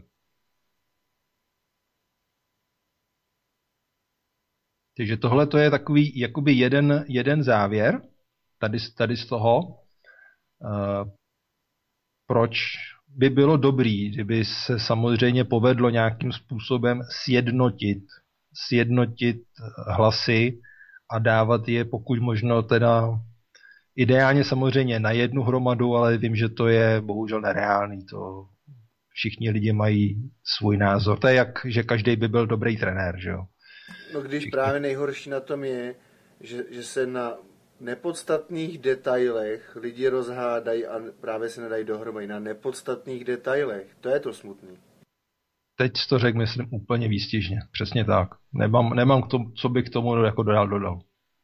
Takže tohle to je takový jakoby jeden, jeden závěr tady, tady z toho, uh, proč by bylo dobrý, kdyby se samozřejmě povedlo nějakým způsobem sjednotit, sjednotit hlasy a dávat je pokud možno teda ideálně samozřejmě na jednu hromadu, ale vím, že to je bohužel nereálný. To všichni lidi mají svůj názor. To je jak, že každý by byl dobrý trenér, že jo? No když všichni... právě nejhorší na tom je, že, že se na nepodstatných detailech lidi rozhádají a právě se nedají dohromady. Na nepodstatných detailech. To je to smutný. Teď to řekl, myslím, úplně výstižně. Přesně tak. Nemám, nemám k tomu, co by k tomu jako dodal dodal.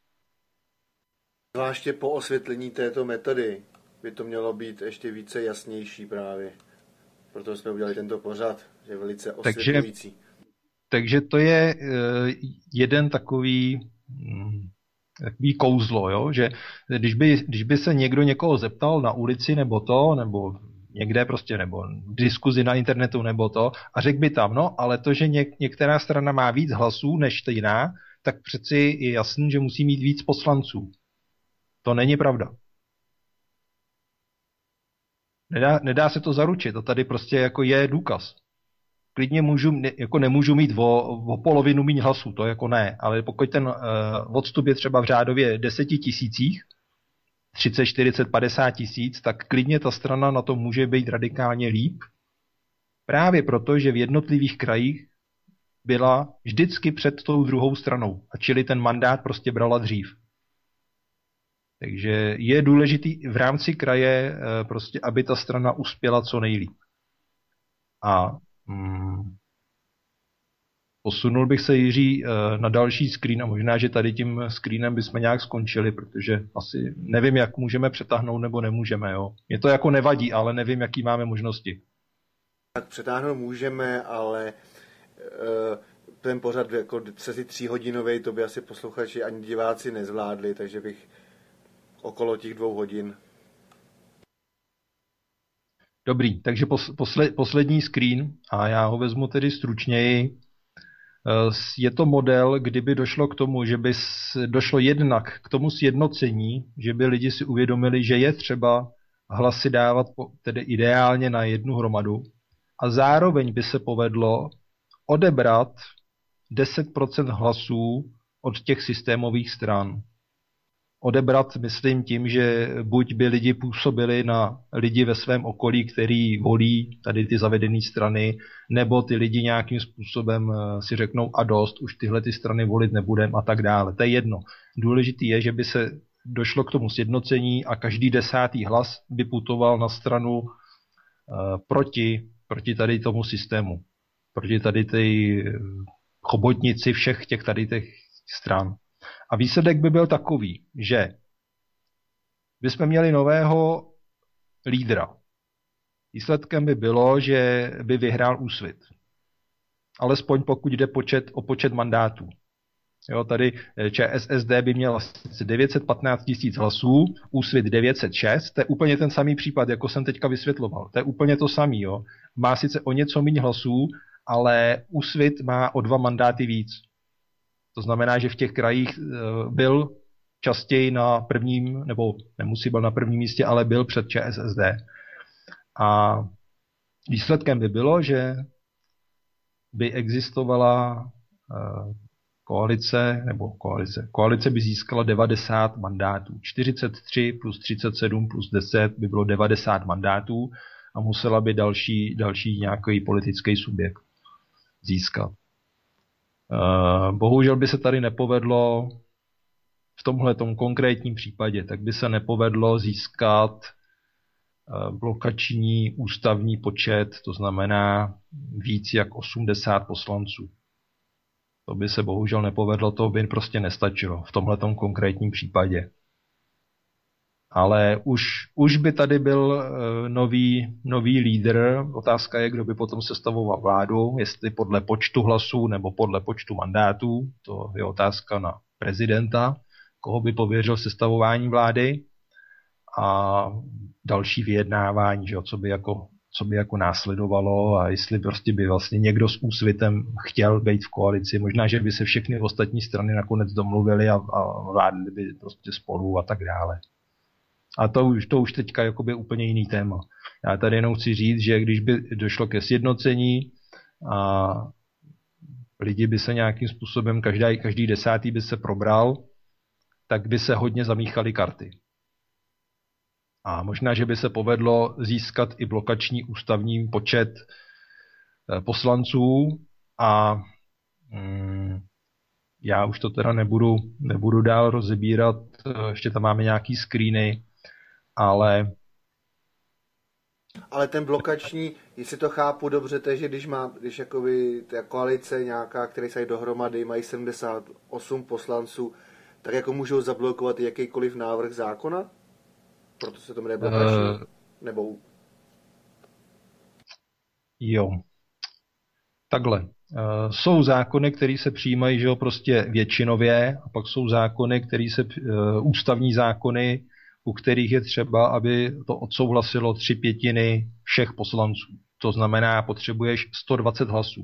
Zvláště po osvětlení této metody by to mělo být ještě více jasnější právě. proto jsme udělali tento pořad, že je velice osvětlující. Takže, takže to je jeden takový, takový kouzlo, jo? Že když by, když by se někdo někoho zeptal na ulici nebo to, nebo někde prostě, nebo v diskuzi na internetu nebo to, a řekl by tam, no, ale to, že něk, některá strana má víc hlasů než ta jiná, tak přeci je jasný, že musí mít víc poslanců. To není pravda. Nedá, nedá se to zaručit, to tady prostě jako je důkaz. Klidně můžu, ne, jako nemůžu mít o, o polovinu méně hlasů, to jako ne, ale pokud ten uh, odstup je třeba v řádově deseti tisících, třicet, čtyřicet, padesát tisíc, tak klidně ta strana na to může být radikálně líp. Právě proto, že v jednotlivých krajích byla vždycky před tou druhou stranou. A čili ten mandát prostě brala dřív. Takže je důležitý v rámci kraje prostě, aby ta strana uspěla co nejlíp. A mm, posunul bych se, Jiří, na další screen a možná, že tady tím screenem bychom nějak skončili, protože asi nevím, jak můžeme přetáhnout nebo nemůžeme. Jo. Mě to jako nevadí, ale nevím, jaký máme možnosti. Tak přetáhnout můžeme, ale uh, ten pořad jako přes tříhodinovej, to by asi posluchači ani diváci nezvládli, takže bych okolo těch dvou hodin. Dobrý, takže posle, poslední screen a já ho vezmu tedy stručněji. Je to model, kdyby došlo k tomu, že by došlo jednak k tomu sjednocení, že by lidi si uvědomili, že je třeba hlasy dávat tedy ideálně na jednu hromadu a zároveň by se povedlo odebrat deset procent hlasů od těch systémových stran. Odebrat, myslím tím, že buď by lidi působili na lidi ve svém okolí, který volí tady ty zavedené strany, nebo ty lidi nějakým způsobem si řeknou a dost, už tyhle ty strany volit nebudem a tak dále. To je jedno. Důležitý je, že by se došlo k tomu sjednocení a každý desátý hlas by putoval na stranu uh, proti, proti tady tomu systému. Proti tady té chobotnici všech těch tady těch stran. A výsledek by byl takový, že bychom měli nového lídra. Výsledkem by bylo, že by vyhrál Úsvit. Alespoň pokud jde počet, o počet mandátů. Jo, tady ČSSD by měla devět set patnáct tisíc hlasů, Úsvit devět set šest, to je úplně ten samý případ, jako jsem teďka vysvětloval. To je úplně to samý. Jo. Má sice o něco méně hlasů, ale Úsvit má o dva mandáty víc. To znamená, že v těch krajích byl častěji na prvním, nebo nemusí byl na prvním místě, ale byl před ČSSD. A výsledkem by bylo, že by existovala koalice, nebo koalice, koalice by získala devadesát mandátů. čtyřicet tři plus třicet sedm plus deset by bylo devadesát mandátů a musela by další, další nějaký politický subjekt získat. Bohužel by se tady nepovedlo v tomhletom konkrétním případě, tak by se nepovedlo získat blokační ústavní počet, to znamená víc jak osmdesát poslanců. To by se bohužel nepovedlo, to by prostě nestačilo v tomhletom konkrétním případě. Ale už, už by tady byl uh, nový, nový lídr. Otázka je, kdo by potom sestavoval vládu, jestli podle počtu hlasů nebo podle počtu mandátů. To je otázka na prezidenta, koho by pověřil sestavování vlády a další vyjednávání, že jo, co by jako, co by jako následovalo a jestli prostě by vlastně někdo s Úsvitem chtěl být v koalici. Možná, že by se všechny ostatní strany nakonec domluvily a, a vládly by prostě spolu a tak dále. A to už, to už teďka jakoby úplně jiný téma. Já tady jenom chci říct, že když by došlo ke sjednocení a lidi by se nějakým způsobem, každý, každý desátý by se probral, tak by se hodně zamíchaly karty. A možná, že by se povedlo získat i blokační ústavní počet poslanců a mm, já už to teda nebudu, nebudu dál rozebírat, ještě tam máme nějaký screeny, ale... Ale ten blokační, jestli to chápu dobře, to je, že když má, když jakoby ta koalice nějaká, které se dohromady, mají sedmdesát osm poslanců, tak jako můžou zablokovat jakýkoliv návrh zákona? Proto se to jmenuje blokační? Uh... Nebo... Jo. Takhle. Uh, jsou zákony, které se přijímají, že jo, prostě většinově, a pak jsou zákony, které se, uh, ústavní zákony, u kterých je třeba, aby to odsouhlasilo tři pětiny všech poslanců. To znamená, potřebuješ sto dvacet hlasů.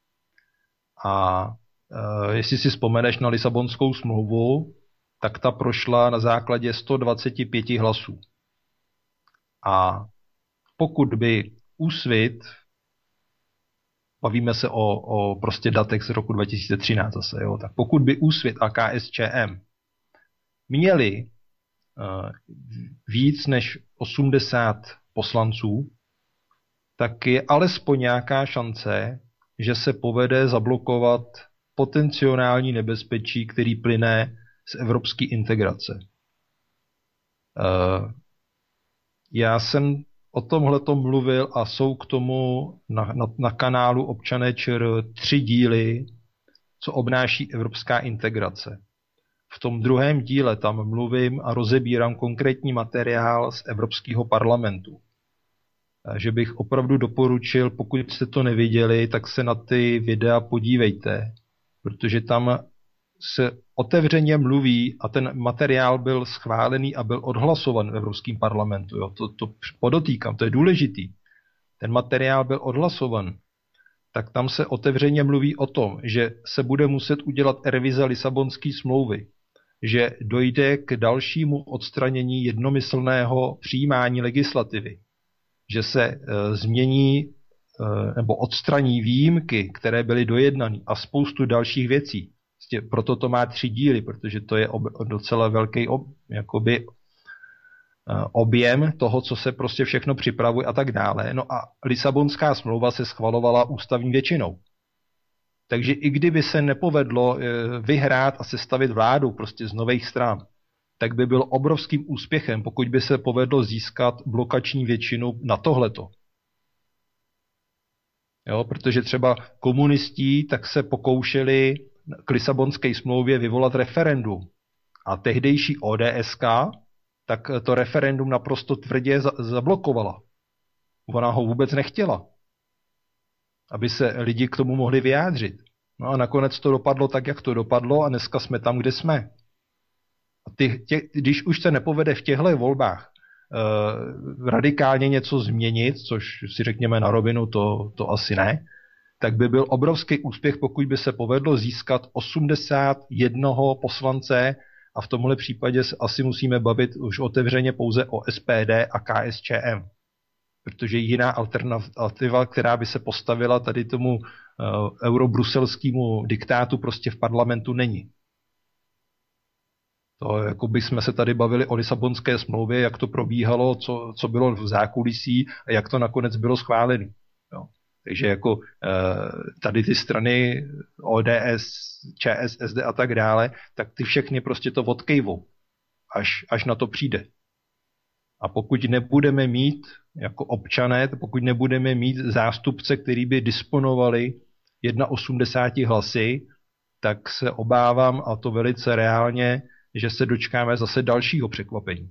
A uh, jestli si vzpomeneš na Lisabonskou smlouvu, tak ta prošla na základě sto dvacet pět hlasů. A pokud by Úsvit, bavíme se o, o prostě datech z roku dva tisíce třináct zase, jo, tak pokud by Úsvit a K S Č M měli uh, víc než osmdesát poslanců, tak je alespoň nějaká šance, že se povede zablokovat potenciální nebezpečí, který plyne z evropské integrace. Uh, já jsem o tomhletom mluvil a jsou k tomu na, na, na kanálu Občané ČR tři díly, co obnáší evropská integrace. V tom druhém díle tam mluvím a rozebírám konkrétní materiál z Evropského parlamentu. Že bych opravdu doporučil, pokud jste to neviděli, tak se na ty videa podívejte, protože tam se otevřeně mluví a ten materiál byl schválený a byl odhlasovan v Evropském parlamentu. Jo. To, to podotýkám, to je důležitý. Ten materiál byl odhlasovan. Tak tam se otevřeně mluví o tom, že se bude muset udělat revize Lisabonské smlouvy, že dojde k dalšímu odstranění jednomyslného přijímání legislativy, že se e, změní e, nebo odstraní výjimky, které byly dojednané a spoustu dalších věcí. Proto to má tři díly, protože to je ob, docela velký ob, jakoby, objem toho, co se prostě všechno připravuje a tak dále. No a Lisabonská smlouva se schvalovala ústavní většinou. Takže i kdyby se nepovedlo vyhrát a sestavit vládu prostě z nových stran, tak by byl obrovským úspěchem, pokud by se povedlo získat blokační většinu na tohleto. Jo, protože třeba komunistí tak se pokoušeli k Lisabonské smlouvě vyvolat referendum. A tehdejší O D S K tak to referendum naprosto tvrdě za- zablokovala. Ona ho vůbec nechtěla, aby se lidi k tomu mohli vyjádřit. No a nakonec to dopadlo tak, jak to dopadlo a dneska jsme tam, kde jsme. A ty, tě, když už se nepovede v těchto volbách eh, radikálně něco změnit, což si řekněme na rovinu, to, to asi ne, tak by byl obrovský úspěch, pokud by se povedlo získat osmdesát jednoho poslance a v tomhle případě se asi musíme bavit už otevřeně pouze o S P D a K S Č M. Protože jiná alternativa, která by se postavila tady tomu uh, eurobruselskému diktátu, prostě v parlamentu není. To jako by jsme se tady bavili o Lisabonské smlouvě, jak to probíhalo, co, co bylo v zákulisí a jak to nakonec bylo schválené. Jo. Takže jako tady ty strany O D S, Č S S D a tak dále, tak ty všechny prostě to odkejvou, až, až na to přijde. A pokud nebudeme mít jako občané, pokud nebudeme mít zástupce, který by disponovali osmdesát jedna hlasy, tak se obávám, a to velice reálně, že se dočkáme zase dalšího překvapení.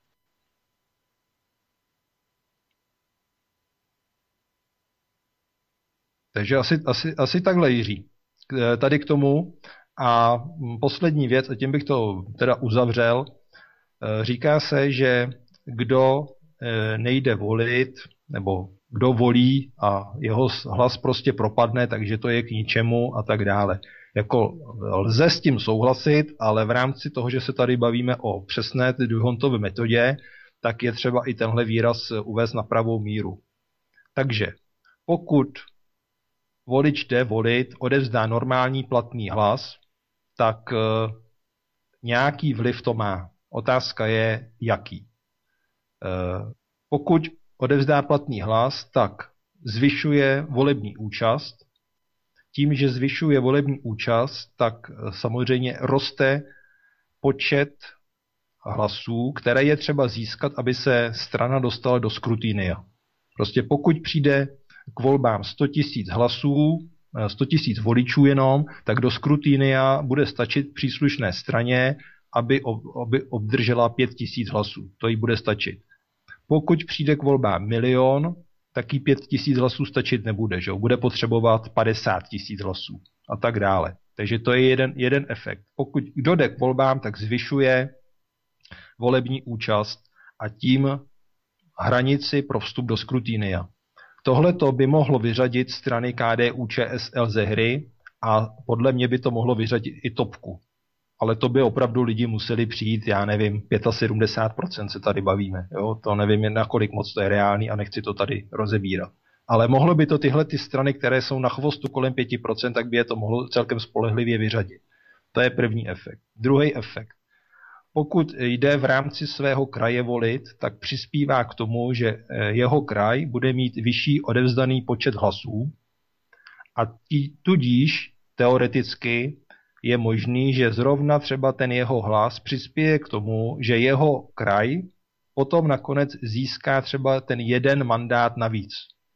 Takže asi, asi, asi takhle, Jiří. Tady k tomu. A poslední věc, a tím bych to teda uzavřel, říká se, že kdo nejde volit, nebo kdo volí a jeho hlas prostě propadne, takže to je k ničemu a tak dále. Jako lze s tím souhlasit, ale v rámci toho, že se tady bavíme o přesné D'Hondtově metodě, tak je třeba i tenhle výraz uvést na pravou míru. Takže pokud volič jde volit, odevzdá normální platný hlas, tak e, nějaký vliv to má. Otázka je, jaký. E, pokud odevzdá platný hlas, tak zvyšuje volební účast. Tím, že zvyšuje volební účast, tak e, samozřejmě roste počet hlasů, které je třeba získat, aby se strana dostala do skrutinia. Prostě pokud přijde k volbám sto tisíc hlasů, sto tisíc voličů jenom, tak do skrutinia bude stačit příslušné straně, aby, aby obdržela pět tisíc hlasů. To jí bude stačit. Pokud přijde k volbám milion, taky pět tisíc hlasů stačit nebude, že jo? Bude potřebovat padesát tisíc hlasů a tak dále. Takže to je jeden, jeden efekt. Pokud kdo jde k volbám, tak zvyšuje volební účast a tím hranici pro vstup do skrutinia. Tohleto by mohlo vyřadit strany K D U Č S L ze hry a podle mě by to mohlo vyřadit i topku. Ale to by opravdu lidi museli přijít, já nevím, sedmdesát pět procent se tady bavíme. Jo? To nevím, nakolik moc to je reálný a nechci to tady rozebírat. Ale mohlo by to tyhle ty strany, které jsou na chvostu kolem pět procent, tak by je to mohlo celkem spolehlivě vyřadit. To je první efekt. Druhý efekt. Pokud jde v rámci svého kraje volit, tak přispívá k tomu, že jeho kraj bude mít vyšší odevzdaný počet hlasů a tudíž teoreticky je možný, že zrovna třeba ten jeho hlas přispěje k tomu, že jeho kraj potom nakonec získá třeba ten jeden mandát navíc.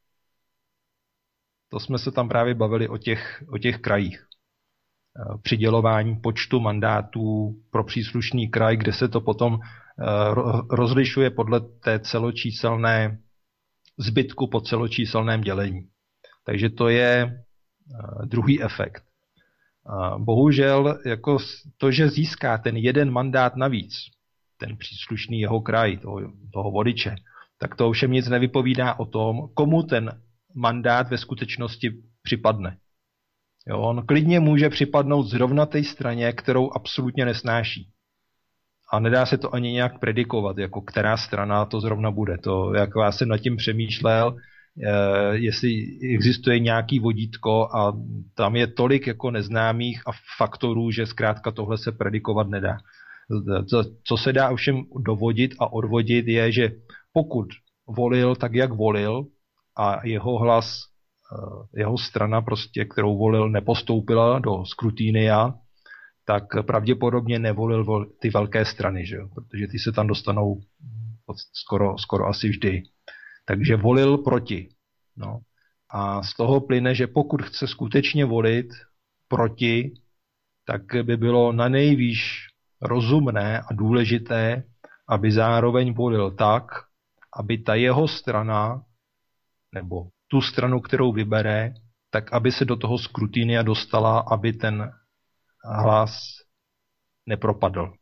To jsme se tam právě bavili o těch, o těch krajích. Přidělování počtu mandátů pro příslušný kraj, kde se to potom rozlišuje podle té celočíselné zbytku po celočíselném dělení. Takže to je druhý efekt. Bohužel jako to, že získá ten jeden mandát navíc, ten příslušný jeho kraj, toho, toho voliče, tak to ovšem nic nevypovídá o tom, komu ten mandát ve skutečnosti připadne. Jo, on klidně může připadnout zrovna té straně, kterou absolutně nesnáší. A nedá se to ani nějak predikovat, jako která strana to zrovna bude. To, jako já jsem nad tím přemýšlel, eh, jestli existuje nějaký vodítko a tam je tolik jako neznámých a faktorů, že zkrátka tohle se predikovat nedá. To, co se dá ovšem dovodit a odvodit je, že pokud volil tak, jak volil a jeho hlas, jeho strana, prostě, kterou volil, nepostoupila do skrutinia, tak pravděpodobně nevolil ty velké strany, že jo? Protože ty se tam dostanou skoro, skoro asi vždy. Takže volil proti. No. A z toho plyne, že pokud chce skutečně volit proti, tak by bylo na nejvýš rozumné a důležité, aby zároveň volil tak, aby ta jeho strana, nebo tu stranu, kterou vybere, tak aby se do toho skrutinia dostala, aby ten hlas nepropadl.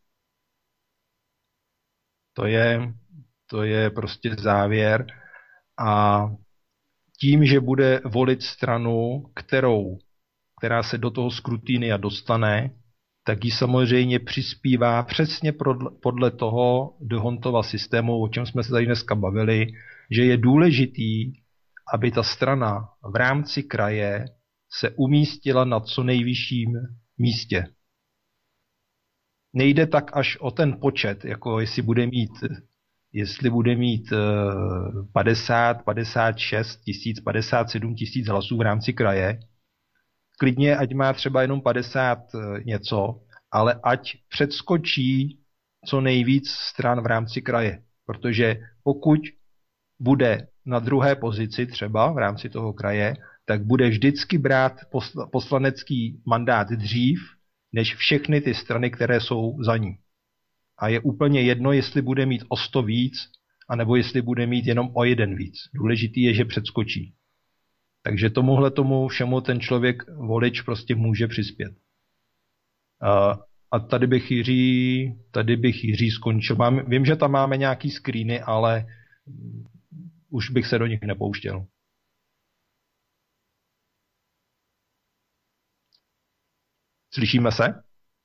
To je, to je prostě závěr. A tím, že bude volit stranu, kterou, která se do toho skrutinia dostane, tak ji samozřejmě přispívá přesně podle toho D'Hondtova systému, o čem jsme se tady dneska bavili, že je důležitý, aby ta strana v rámci kraje se umístila na co nejvyšším místě. Nejde tak až o ten počet, jako jestli bude mít, jestli bude mít padesát, padesát šest tisíc, padesát sedm tisíc hlasů v rámci kraje. Klidně, ať má třeba jenom padesát něco, ale ať předskočí co nejvíc stran v rámci kraje. Protože pokud bude na druhé pozici třeba v rámci toho kraje, tak bude vždycky brát poslanecký mandát dřív, než všechny ty strany, které jsou za ní. A je úplně jedno, jestli bude mít o sto víc, anebo jestli bude mít jenom o jeden víc. Důležitý je, že předskočí. Takže tomuhle tomu všemu ten člověk, volič, prostě může přispět. A, a tady bych Jiří, tady bych Jiří skončil. Mám, vím, že tam máme nějaký screeny, ale už bych se do nich nepouštěl. Slyšíme se?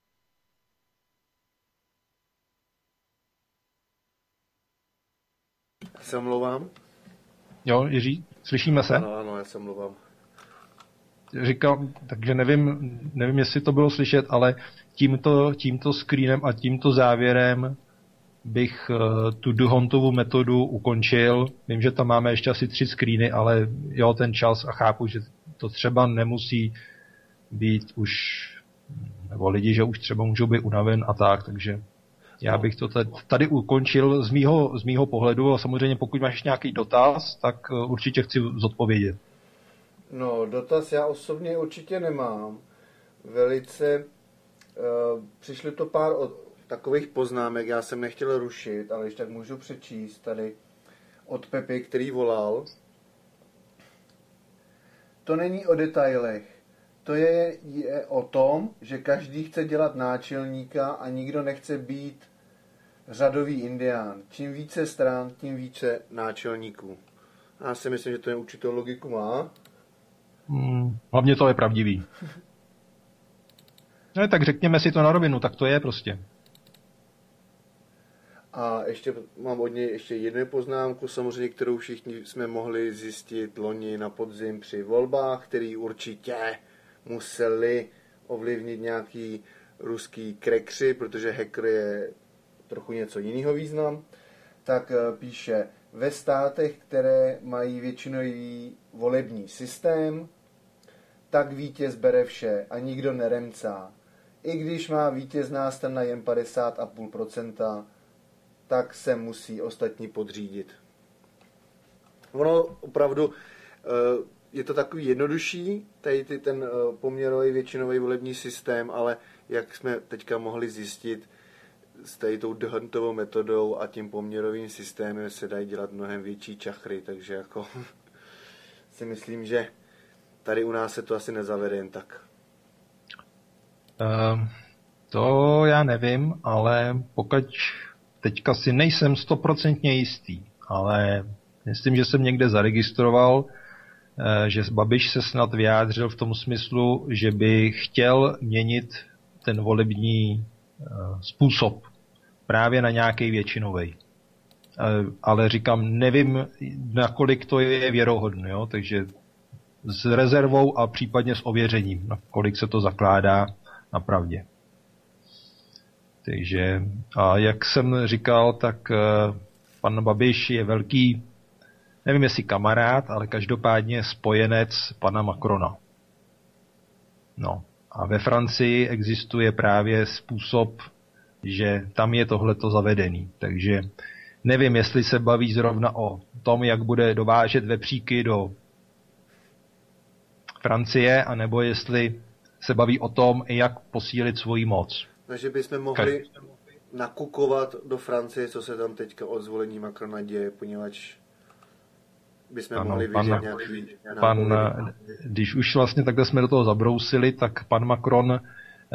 Se omlouvám? Jo, Jiří, slyšíme se? Ano, ano, já se omlouvám. Říkal, takže nevím, nevím, jestli to bylo slyšet, ale tímto, tímto screenem a tímto závěrem bych uh, tu D'Hondtovu metodu ukončil. Vím, že tam máme ještě asi tři screeny, ale jo, ten čas a chápu, že to třeba nemusí být už, nebo lidi, že už třeba můžou být unaven a tak, takže já bych to tady ukončil z mýho, z mýho pohledu a samozřejmě pokud máš nějaký dotaz, tak určitě chci zodpovědět. No, dotaz já osobně určitě nemám. Velice uh, přišly to pár od, takových poznámek, já jsem nechtěl rušit, ale když tak můžu přečíst tady od Pepy, který volal. to není o detailech. To je, je o tom, že každý chce dělat náčelníka a nikdo nechce být řadový indián. Čím více stran, tím více náčelníků. Já si myslím, že to je určitou logiku má. Hmm, hlavně to je pravdivý. No tak řekněme si to na rovinu, tak to je prostě. A ještě mám od něj ještě jednu poznámku, samozřejmě, kterou všichni jsme mohli zjistit loni na podzim při volbách, který určitě museli ovlivnit nějaký ruský krekři, protože hacker je trochu něco jiného význam. Tak píše, ve státech, které mají většinový volební systém, tak vítěz bere vše a nikdo neremcá. I když má vítězná strana jen padesát celá pět procenta, tak se musí ostatní podřídit. Ono opravdu je to takový jednodušší, tady ten poměrový většinový volební systém, ale jak jsme teďka mohli zjistit, s tady tou D'Hondtovou metodou a tím poměrovým systémem se dají dělat mnohem větší čachry, takže jako si myslím, že tady u nás se to asi nezavede jen tak. Uh, to já nevím, ale pokud teďka si nejsem stoprocentně jistý, ale myslím, že jsem někde zaregistroval, uh, že Babiš se snad vyjádřil v tom smyslu, že by chtěl měnit ten volební uh, způsob právě na nějaký většinovej. Uh, ale říkám, nevím, nakolik to je věrohodné, jo? Takže s rezervou a případně s ověřením, nakolik se to zakládá na pravdě. Takže, a jak jsem říkal, tak uh, pan Babiš je velký, nevím jestli kamarád, ale každopádně spojenec pana Macrona. No. A ve Francii existuje právě způsob, že tam je tohleto zavedený. Takže nevím, jestli se baví zrovna o tom, jak bude dovážet vepříky do Francie, anebo jestli se baví o tom, jak posílit svoji moc. Takže bychom mohli nakukovat do Francie, co se tam teďka od zvolení Macrona děje, poněvadž bychom ano, mohli vidět nějaký... Pan, když už vlastně takhle jsme do toho zabrousili, tak pan Macron uh,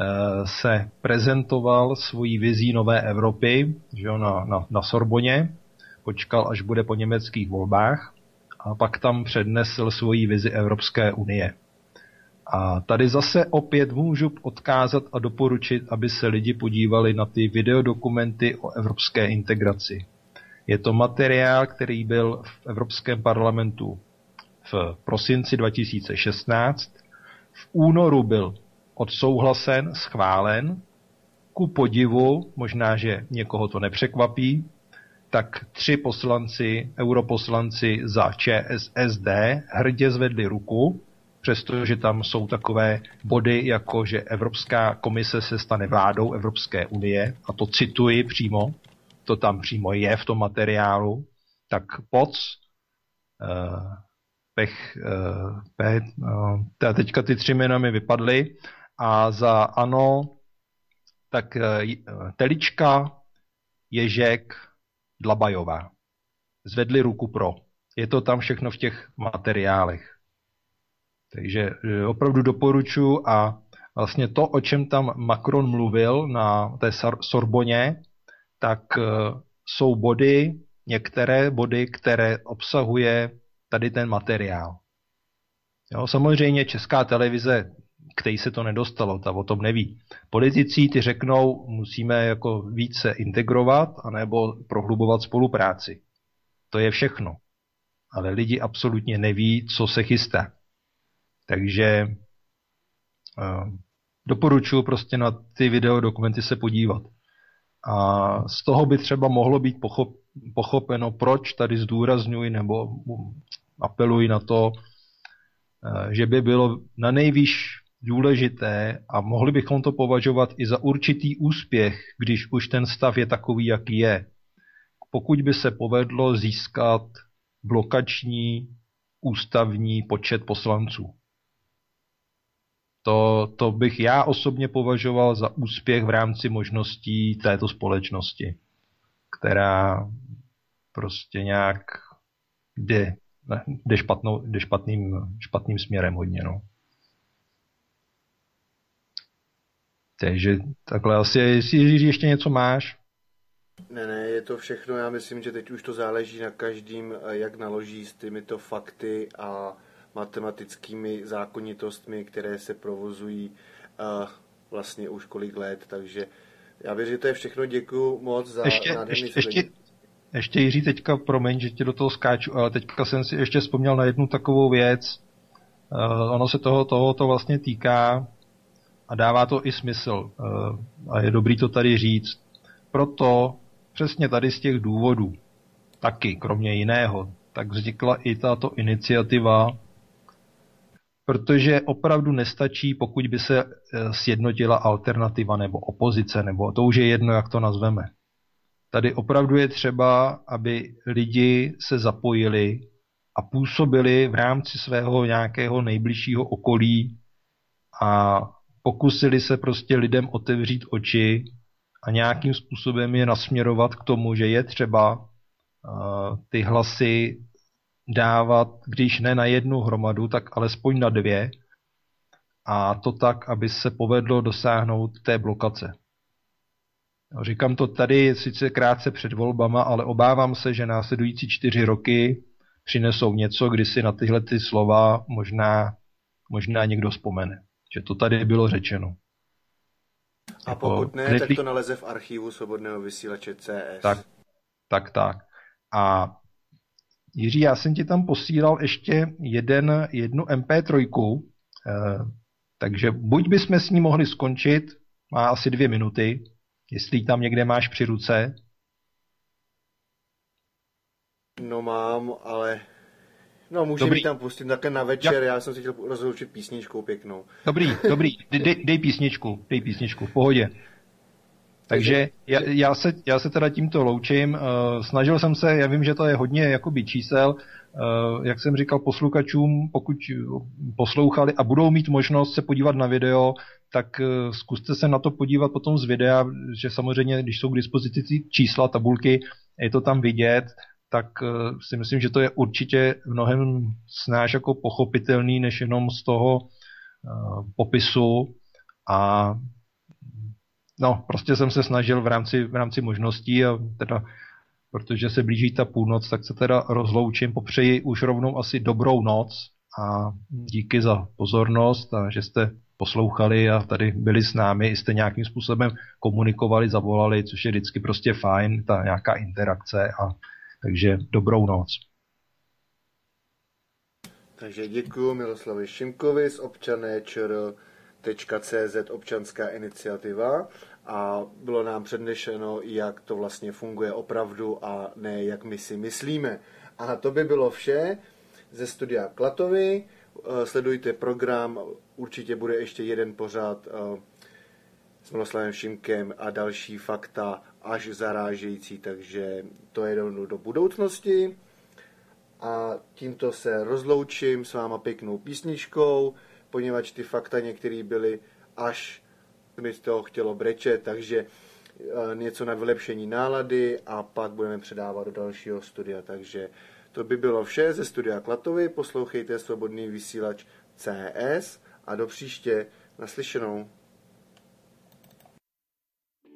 se prezentoval svojí vizí nové Evropy, že jo, na, na, na Sorboně, počkal, až bude po německých volbách a pak tam přednesl svoji vizi Evropské unie. A tady zase opět můžu odkázat a doporučit, aby se lidi podívali na ty videodokumenty o evropské integraci. Je to materiál, který byl v Evropském parlamentu v prosinci dva tisíce šestnáct. V únoru byl odsouhlasen, schválen. Ku podivu, možná, že někoho to nepřekvapí, tak tři poslanci, europoslanci za ČSSD hrdě zvedli ruku, přestože tam jsou takové body, jako že Evropská komise se stane vládou Evropské unie, a to cituji přímo, to tam přímo je v tom materiálu, tak Poc, uh, Pech, uh, Pech, uh, teďka ty tři jména mi vypadly, a za ANO, tak uh, Telička, Ježek, Dlabajová. Zvedli ruku pro. Je to tam všechno v těch materiálech. Takže opravdu doporučuji a vlastně to, o čem tam Macron mluvil na té Sorboně, tak jsou body, některé body, které obsahuje tady ten materiál. Jo, samozřejmě Česká televize, který se to nedostalo, ta o tom neví. Politici ty řeknou, musíme jako více integrovat anebo prohlubovat spolupráci. To je všechno. Ale lidi absolutně neví, co se chystá. Takže uh, doporučuji prostě na ty videodokumenty se podívat. A z toho by třeba mohlo být pochop, pochopeno, proč tady zdůrazňuji nebo apeluji na to, uh, že by bylo na nejvýš důležité a mohli bychom to považovat i za určitý úspěch, když už ten stav je takový, jaký je. Pokud by se povedlo získat blokační ústavní počet poslanců. To, to bych já osobně považoval za úspěch v rámci možností této společnosti, která prostě nějak jde ne, jde, špatnou, jde špatným, špatným směrem hodně. No. Takže takhle asi, jestli Jiří ještě něco máš? Ne, ne, je to všechno. Já myslím, že teď už to záleží na každým, jak naloží s těmito fakty a matematickými zákonitostmi, které se provozují uh, vlastně už kolik let. Takže já věřím, že to je všechno. Děkuju moc za ještě, nádherný ještě, ještě, ještě Jiří, teďka, promiň, že ti do toho skáču, ale teďka jsem si ještě vzpomněl na jednu takovou věc. Uh, ono se toho, toho to vlastně týká a dává to i smysl. Uh, a je dobrý to tady říct. Proto přesně tady z těch důvodů, taky, kromě jiného, tak vznikla i tato iniciativa, protože opravdu nestačí, pokud by se sjednotila alternativa nebo opozice, nebo to už je jedno, jak to nazveme. Tady opravdu je třeba, aby lidi se zapojili a působili v rámci svého nějakého nejbližšího okolí a pokusili se prostě lidem otevřít oči a nějakým způsobem je nasměrovat k tomu, že je třeba uh, ty hlasy dávat, když ne na jednu hromadu, tak alespoň na dvě. A to tak, aby se povedlo dosáhnout té blokace. Říkám to tady sice krátce před volbama, ale obávám se, že následující čtyři roky přinesou něco, kdy si na tyhle ty slova možná, možná někdo vzpomene. Že to tady bylo řečeno. A pokud ne, Netlí... tak to naleze v archivu Svobodného vysílače C S. Tak, tak, tak. A Jiří, já jsem ti tam posílal ještě jeden, jednu em pé tři, eh, takže buď bychom s ní mohli skončit, má asi dvě minuty, jestli ji tam někde máš při ruce. No mám, ale... No, můžeme ji tam pustit takhle na večer, já, já jsem si chtěl rozloučit písničkou pěknou. Dobrý, dobrý, dej, dej písničku, dej písničku, v pohodě. Takže já, já, se, já se teda tímto loučím, uh, snažil jsem se, já vím, že to je hodně jakoby čísel, uh, jak jsem říkal posluchačům, pokud poslouchali a budou mít možnost se podívat na video, tak uh, zkuste se na to podívat potom z videa, že samozřejmě, když jsou k dispozici čísla, tabulky, je to tam vidět, tak uh, si myslím, že to je určitě mnohem snáš jako pochopitelný, než jenom z toho uh, popisu a no, prostě jsem se snažil v rámci, v rámci možností a teda, protože se blíží ta půlnoc, tak se teda rozloučím, popřeji už rovnou asi dobrou noc a díky za pozornost a že jste poslouchali a tady byli s námi, jste nějakým způsobem komunikovali, zavolali, což je vždycky prostě fajn, ta nějaká interakce a takže dobrou noc. Takže děkuji Miloslavi Šimkovi z občané čr tečka cé zet občanská iniciativa a bylo nám přednešeno, jak to vlastně funguje opravdu a ne jak my si myslíme. A to by bylo vše ze studia Klatovy. Sledujte program, určitě bude ještě jeden pořad s Miloslavem Šimkem a další fakta až zarážející, takže to je do, do budoucnosti. A tímto se rozloučím s váma pěknou písničkou, poněvadž ty fakta některé byly až mi z toho chtělo brečet, takže něco na vylepšení nálady a pak budeme předávat do dalšího studia. Takže to by bylo vše ze studia Klatovy. Poslouchejte Svobodný vysílač C S a do příště naslyšenou.